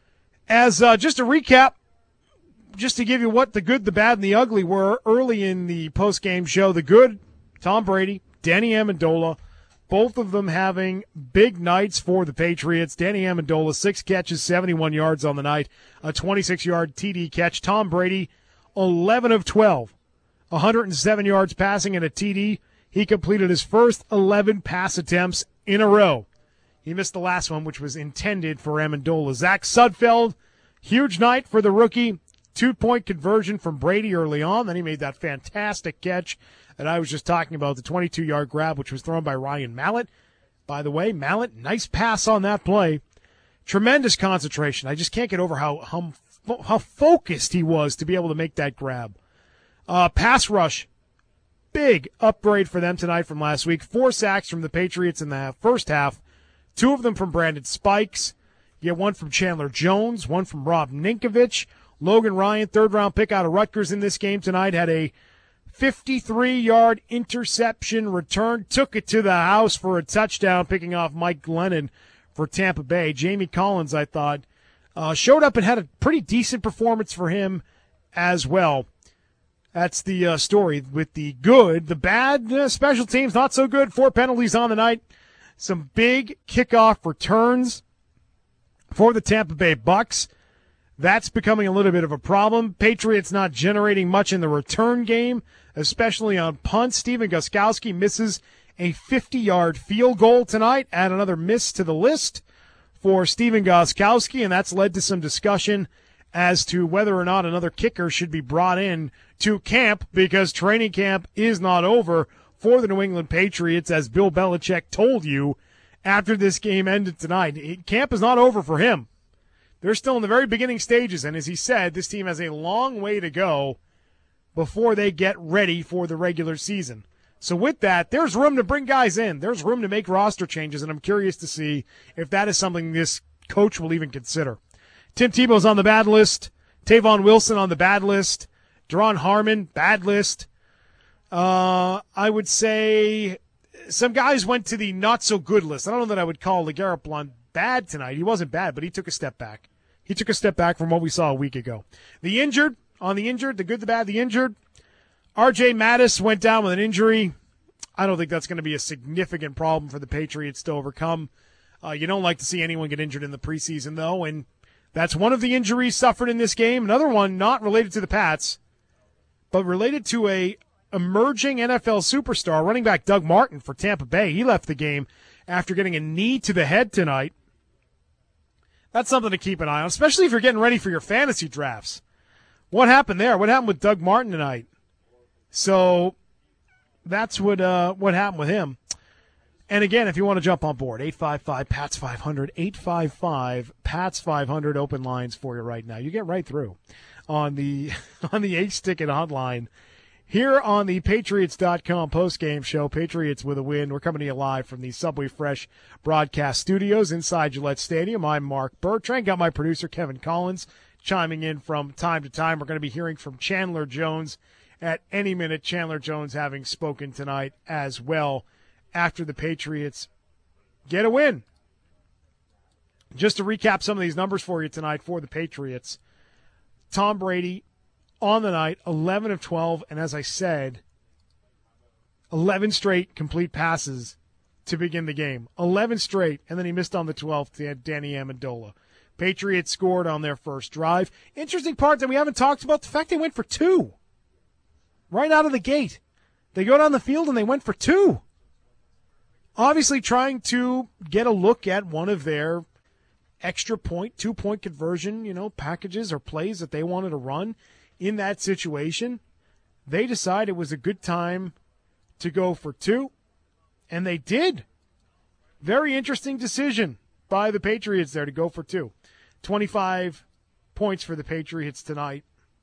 As uh, just a recap, just to give you what the good, the bad, and the ugly were early in the post-game show. The good, Tom Brady, Danny Amendola, both of them having big nights for the Patriots. Danny Amendola, six catches, seventy-one yards on the night, a twenty-six-yard T D catch. Tom Brady, eleven of twelve, one hundred seven yards passing and a T D. He completed his first eleven pass attempts in a row. He missed the last one, which was intended for Amendola. Zach Sudfeld, huge night for the rookie. Two-point conversion from Brady early on. Then he made that fantastic catch that I was just talking about, the twenty-two-yard grab, which was thrown by Ryan Mallett. By the way, Mallett, nice pass on that play. Tremendous concentration. I just can't get over how how, how focused he was to be able to make that grab. Uh, pass rush, big upgrade for them tonight from last week. Four sacks from the Patriots in the first half. Two of them from Brandon Spikes. You get one from Chandler Jones, one from Rob Ninkovich. Logan Ryan, third-round pick out of Rutgers in this game tonight, had a fifty-three-yard interception return, took it to the house for a touchdown, picking off Mike Glennon for Tampa Bay. Jamie Collins, I thought, uh, showed up and had a pretty decent performance for him as well. That's the uh, story with the good. The bad, uh, special teams, not so good. Four penalties on the night. Some big kickoff returns for the Tampa Bay Bucks. That's becoming a little bit of a problem. Patriots not generating much in the return game, especially on punts. Steven Gostkowski misses a fifty-yard field goal tonight. Add another miss to the list for Steven Gostkowski, and that's led to some discussion as to whether or not another kicker should be brought in to camp, because training camp is not over for the New England Patriots, as Bill Belichick told you after this game ended tonight. Camp is not over for him. They're still in the very beginning stages, and as he said, this team has a long way to go before they get ready for the regular season. So with that, there's room to bring guys in. There's room to make roster changes, and I'm curious to see if that is something this coach will even consider. Tim Tebow's on the bad list. Tavon Wilson on the bad list. Deron Harmon, bad list. Uh, I would say some guys went to the not-so-good list. I don't know that I would call LeGarrette Blount bad tonight. He wasn't bad, but he took a step back. He took a step back from what we saw a week ago. The injured, on the injured, the good, the bad, the injured. R J Mattis went down with an injury. I don't think that's going to be a significant problem for the Patriots to overcome. Uh, you don't like to see anyone get injured in the preseason, though, and that's one of the injuries suffered in this game. Another one not related to the Pats, but related to a emerging N F L superstar, running back Doug Martin for Tampa Bay. He left the game after getting a knee to the head tonight. That's something to keep an eye on, especially if you're getting ready for your fantasy drafts. What happened there? What happened with Doug Martin tonight? So that's what uh, what happened with him. And again, if you want to jump on board, eight five five, P A T S five hundred, eight five five, P A T S five hundred, open lines for you right now. You get right through on the on the Ace Ticket hotline. Here on the Patriots dot com postgame show, Patriots with a win. We're coming to you live from the Subway Fresh broadcast studios inside Gillette Stadium. I'm Mark Bertrand. Got my producer, Kevin Collins, chiming in from time to time. We're going to be hearing from Chandler Jones at any minute. Chandler Jones having spoken tonight as well after the Patriots get a win. Just to recap some of these numbers for you tonight for the Patriots. Tom Brady, on the night, eleven of twelve, and as I said, eleven straight complete passes to begin the game. eleven straight, and then he missed on the twelfth to Danny Amendola. Patriots scored on their first drive. Interesting part that we haven't talked about, the fact they went for two. Right out of the gate. They go down the field and they went for two. Obviously trying to get a look at one of their extra point, two-point conversion, you know, packages or plays that they wanted to run in that situation. They decided it was a good time to go for two, and they did. Very interesting decision by the Patriots there to go for two. twenty-five points for the Patriots tonight,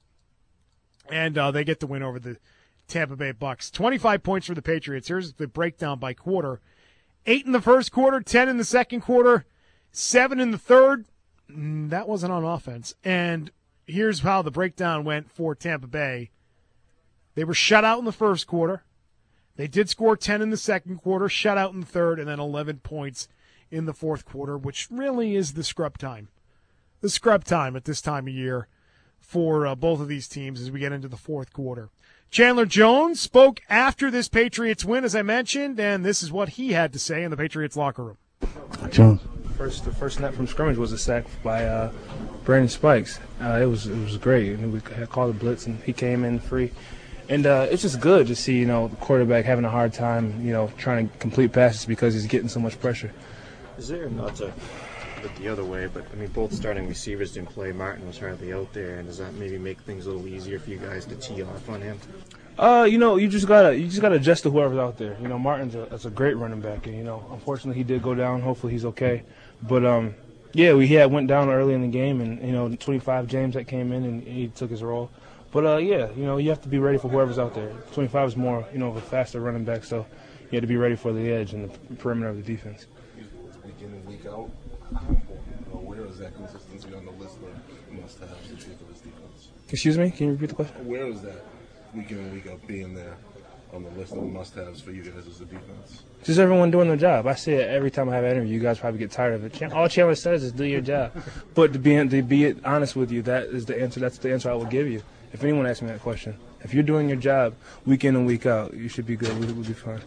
and uh, they get the win over the Tampa Bay Bucks. twenty-five points for the Patriots. Here's the breakdown by quarter. Eight in the first quarter, ten in the second quarter, seven in the third. That wasn't on offense. And here's how the breakdown went for Tampa Bay. They were shut out in the first quarter. They did score ten in the second quarter, shut out in the third, and then eleven points in the fourth quarter, which really is the scrub time. The scrub time at this time of year for uh, both of these teams as we get into the fourth quarter. Chandler Jones spoke after this Patriots win, as I mentioned, and this is what he had to say in the Patriots locker room. Jones. First, the first snap from scrimmage was a sack by uh, Brandon Spikes. Uh, it was it was great. And we had called a blitz, and he came in free. And uh, it's just good to see, you know, the quarterback having a hard time, you know, trying to complete passes because he's getting so much pressure. Is there not to look the other way, but, I mean, both starting receivers didn't play. Martin was hardly out there, and does that maybe make things a little easier for you guys to tee off on him? Uh, you know, you just gotta you just gotta adjust to whoever's out there. You know, Martin's a, that's a great running back, and you know, unfortunately he did go down. Hopefully he's okay. But um, yeah, we had went down early in the game, and you know, twenty-five James that came in and he took his role. But uh, yeah, you know, you have to be ready for whoever's out there. twenty-five is more, you know, of a faster running back, so you have to be ready for the edge and the perimeter of the defense. Week in and week out, where is that consistency on the list of must-haves to take for this defense? Excuse me, can you repeat the question? Where is that week in and week out being there on the list of must-haves for you guys as a defense? Just everyone doing their job. I say it every time I have an interview. You guys probably get tired of it. All Chandler says is do your job. But to be to be honest with you, that is the answer. That's the answer I will give you. If anyone asks me that question, if you're doing your job week in and week out, you should be good. We'll, we'll be fine.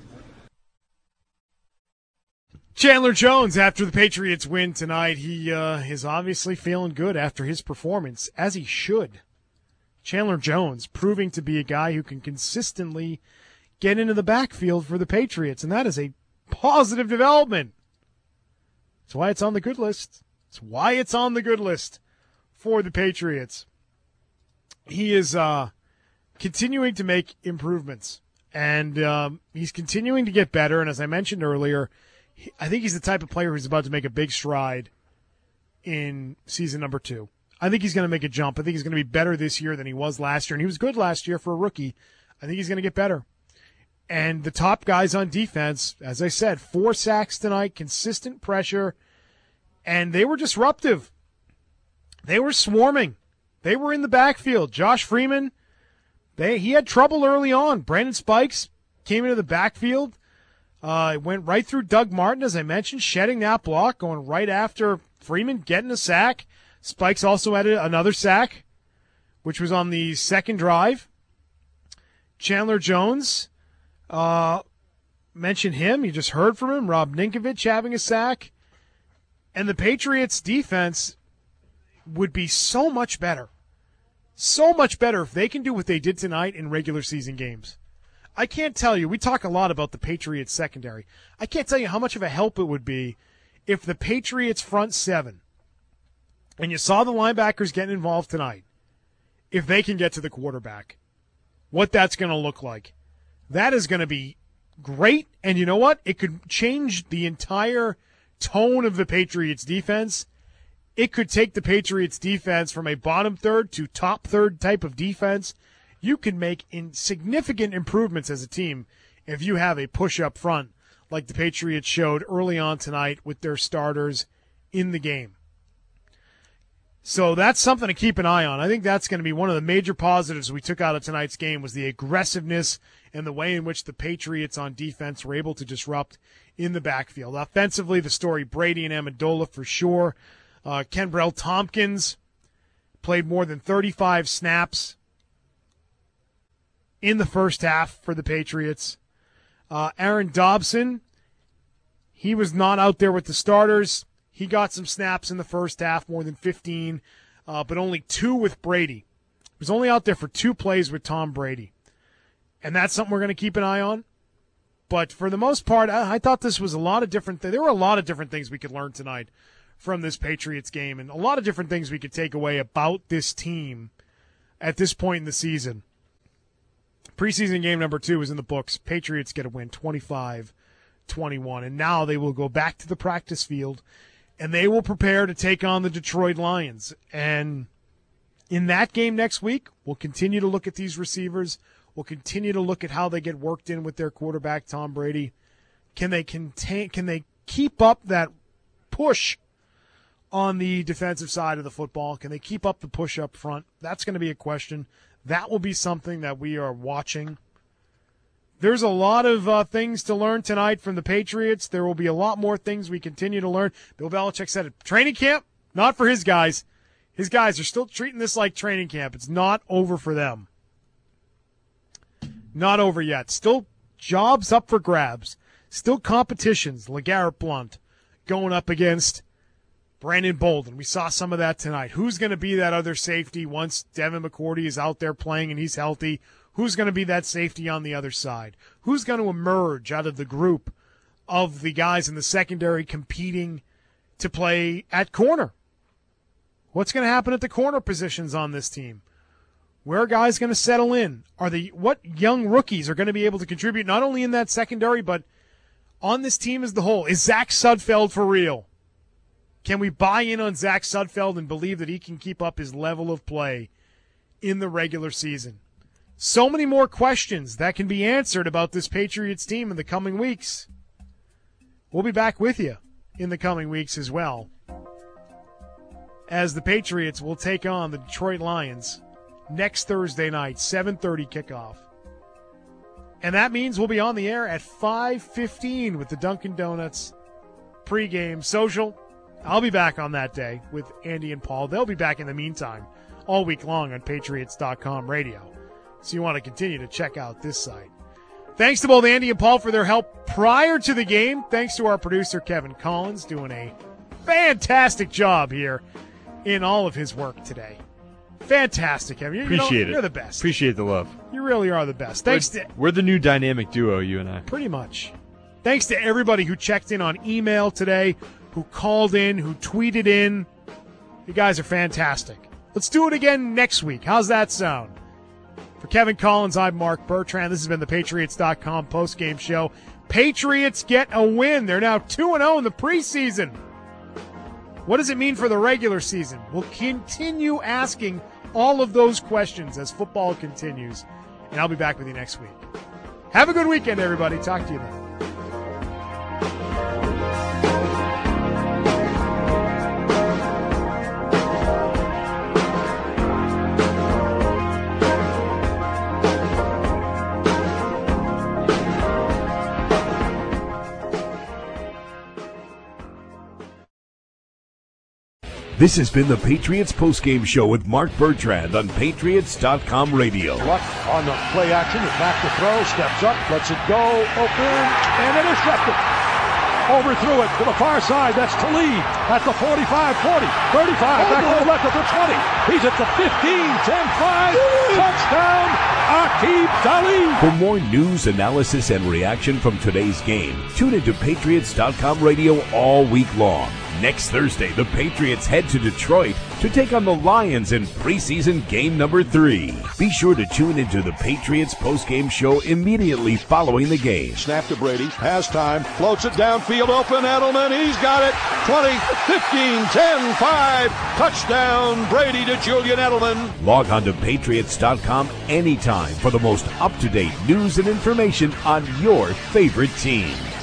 Chandler Jones, after the Patriots win tonight, he uh, is obviously feeling good after his performance, as he should. Chandler Jones proving to be a guy who can consistently get into the backfield for the Patriots, and that is a positive development. That's why it's on the good list. That's why it's on the good list for the Patriots. He is uh, continuing to make improvements, and um, he's continuing to get better, and as I mentioned earlier, he, I think he's the type of player who's about to make a big stride in season number two. I think he's going to make a jump. I think he's going to be better this year than he was last year, and he was good last year for a rookie. I think he's going to get better. And the top guys on defense, as I said, four sacks tonight, consistent pressure, and they were disruptive. They were swarming. They were in the backfield. Josh Freeman, they he had trouble early on. Brandon Spikes came into the backfield, uh, went right through Doug Martin, as I mentioned, shedding that block, going right after Freeman, getting a sack. Spikes also had another sack, which was on the second drive. Chandler Jones, uh, mentioned him. You just heard from him. Rob Ninkovich having a sack. And the Patriots' defense would be so much better. So much better if they can do what they did tonight in regular season games. I can't tell you. We talk a lot about the Patriots' secondary. I can't tell you how much of a help it would be if the Patriots' front seven, and you saw the linebackers getting involved tonight, if they can get to the quarterback, what that's going to look like. That is going to be great, and you know what? It could change the entire tone of the Patriots' defense. It could take the Patriots' defense from a bottom third to top third type of defense. You can make in significant improvements as a team if you have a push up front like the Patriots showed early on tonight with their starters in the game. So that's something to keep an eye on. I think that's going to be one of the major positives we took out of tonight's game was the aggressiveness and the way in which the Patriots on defense were able to disrupt in the backfield. Offensively, the story Brady and Amendola for sure. Uh, Kenbrell Tompkins played more than thirty-five snaps in the first half for the Patriots. Uh, Aaron Dobson, he was not out there with the starters. He got some snaps in the first half, more than fifteen, uh, but only two with Brady. He was only out there for two plays with Tom Brady. And that's something we're going to keep an eye on. But for the most part, I, I thought this was a lot of different things. There were a lot of different things we could learn tonight from this Patriots game, and a lot of different things we could take away about this team at this point in the season. Preseason game number two is in the books. Patriots get a win, twenty-five twenty-one, and now they will go back to the practice field, and they will prepare to take on the Detroit Lions. And in that game next week, we'll continue to look at these receivers. We'll continue to look at how they get worked in with their quarterback, Tom Brady. Can they contain? Can they keep up that push on the defensive side of the football? Can they keep up the push up front? That's going to be a question. That will be something that we are watching. There's a lot of uh, things to learn tonight from the Patriots. There will be a lot more things we continue to learn. Bill Belichick said it. Training camp, not for his guys. His guys are still treating this like training camp. It's not over for them. Not over yet. Still jobs up for grabs. Still competitions. LeGarrette Blount going up against Brandon Bolden. We saw some of that tonight. Who's going to be that other safety once Devin McCourty is out there playing and he's healthy? Who's going to be that safety on the other side? Who's going to emerge out of the group of the guys in the secondary competing to play at corner? What's going to happen at the corner positions on this team? Where are guys going to settle in? Are the what young rookies are going to be able to contribute not only in that secondary but on this team as the whole? Is Zach Sudfeld for real? Can we buy in on Zach Sudfeld and believe that he can keep up his level of play in the regular season? So many more questions that can be answered about this Patriots team in the coming weeks. We'll be back with you in the coming weeks as well, as the Patriots will take on the Detroit Lions next Thursday night, seven thirty kickoff. And that means we'll be on the air at five fifteen with the Dunkin' Donuts pregame social. I'll be back on that day with Andy and Paul. They'll be back in the meantime all week long on Patriots dot com radio. So you want to continue to check out this site. Thanks to both Andy and Paul for their help prior to the game. Thanks to our producer, Kevin Collins, doing a fantastic job here in all of his work today. Fantastic, Kevin. You, Appreciate you know, it. You're the best. Appreciate the love. You really are the best. Thanks we're, to we're the new dynamic duo, you and I. Pretty much. Thanks to everybody who checked in on email today, who called in, who tweeted in. You guys are fantastic. Let's do it again next week. How's that sound? For Kevin Collins, I'm Mark Bertrand. This has been the Patriots dot com postgame show. Patriots get a win. They're now two and oh in the preseason. What does it mean for the regular season? We'll continue asking all of those questions as football continues, and I'll be back with you next week. Have a good weekend, everybody. Talk to you then. This has been the Patriots postgame show with Mark Bertrand on Patriots dot com radio. Luck on the play action, is back to throw, steps up, lets it go, open, and intercepted. Overthrew it to the far side, that's Talib at the forty-five, forty, thirty-five, back to the left at the twenty. He's at the fifteen, ten, five, touchdown, Aqib Talib. For more news, analysis, and reaction from today's game, tune into Patriots dot com radio all week long. Next Thursday, the Patriots head to Detroit to take on the Lions in preseason game number three. Be sure to tune into the Patriots postgame show immediately following the game. Snap to Brady, has time, floats it downfield, open Edelman, he's got it, twenty, fifteen, ten, five, touchdown, Brady to Julian Edelman. Log on to Patriots dot com anytime for the most up-to-date news and information on your favorite team.